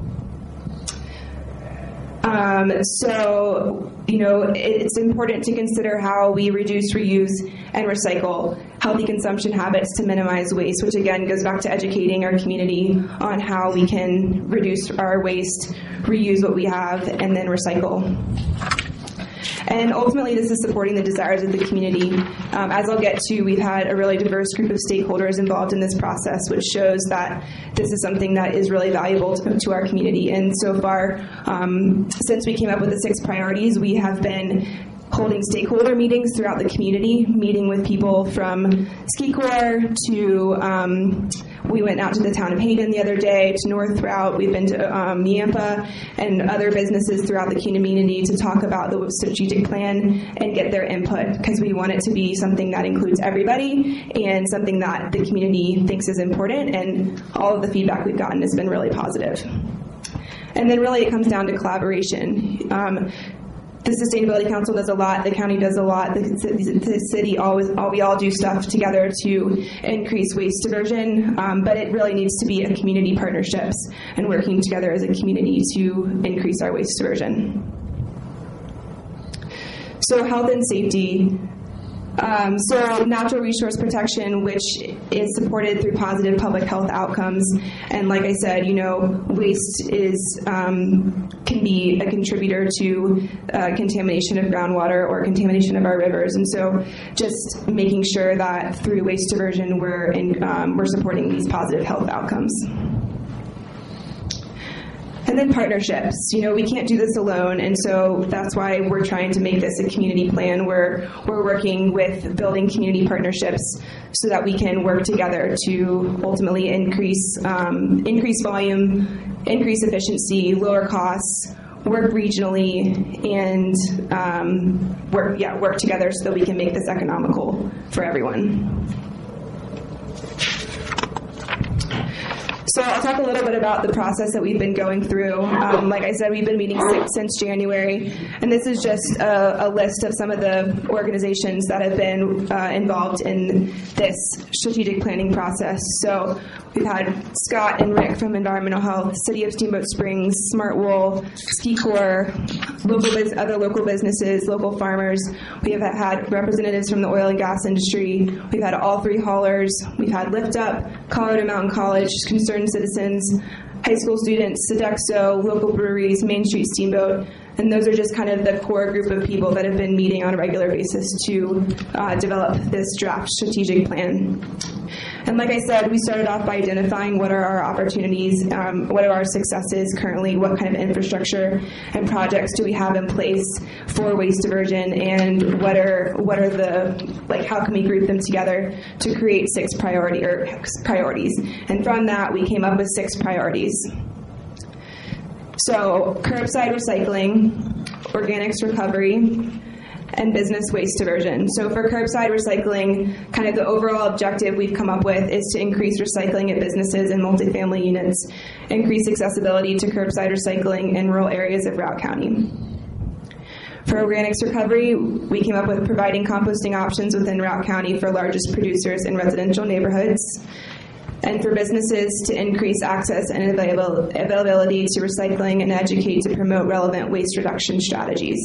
It's important to consider how we reduce, reuse, and recycle, healthy consumption habits to minimize waste, which again goes back to educating our community on how we can reduce our waste, reuse what we have, and then recycle. And ultimately, this is supporting the desires of the community. As I'll get to, we've had a really diverse group of stakeholders involved in this process, which shows that this is something that is really valuable to our community. And so far, since we came up with the 6 priorities, we have been holding stakeholder meetings throughout the community, meeting with people from Ski Corps to, we went out to the town of Hayden the other day, to North Route. We've been to Yampa and other businesses throughout the community to talk about the strategic plan and get their input, because we want it to be something that includes everybody and something that the community thinks is important, and all of the feedback we've gotten has been really positive. And then really it comes down to collaboration. The Sustainability Council does a lot, the county does a lot, the city, we all do stuff together to increase waste diversion, but it really needs to be a community partnerships and working together as a community to increase our waste diversion. So health and safety. So natural resource protection, which is supported through positive public health outcomes. And like I said, waste can be a contributor to contamination of groundwater or contamination of our rivers. And so just making sure that through waste diversion, we're supporting these positive health outcomes. And then partnerships. We can't do this alone, and so that's why we're trying to make this a community plan where we're working with building community partnerships so that we can work together to ultimately increase volume, increase efficiency, lower costs, work regionally, and work together so that we can make this economical for everyone. So I'll talk a little bit about the process that we've been going through. Like I said, we've been meeting since January, and this is just a list of some of the organizations that have been involved in this strategic planning process. So we've had Scott and Rick from Environmental Health, City of Steamboat Springs, Smart Wool, Ski Corps, other local businesses, local farmers. We have had representatives from the oil and gas industry. We've had all 3 haulers. We've had Lift Up, Colorado Mountain College, Concerned Citizens, high school students, Sodexo, local breweries, Main Street Steamboat, and those are just kind of the core group of people that have been meeting on a regular basis to develop this draft strategic plan. And like I said, we started off by identifying what are our opportunities, what are our successes currently, what kind of infrastructure and projects do we have in place for waste diversion, and what are how can we group them together to create 6 priorities. And from that, we came up with 6 priorities. So curbside recycling, organics recovery, and business waste diversion. So for curbside recycling, kind of the overall objective we've come up with is to increase recycling at businesses and multifamily units, increase accessibility to curbside recycling in rural areas of Routt County. For organics recovery, we came up with providing composting options within Routt County for largest producers in residential neighborhoods, and for businesses to increase access and availability to recycling and educate to promote relevant waste reduction strategies.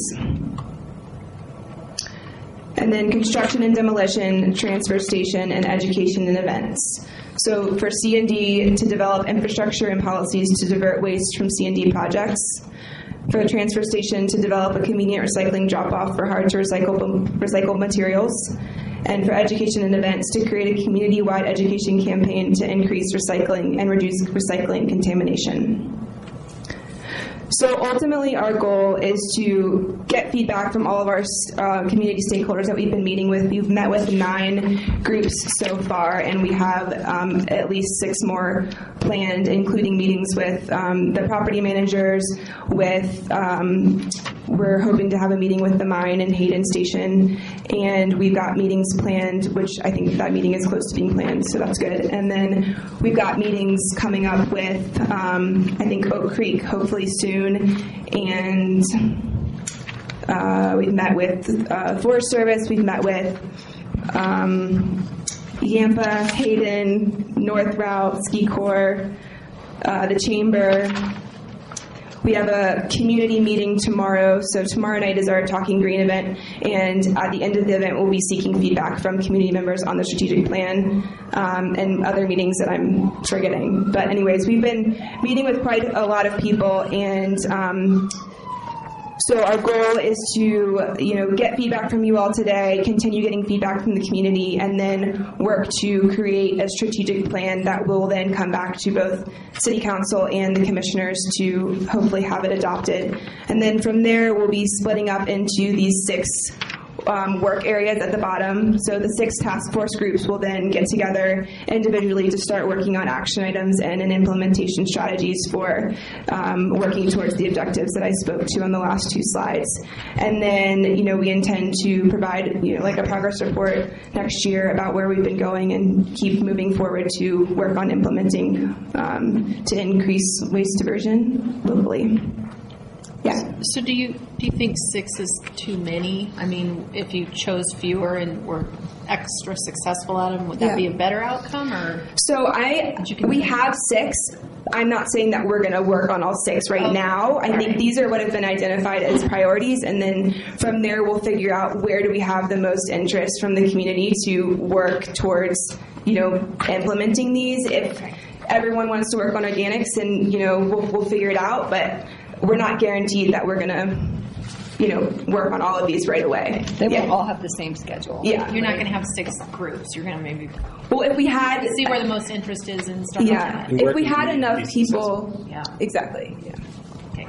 And then construction and demolition, transfer station, and education and events. So for C&D, to develop infrastructure and policies to divert waste from C&D projects. For the transfer station, to develop a convenient recycling drop-off for hard-to-recycle materials. And for education and events, to create a community-wide education campaign to increase recycling and reduce recycling contamination. So ultimately, our goal is to get feedback from all of our community stakeholders that we've been meeting with. We've met with 9 groups so far, and we have at least 6 more planned, including meetings with the property managers, with we're hoping to have a meeting with the mine and Hayden Station, and we've got meetings planned, which I think that meeting is close to being planned, so that's good. And then we've got meetings coming up with, I think, Oak Creek, hopefully soon, and we've met with Forest Service, we've met with Yampa, Hayden, North Route, Ski Corps, the Chamber. We have a community meeting tomorrow, so tomorrow night is our Talking Green event, and at the end of the event we'll be seeking feedback from community members on the strategic plan and other meetings that I'm forgetting. But anyways, we've been meeting with quite a lot of people, and so our goal is to, get feedback from you all today, continue getting feedback from the community, and then work to create a strategic plan that will then come back to both City Council and the commissioners to hopefully have it adopted. And then from there, we'll be splitting up into these 6 work areas at the bottom. So the 6 task force groups will then get together individually to start working on action items and implementation strategies for working towards the objectives that I spoke to on the last 2 slides. And then, we intend to provide, like a progress report next year about where we've been going and keep moving forward to work on implementing to increase waste diversion locally. Yeah. So do you think 6 is too many? I mean, if you chose fewer and were extra successful at them, would that be a better outcome? Or so we have 6. I'm not saying that we're going to work on all 6 right now. I think these are what have been identified as priorities, and then from there we'll figure out where do we have the most interest from the community to work towards, implementing these. If everyone wants to work on organics, and we'll figure it out, but we're not guaranteed that we're going to, work on all of these right away. They won't all have the same schedule. Yeah. You're not going to have 6 groups. You're going to maybe if we had see where the most interest is and start looking at it. If we had enough people. Yeah. Exactly. Yeah. Okay.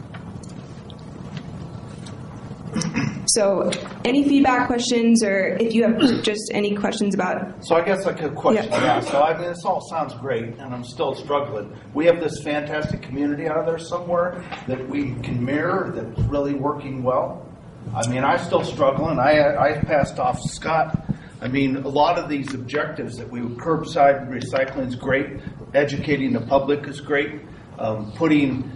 So any feedback, questions, or if you have just any questions about... So I guess I could question that. So this all sounds great, and I'm still struggling. We have this fantastic community out there somewhere that we can mirror that's really working well. I'm still struggling. I passed off Scott. A lot of these objectives that curbside recycling is great. Educating the public is great. Putting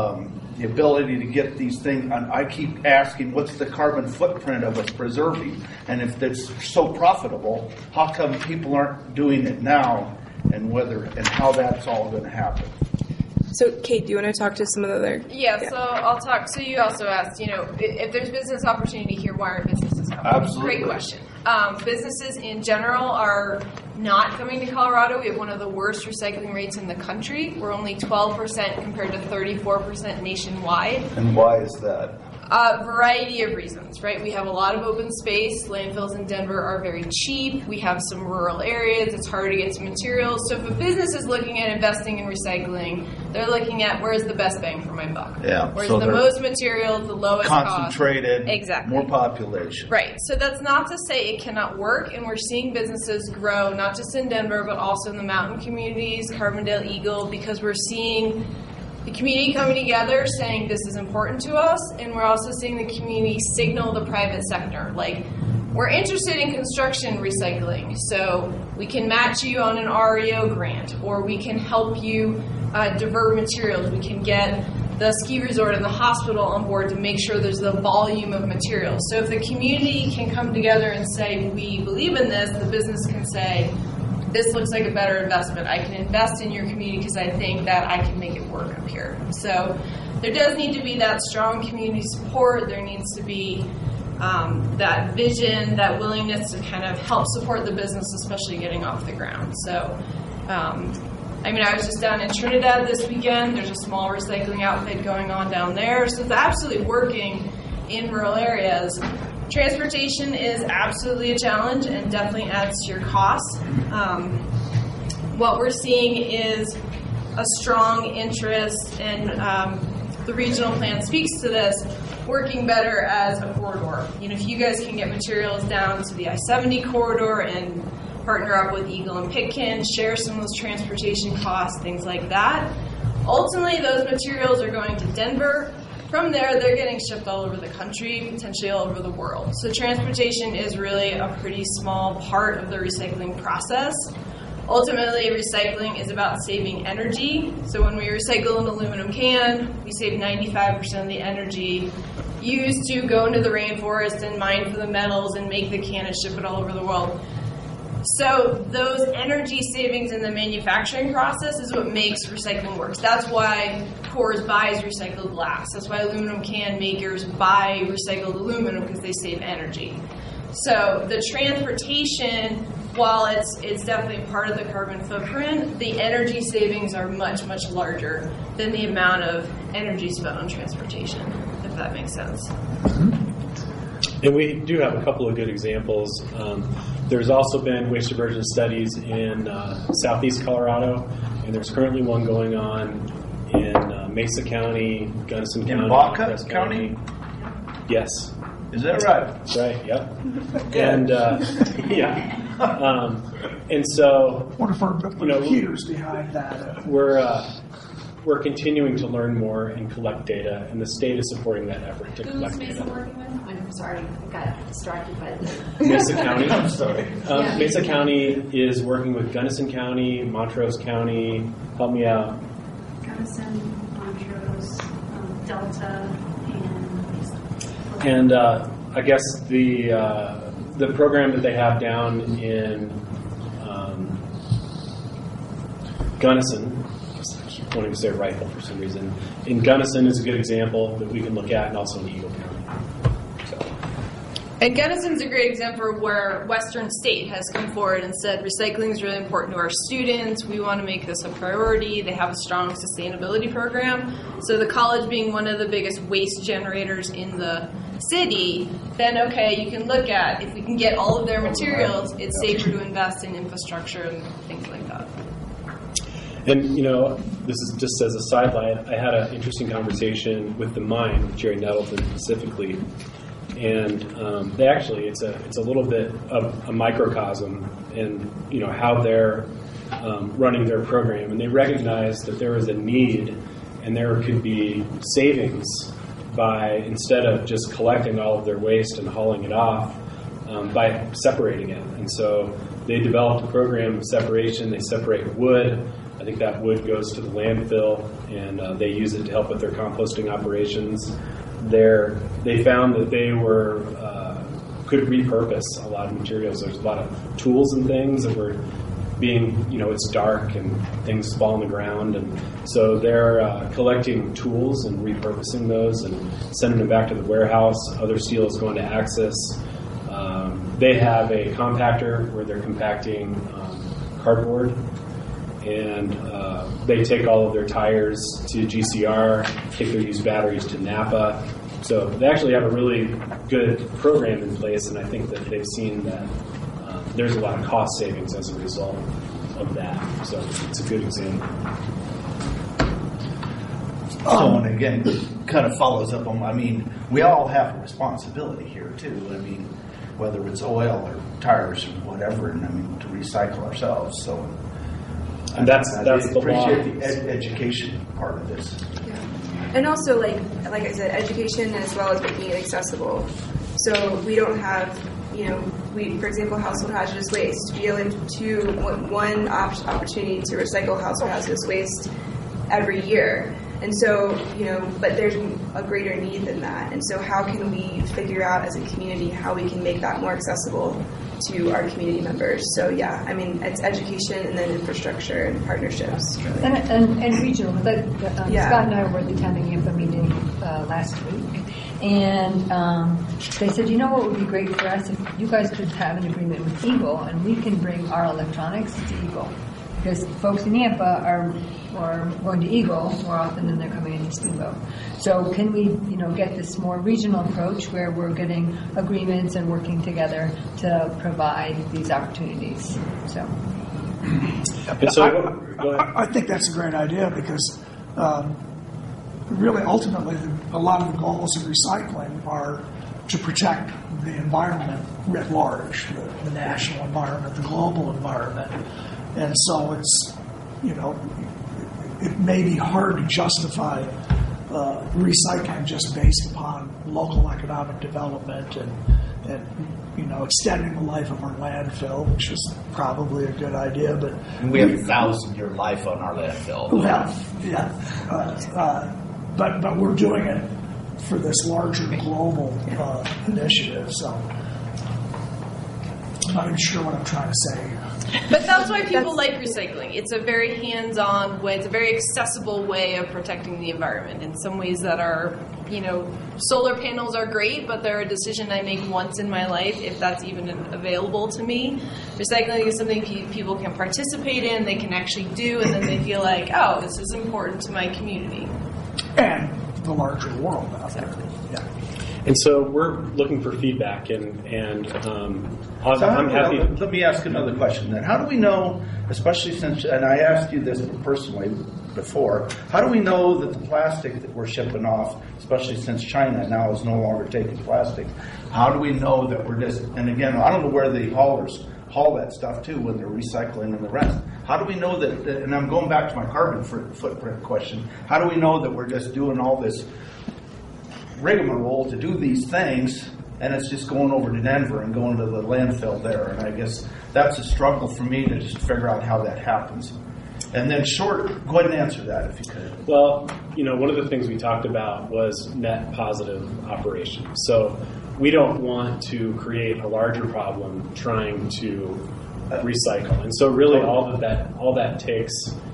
the ability to get these things, and I keep asking, what's the carbon footprint of us preserving? And if that's so profitable, how come people aren't doing it now, and how that's all going to happen? So, Kate, do you want to talk to some of the other... Yeah, so I'll talk. So you also asked, if there's business opportunity here, why aren't businesses coming? Absolutely. Great question. Businesses in general are not coming to Colorado. We have one of the worst recycling rates in the country. We're only 12% compared to 34% nationwide. And why is that? A variety of reasons, right? We have a lot of open space. Landfills in Denver are very cheap. We have some rural areas. It's hard to get some materials. So if a business is looking at investing in recycling, they're looking at where's the best bang for my buck. Yeah. Where's the most material, the lowest concentrated, cost. Exactly. More population. Right. So that's not to say it cannot work, and we're seeing businesses grow, not just in Denver, but also in the mountain communities, Carbondale, Eagle, because we're seeing the community coming together saying this is important to us, and we're also seeing the community signal the private sector. Like, we're interested in construction recycling, so we can match you on an REO grant, or we can help you divert materials. We can get the ski resort and the hospital on board to make sure there's the volume of materials. So if the community can come together and say, we believe in this, the business can say, this looks like a better investment. I can invest in your community because I think that I can make it work up here. So there does need to be that strong community support. There needs to be that vision, that willingness to kind of help support the business, especially getting off the ground. So, I was just down in Trinidad this weekend. There's a small recycling outfit going on down there. So it's absolutely working in rural areas. Transportation is absolutely a challenge and definitely adds to your costs. What we're seeing is a strong interest, and the regional plan speaks to this, working better as a corridor. If you guys can get materials down to the I-70 corridor and partner up with Eagle and Pitkin, share some of those transportation costs, things like that. Ultimately, those materials are going to Denver. From there, they're getting shipped all over the country, potentially all over the world. So transportation is really a pretty small part of the recycling process. Ultimately, recycling is about saving energy. So when we recycle an aluminum can, we save 95% of the energy used to go into the rainforest and mine for the metals and make the can and ship it all over the world. So those energy savings in the manufacturing process is what makes recycling work. That's why Coors buys recycled glass. That's why aluminum can makers buy recycled aluminum, because they save energy. So the transportation, while it's definitely part of the carbon footprint, the energy savings are much, much larger than the amount of energy spent on transportation, if that makes sense. And we do have a couple of good examples. There's also been waste diversion studies in southeast Colorado, and there's currently one going on in Mesa County, Gunnison County, Baca County? Yes. Is that right? That's right, yep. And, and so, What if our computers behind that? We're continuing to learn more and collect data, and the state is supporting that effort to collect data. working with? I'm sorry, I got distracted by the Mesa County. I'm sorry. Mesa County is working with Gunnison County, Montrose County. Help me out. Gunnison, Montrose, Delta, And I guess the program that they have down in Gunnison, I keep wanting to say Rifle for some reason. In Gunnison is a good example that we can look at, and also in Eagle County. And Gunnison's a great example of where Western State has come forward and said recycling is really important to our students. We want to make this a priority. They have a strong sustainability program. So the college being one of the biggest waste generators in the city, then okay, you can look at if we can get all of their materials, it's safer to invest in infrastructure and things like that. And, you know, this is just as a sidelight, I had an interesting conversation with the mine, with Jerry Nettleton specifically. And they actually, it's a little bit of a microcosm in, you know, how they're running their program. And they recognize that there is a need and there could be savings by, instead of just collecting all of their waste and hauling it off, by separating it. And so they developed a program of separation. They separate wood. I think that wood goes to the landfill, and they use it to help with their composting operations. They found that they could repurpose a lot of materials. There's a lot of tools and things that were being, you know, it's dark and things fall on the ground, and so they're collecting tools and repurposing those and sending them back to the warehouse. Other steel is going to Access. They have a compactor where they're compacting cardboard, and they take all of their tires to GCR, take their used batteries to Napa. So they actually have a really good program in place, and I think that they've seen that there's a lot of cost savings as a result of that. So it's a good example. And again, kind of follows up on, I mean, we all have a responsibility here too. I mean, whether it's oil or tires or whatever, and I mean, to recycle ourselves. So, and that's the appreciate the education part of this. And also, like I said, education as well as making it accessible. So we don't have, you know, for example, household hazardous waste. We only have one opportunity to recycle household hazardous waste every year. And so, you know, but there's a greater need than that. And so how can we figure out as a community how we can make that more accessible to our community members? So yeah, I mean, it's education and then infrastructure and partnerships. Really. And regional. Scott and I were attending INFA meeting last week. And they said, you know what would be great for us if you guys could have an agreement with Eagle and we can bring our electronics to Eagle. Because folks in Nampa are going to Eagle more often than they're coming into Steamboat. So can we, you know, get this more regional approach where we're getting agreements and working together to provide these opportunities? So, I think that's a great idea because really, ultimately, a lot of the goals of recycling are to protect the environment writ large, the national environment, the global environment. And so it's, you know, it may be hard to justify recycling just based upon local economic development and extending the life of our landfill, which is probably a good idea. But we have 1,000-year life on our landfill. Well, yeah, but we're doing it for this larger global initiative. So I'm not even sure what I'm trying to say. But that's why people like recycling. It's a very hands-on way. It's a very accessible way of protecting the environment in some ways that are, solar panels are great, but they're a decision I make once in my life, if that's even available to me. Recycling is something people can participate in, they can actually do, and then they feel like, oh, this is important to my community. And the larger world out there. Yeah. And so we're looking for feedback, and I'm happy. Let me ask another question then. How do we know, especially since, and I asked you this personally before, how do we know that the plastic that we're shipping off, especially since China now is no longer taking plastic, how do we know that we're just, and again, I don't know where the haulers haul that stuff too when they're recycling and the rest. How do we know that, and I'm going back to my carbon footprint question, how do we know that we're just doing all this rigmarole to do these things, and it's just going over to Denver and going to the landfill there? And I guess that's a struggle for me to just figure out how that happens. And then go ahead and answer that if you could. Well, one of the things we talked about was net positive operations. So we don't want to create a larger problem trying to recycle. And so really all that takes,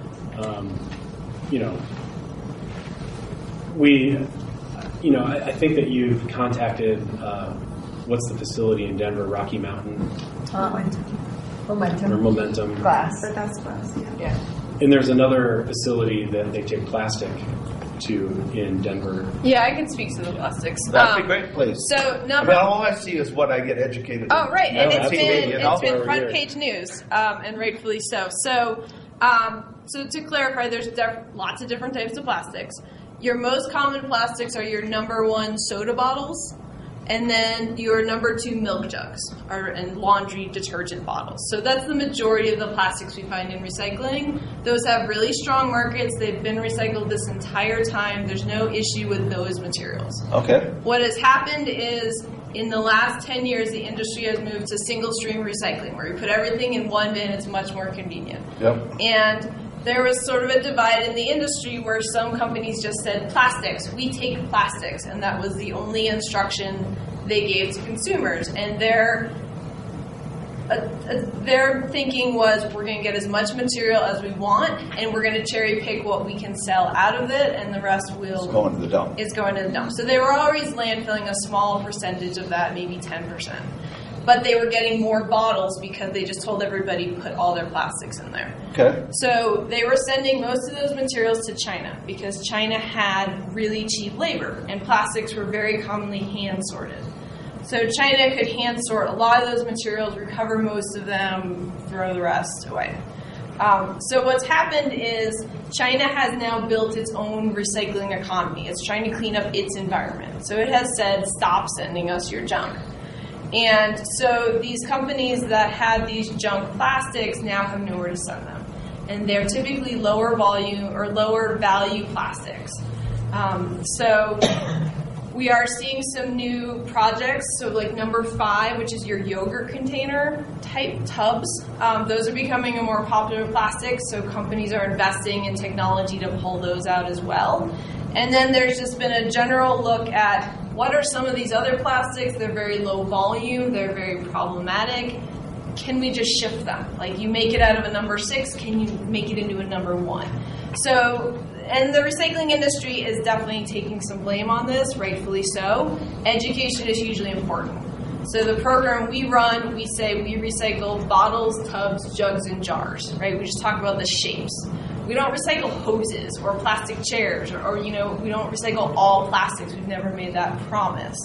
I think that you've contacted, what's the facility in Denver, Rocky Mountain? Momentum. Or Momentum. Glass. But that's glass, Yeah. And there's another facility that they take plastic to in Denver. Yeah, I can speak to the plastics. That'd be a great place. So all I see is what I get educated. Oh, right, and it's been front here. page news, and rightfully so. So to clarify, there's lots of different types of plastics. Your most common plastics are your number 1 soda bottles, and then your number 2 milk jugs and laundry detergent bottles. So that's the majority of the plastics we find in recycling. Those have really strong markets. They've been recycled this entire time. There's no issue with those materials. Okay. What has happened is in the last 10 years, the industry has moved to single stream recycling, where you put everything in one bin. It's much more convenient. Yep. And there was sort of a divide in the industry where some companies just said, plastics, we take plastics. And that was the only instruction they gave to consumers. And their thinking was, we're going to get as much material as we want, and we're going to cherry pick what we can sell out of it, and the rest will... It's going to the dump. It's going to the dump. So they were always landfilling a small percentage of that, maybe 10%. But they were getting more bottles because they just told everybody to put all their plastics in there. Okay. So they were sending most of those materials to China because China had really cheap labor, and plastics were very commonly hand sorted. So China could hand sort a lot of those materials, recover most of them, throw the rest away. So what's happened is China has now built its own recycling economy. It's trying to clean up its environment. So it has said, stop sending us your junk. And so these companies that had these junk plastics now have nowhere to send them. And they're typically lower volume or lower value plastics. So we are seeing some new projects. So like number 5, which is your yogurt container type tubs. Those are becoming a more popular plastic. So companies are investing in technology to pull those out as well. And then there's just been a general look at what are some of these other plastics. They're very low volume. They're very problematic. Can we just shift them? Like you make it out of a number 6, can you make it into a number 1? So, and the recycling industry is definitely taking some blame on this, rightfully so. Education is hugely important. So the program we run, we say we recycle bottles, tubs, jugs, and jars, right? We just talk about the shapes. We don't recycle hoses or plastic chairs or we don't recycle all plastics. We've never made that promise.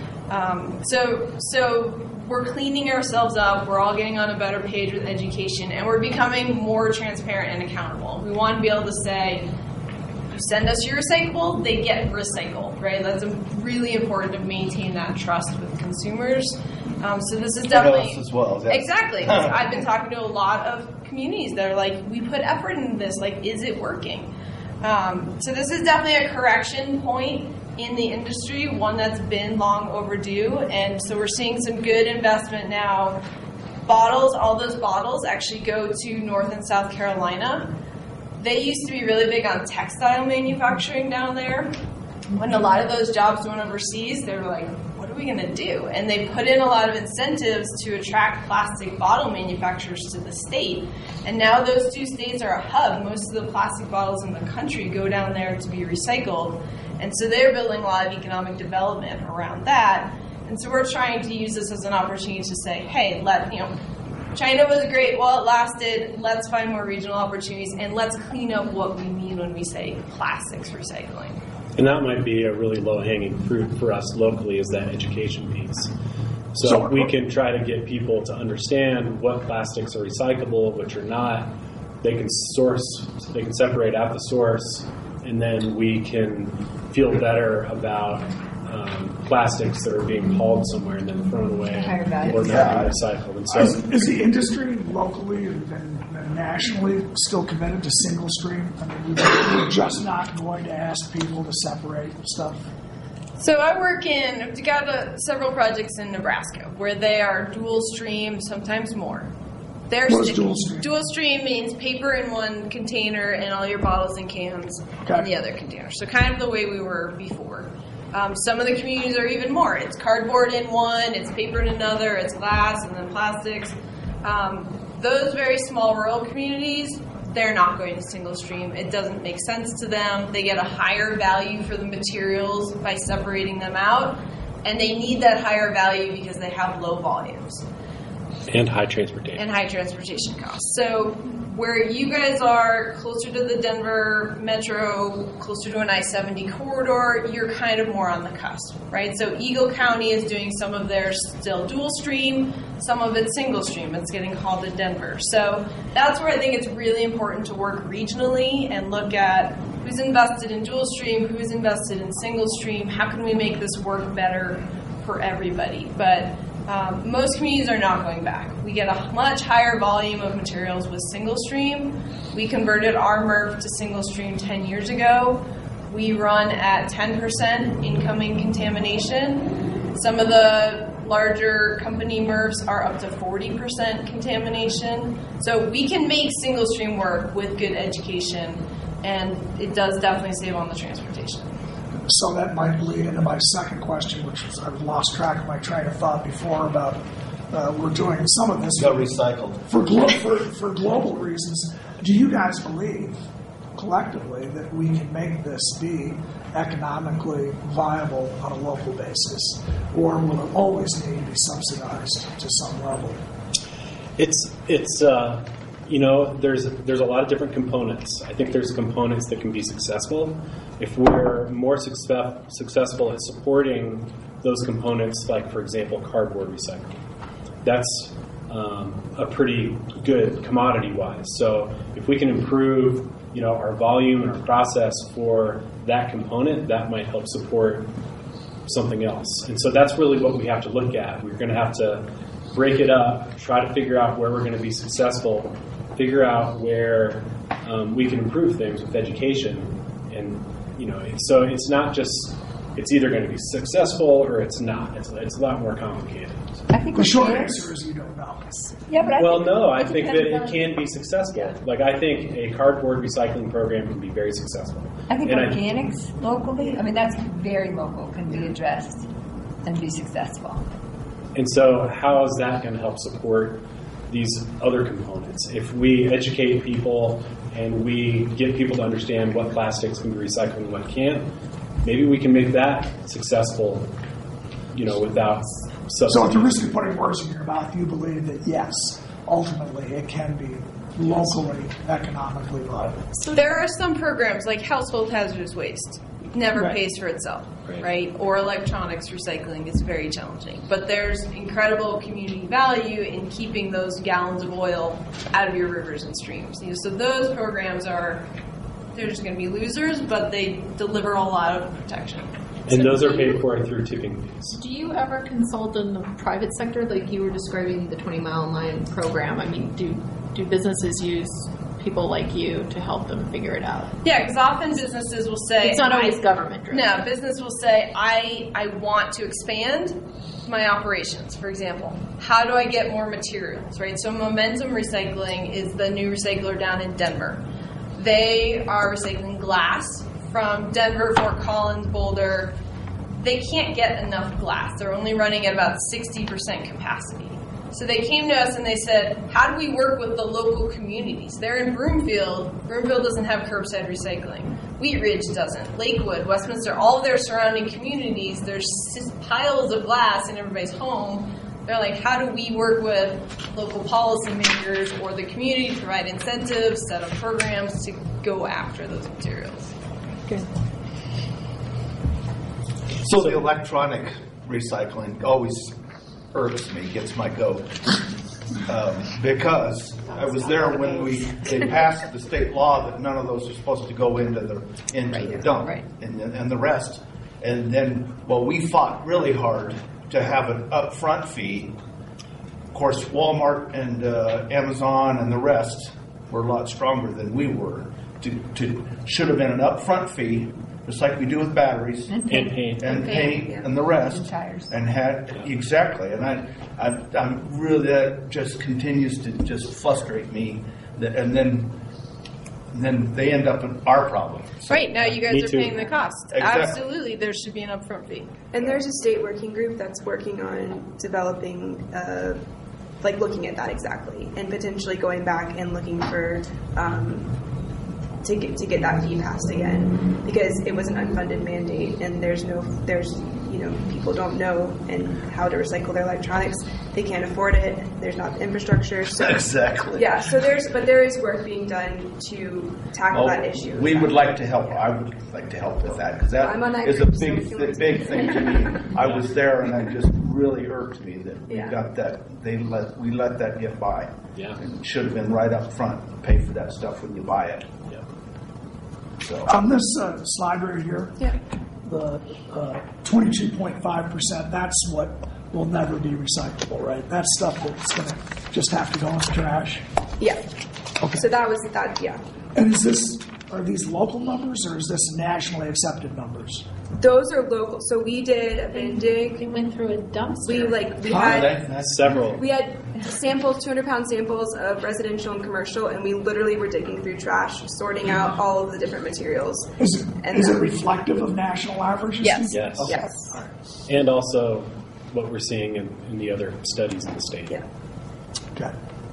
So we're cleaning ourselves up. We're all getting on a better page with education, and we're becoming more transparent and accountable. We want to be able to say, you send us your recyclable, they get recycled, right? That's really important to maintain that trust with consumers. So this is definitely... And us as well. Exactly. I've been talking to a lot of communities that are like, we put effort into this, like, is it working? So this is definitely a correction point in the industry, one that's been long overdue, and so we're seeing some good investment now. Bottles, all those bottles actually go to North and South Carolina. They used to be really big on textile manufacturing down there. When a lot of those jobs went overseas, they were like, what are we going to do? And they put in a lot of incentives to attract plastic bottle manufacturers to the state. And now those two states are a hub. Most of the plastic bottles in the country go down there to be recycled. And so they're building a lot of economic development around that. And so we're trying to use this as an opportunity to say, hey, China was great while it lasted. Let's find more regional opportunities, and let's clean up what we mean when we say plastics recycling. And that might be a really low-hanging fruit for us locally, is that education piece. So we can try to get people to understand what plastics are recyclable, which are not. They can separate out the source, and then we can feel better about plastics that are being hauled somewhere and then thrown away or not being recycled. And so, is the industry locally and nationally still committed to single stream? I mean, we're just not going to ask people to separate stuff. So I we've got several projects in Nebraska where they are dual stream, sometimes more. What is dual stream? Dual stream means paper in one container and all your bottles and cans in the other container. So kind of the way we were before. Some of the communities are even more. It's cardboard in one, it's paper in another, it's glass and then plastics. Those very small rural communities, they're not going to single stream. It doesn't make sense to them. They get a higher value for the materials by separating them out, and they need that higher value because they have low volumes. And high transportation. And high transportation costs. So where you guys are closer to the Denver metro, closer to an I-70 corridor, you're kind of more on the cusp, right? So Eagle County is doing some of theirs still dual stream, some of it's single stream. It's getting hauled to Denver. So that's where I think it's really important to work regionally and look at who's invested in dual stream, who's invested in single stream, how can we make this work better for everybody? But most communities are not going back. We get a much higher volume of materials with single stream. We converted our MRF to single stream 10 years ago. We run at 10% incoming contamination. Some of the larger company MRFs are up to 40% contamination. So we can make single stream work with good education, and it does definitely save on the transportation. So that might lead into my second question, which is I've lost track of my train of thought before about we're doing some of this recycled for global reasons. Do you guys believe collectively that we can make this be economically viable on a local basis, or will it always need to be subsidized to some level? It's there's a lot of different components. I think there's components that can be successful. If we're more successful at supporting those components, like, for example, cardboard recycling, that's a pretty good commodity-wise. So if we can improve, our volume and our process for that component, that might help support something else. And so that's really what we have to look at. We're going to have to break it up, try to figure out where we're going to be successful, figure out where we can improve things with education. And, so it's not just, it's either going to be successful or it's not. It's a lot more complicated. I think the short answer is you don't know. Yeah, but I think that it can be successful. Yeah. Like, I think a cardboard recycling program can be very successful. I think organics locally, that's very local, can be addressed and be successful. And so how is that going to help support these other components? If we educate people and we get people to understand what plastics can be recycled and what can't, maybe we can make that successful, without substitutes. So at the risk of putting words in your mouth, you believe that, yes, ultimately it can be locally, economically viable. So there are some programs like household hazardous waste never pays for itself, right? Or electronics recycling is very challenging. But there's incredible community value in keeping those gallons of oil out of your rivers and streams. So those programs they're just going to be losers, but they deliver a lot of protection. And those are paid for through tipping fees. Do you ever consult in the private sector, like you were describing the 20 Mile Line program? Do businesses use people like you to help them figure it out. Yeah, because often businesses will say... It's not always government driven. No, business will say, I want to expand my operations, for example. How do I get more materials, right? So Momentum Recycling is the new recycler down in Denver. They are recycling glass from Denver, Fort Collins, Boulder. They can't get enough glass. They're only running at about 60% capacity. So they came to us and they said, how do we work with the local communities? They're in Broomfield. Broomfield doesn't have curbside recycling. Wheat Ridge doesn't. Lakewood, Westminster, all of their surrounding communities, there's piles of glass in everybody's home. They're like, how do we work with local policymakers or the community to provide incentives, set up programs to go after those materials? Good. So the electronic recycling always irks me, gets my goat, because I was there when they passed the state law that none of those are supposed to go into the dump and the rest. And then, we fought really hard to have an upfront fee. Of course, Walmart and Amazon and the rest were a lot stronger than we were. Should have been an upfront fee, just like we do with batteries and paint and the rest, and tires, and exactly. And I'm really, that just continues to just frustrate me. And then they end up in our problem. Right, now you guys are paying the cost. Exactly. Absolutely, there should be an upfront fee. And there's a state working group that's working on developing, looking at that exactly, and potentially going back and looking for to get that fee passed again, because it was an unfunded mandate, and there's people don't know and how to recycle their electronics. They can't afford it. There's not the infrastructure. So, exactly. Yeah. So there is work being done to tackle that issue. We would like to help. I would like to help with that, because that is a big thing to me. I was there, and it just really irked me that we got that. We let that get by. Yeah. And it should have been right up front. Pay for that stuff when you buy it. Yeah. So on this slide right here, the 22.5%, that's what will never be recyclable, right? That's stuff that's going to just have to go in the trash. Yeah. Okay. So that was that. Yeah. And are these local numbers, or is this nationally accepted numbers? Those are local. So we did a bin dig. We went through a dumpster. We had several. We had samples, 200-pound samples of residential and commercial, and we literally were digging through trash, sorting out all of the different materials. Is it reflective of national averages? Yes. Yes. Okay. Yes. Right. And also what we're seeing in the other studies in the state. Yeah. Okay.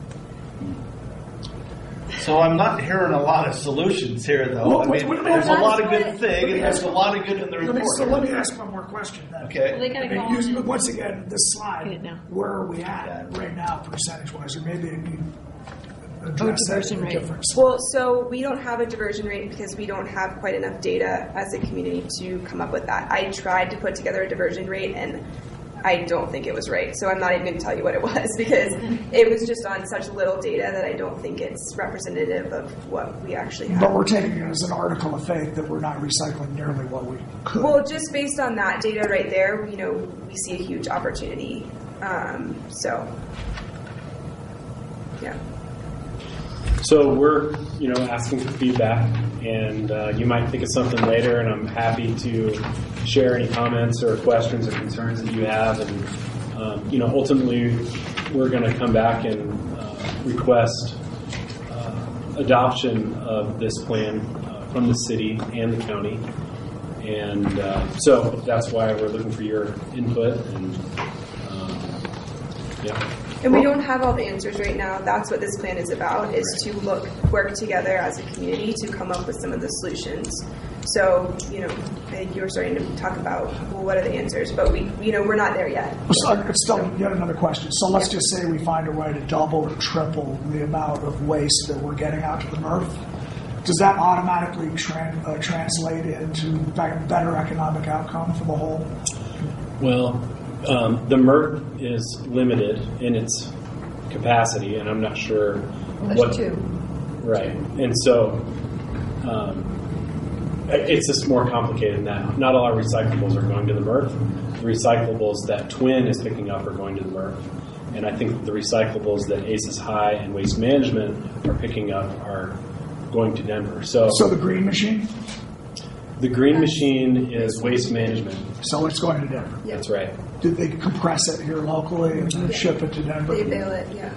So I'm not hearing a lot of solutions here, though. There's a lot of good thing, and there's a lot of good in the report. So let me ask one more question then. Okay. Well, they gotta go on. Once again, this slide, where are we at right now, percentage-wise, or maybe you address diversion that rate. difference? Well, so we don't have a diversion rate because we don't have quite enough data as a community to come up with that. I tried to put together a diversion rate, and I don't think it was right. So I'm not even going to tell you what it was, because it was just on such little data that I don't think it's representative of what we actually have. But we're taking it as an article of faith that we're not recycling nearly what we could. Well, just based on that data right there, we see a huge opportunity. Yeah. So we're, asking for feedback, and you might think of something later, and I'm happy to share any comments or questions or concerns that you have. And, ultimately, we're going to come back and request adoption of this plan from the city and the county. And so that's why we're looking for your input. And, And we don't have all the answers right now. That's what this plan is about, is to work together as a community to come up with some of the solutions. So, I think you were starting to talk about, what are the answers? But we're not there yet. It's still yet another question. So let's just say we find a way to double or triple the amount of waste that we're getting out to the MRF. Does that automatically translate into better economic outcome for the whole? Well, the MRF is limited in its capacity, and I'm not sure There's two. Right, and so it's just more complicated than that. Not all our recyclables are going to the MRF. The recyclables that Twin is picking up are going to the MRF, And I think the recyclables that ACES High and Waste Management are picking up are going to Denver. So the green machine? The green machine is Waste Management. So it's going to Denver? That's right. Did they compress it here locally and then ship it to Denver? They bail it, yeah.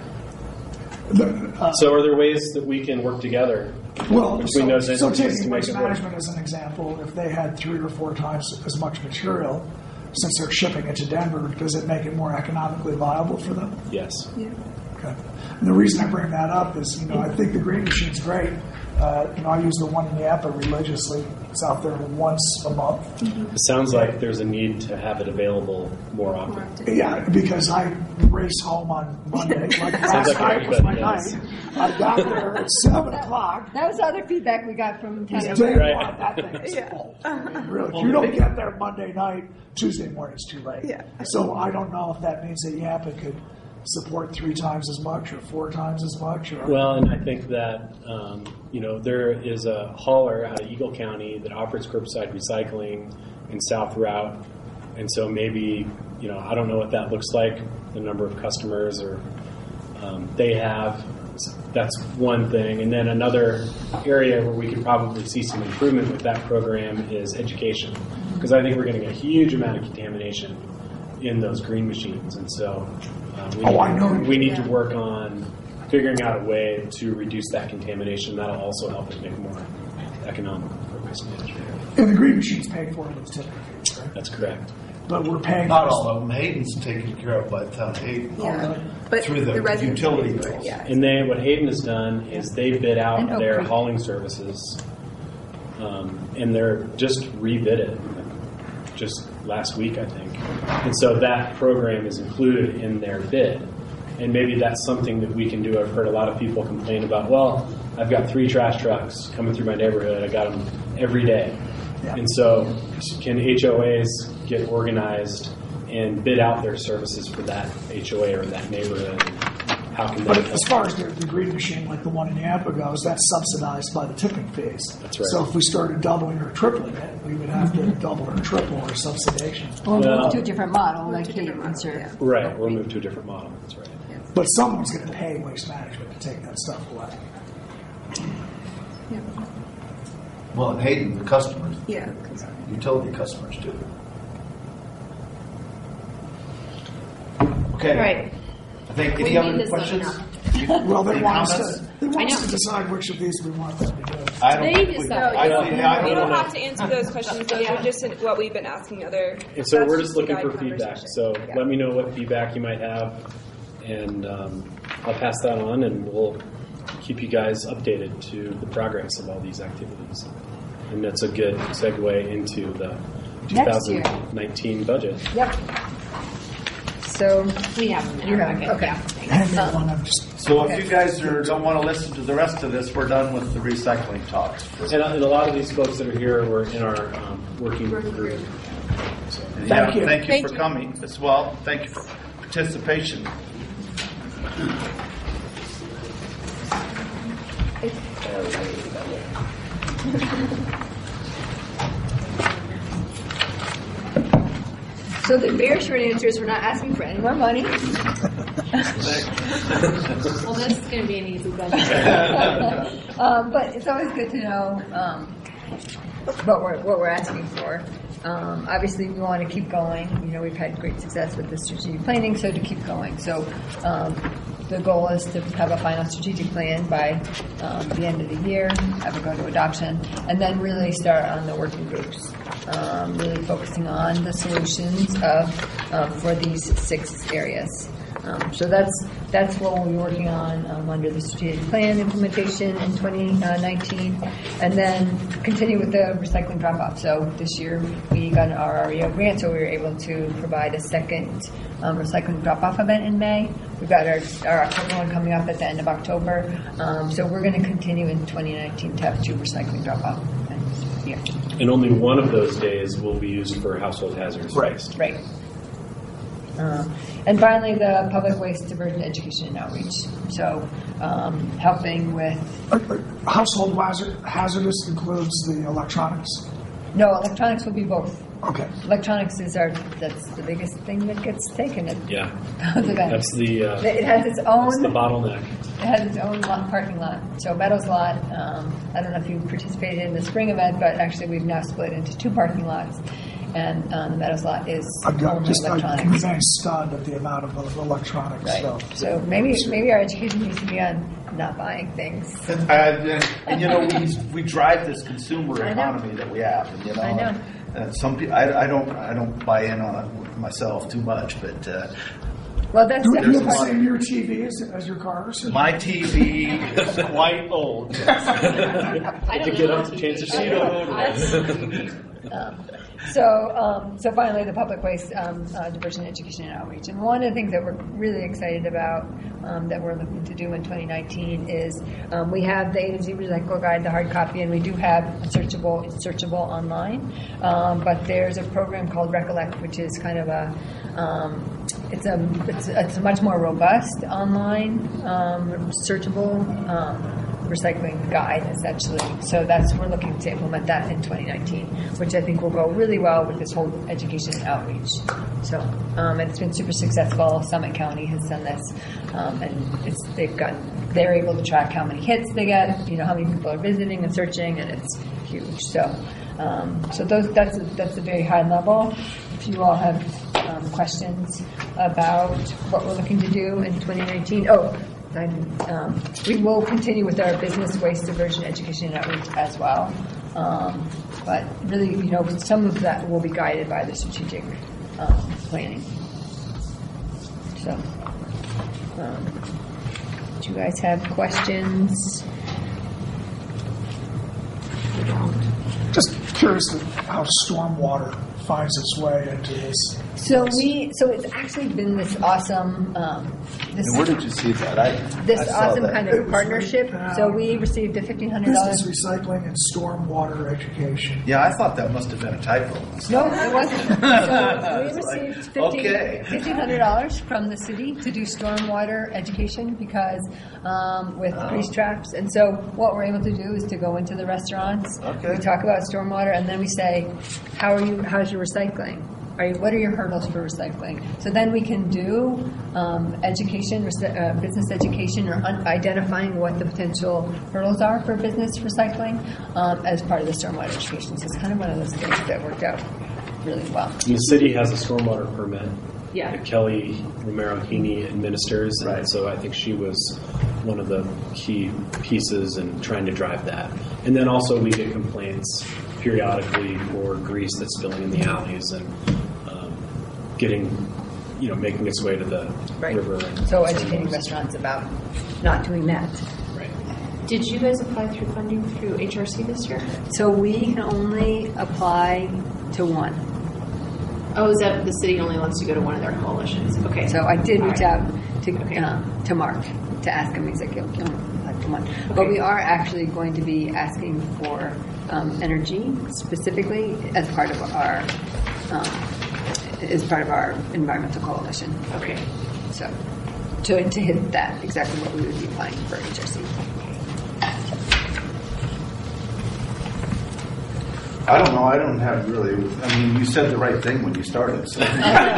So are there ways that we can work together Well, between those so entities to taking make Waste it work? Management as an example, if they had 3 or 4 times as much material, since they're shipping it to Denver, does it make it more economically viable for them? Yes. Yeah. Okay. And the reason I bring that up is, I think the green machine's great. I use the one in Napa religiously. It's out there once a month. It sounds like there's a need to have it available more often. Yeah, because I race home on Monday. Like Sounds last like night was my everybody night. I got there at 7 o'clock. That was other feedback we got from Day Tony. one, that thing is full. Really, if you don't get there Monday night, Tuesday morning is too late. Yeah. So I don't know if that means that Yapa could support 3 times as much or 4 times as much. Or Well, and I think that, there is a hauler out of Eagle County that offers curbside recycling in South Route. And so maybe, I don't know what that looks like, the number of customers or they have. That's one thing. And then another area where we could probably see some improvement with that program is education. Because I think we're getting a huge amount of contamination in those green machines. And so we need to work on figuring out a way to reduce that contamination. That'll also help us make it more economical for waste management. And the green machine's paid for with tipping fees, right? That's correct. But we're paying Not all of them. Hayden's taken care of by the town of Hayden. But through the utility bills. And what Hayden has done is they bid out And Oak their Creek. hauling services, and they're just rebid it just last week, I think. And so that program is included in their bid. And maybe that's something that we can do. I've heard a lot of people complain about, well, I've got 3 trash trucks coming through my neighborhood. I got them every day. And so can HOAs get organized and bid out their services for that HOA or that neighborhood? How can But that as far as the green machine, like the one in Napa goes, that's subsidized by the tipping fees. That's right. So if we started doubling or tripling it, we would have to double or triple our subsidization. We'll move to a different model, like Hayden said. Right, we'll move to a different model. That's right. But someone's going to pay Waste Management to take that stuff away. Well, and Hayden, the customers, Yeah. utility customers do. Okay. Right. I think We any need other this questions? long Well, they Any want us comments? to decide which of these we want them to do. I don't They think we- decide. I don't We don't know. have to answer those questions. Those are just what we've been asking other. And so that's we're just to looking guide for feedback. conversation. So Yeah. let me know what feedback you might have, and I'll pass that on, and we'll keep you guys updated to the progress of all these activities. And that's a good segue into the Next year. 2019 budget. Yep. So We have them now. you have Okay. okay. So if you guys don't want to listen to the rest of this, we're done with the recycling talks. And a lot of these folks that are here were in our working group. So, Thank you for coming as well. Thank you for participation. So the very short answer is we're not asking for any more money. Well, this is going to be an easy budget. But it's always good to know what we're asking for. Obviously, we want to keep going. We've had great success with the strategic planning, so to keep going. So the goal is to have a final strategic plan by the end of the year, have it go to adoption, and then really start on the working groups, really focusing on the solutions for these 6 areas. So that's what we'll be working on under the strategic plan implementation in 2019, and then continue with the recycling drop-off. So this year we got an RREO grant, so we were able to provide a second recycling drop-off event in May. We've got our October one coming up at the end of October. So we're going to continue in 2019 to have 2 recycling drop-off events. Yeah. And only one of those days will be used for household hazardous waste. Right. And finally, the public waste diversion education and outreach. So, helping with Household hazardous includes the electronics. No, electronics will be both. Okay. Electronics that's the biggest thing that gets taken at Yeah. those events. That's the. It has its own. That's the bottleneck. It has its own parking lot. So Meadows Lot, I don't know if you participated in the spring event, but actually we've now split into 2 parking lots. And the Meadows Lot is only electronics. I'm stunned at the amount of electronic Right. stuff. So maybe our education needs to be on not buying things. And you know, we drive this consumer I know. economy that we have. And, you know, I know. And some people, I don't buy in on it myself too much, but Well, that's Do you definitely have the part same your TV as your cars? my TV is quite old. I to get up to change the sheet. So finally, the public waste diversion, education, and outreach. And one of the things that we're really excited about that we're looking to do in 2019 is we have the A to Z Recycle Guide, the hard copy, and we do have it's searchable online. But there's a program called Recollect, which is kind of it's a much more robust online searchable recycling guide, essentially. So we're looking to implement that in 2019, which I think will go really well with this whole education and outreach. So it's been super successful. Summit County has done this, and they're able to track how many hits they get, how many people are visiting and searching, and it's huge. So that's a very high level. If you all have questions about what we're looking to do in 2019, we will continue with our business waste diversion education and outreach as well. But really, some of that will be guided by the strategic planning. So, do you guys have questions? Just curious how stormwater finds its way into this. So it's actually been this awesome. And where did you see that? This I saw awesome that. kind of partnership. So we received a $1,500. Business recycling and stormwater education. Yeah, I thought that must have been a typo. No, it wasn't. So we received Okay. $1,500 from the city to do stormwater education because with grease traps. And so what we're able to do is to go into the restaurants. Okay. We talk about stormwater, and then we say, how's your recycling? What are your hurdles for recycling? So then we can do education, business education, or identifying what the potential hurdles are for business recycling as part of the stormwater education. So it's kind of one of those things that worked out really well. The city has a stormwater permit. Yeah. That Kelly Romero Heaney administers, and so I think she was one of the key pieces in trying to drive that. And then also we get complaints periodically for grease that's spilling in the alleys and making its way to the river. So educating restaurants about not doing that. Right. Did you guys apply through funding through HRC this year? So we can only apply to one. Oh, is that the city only lets you go to one of their coalitions? Okay. So I did reach out to Mark to ask him. He's like, come on. But we are actually going to be asking for energy specifically as part of our environmental coalition. Okay. So to hit that, exactly what we would be applying for HRC. I don't know. I don't have really. I mean, you said the right thing when you started. So.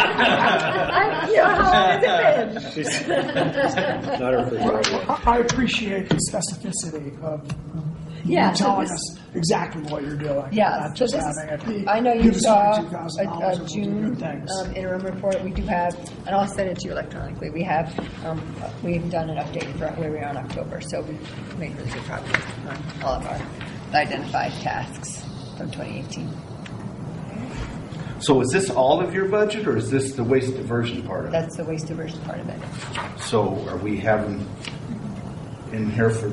I appreciate the specificity of Yeah, so telling this- us exactly what you're doing. Yeah, not so just this is, having it. I know you give us saw $2,000 a and we'll do June good things. interim report. We do have, and I'll send it to you electronically. We've done an update for where we are in October, so we've made really good progress on all of our identified tasks from 2018. So is this all of your budget, or is this the waste diversion part of it? That's the waste diversion part of it. So are we having in here for?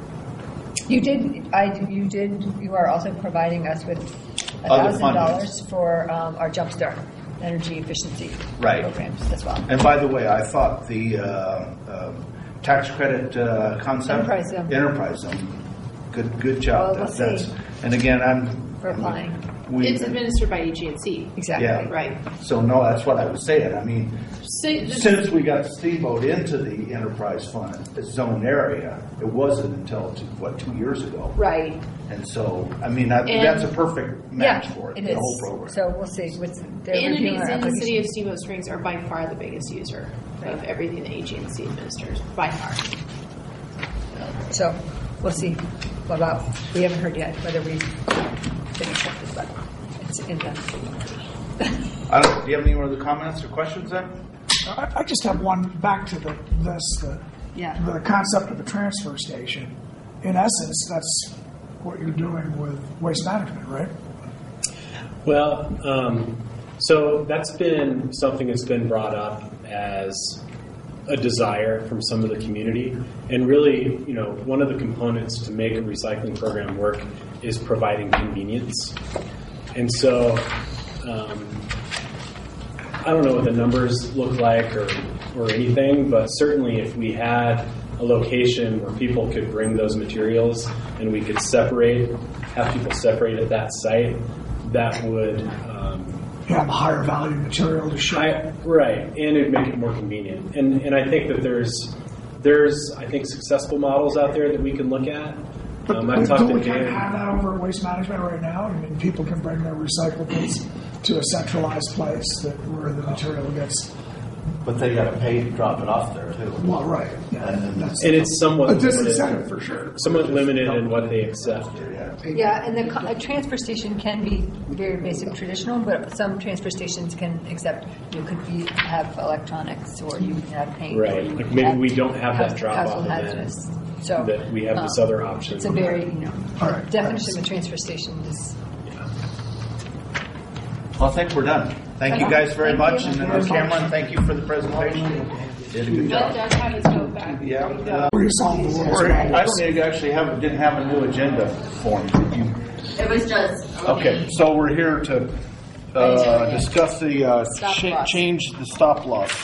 You are also providing us with Other $1,000 for our Jumpstart energy efficiency programs as well. And by the way, I thought the tax credit concept, Enterprise Zone, good job. Well, we'll see. And again, We're applying. It's administered by EG&C. Exactly. Yeah. Right. So no, that's what I was saying. I mean, So, since we got Steamboat into the enterprise fund zone area, it wasn't until 2 years ago. Right. And so, I mean, that's a perfect match for it, the whole program. So we'll see. The entities in the city of Steamboat Springs are by far the biggest user of everything that AG&C administers, by far. So we'll see. What about, we haven't heard yet whether we finish up this, but it's in the. Do you have any other comments or questions then? I just have one back to the concept of the transfer station. In essence, that's what you're doing with waste management, right? Well, so that's been something that's been brought up as a desire from some of the community. And really, one of the components to make a recycling program work is providing convenience. And so, I don't know what the numbers look like or anything, but certainly if we had a location where people could bring those materials and we could have people separate at that site, that would have higher value material to ship. Right, and it'd make it more convenient. And I think that there's I think successful models out there that we can look at. But don't we kind of have that over at Waste Management right now? I mean, people can bring their recyclables to a centralized place where the material gets. But they got to pay to drop it off there too. Well, right. Yeah. And it's somewhat a disincentive for sure. Somewhat limited in what they accept. Yeah, and a transfer station can be very basic traditional, but some transfer stations can accept. You could have electronics, or you can have paint. Right. Like maybe we don't have that drop off event. So that we have this other option. It's a very definition of a transfer station is. Well, I think we're done. Thank you guys very much, and Cameron, thank you for the presentation. Did a good job. Doug had his vote back. Yeah. I don't think actually didn't have a new agenda form. Did you? It was just Okay, so we're here to discuss the change the stop loss.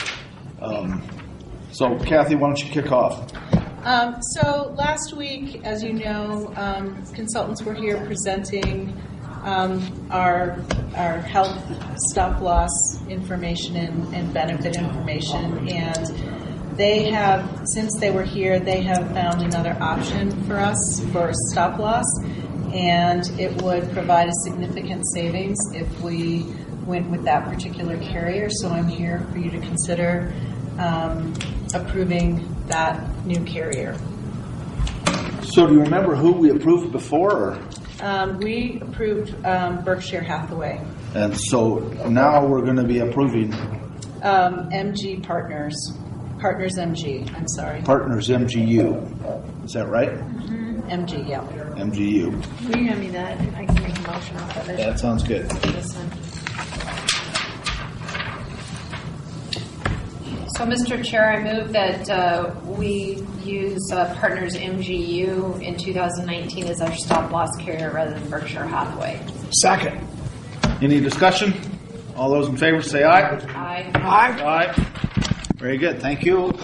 So Kathy, why don't you kick off? So last week, as you know, consultants were here presenting our health stop loss information and benefit information, and they have, since they were here, they have found another option for us for stop loss, and it would provide a significant savings if we went with that particular carrier. So I'm here for you to consider approving that new carrier. So do you remember who we approved before? Or? We approved Berkshire Hathaway. And so now we're going to be approving MG Partners MG, I'm sorry. Partners MGU. Is that right? Mm-hmm. MG, yeah. MGU. Will you hand me that? I can make a motion off of it. That sounds good. This one. So, Mr. Chair, I move that we use Partners MGU in 2019 as our stop loss carrier rather than Berkshire Hathaway. Second. Any discussion? All those in favor say aye. Aye. Aye. Aye. Very good. Thank you.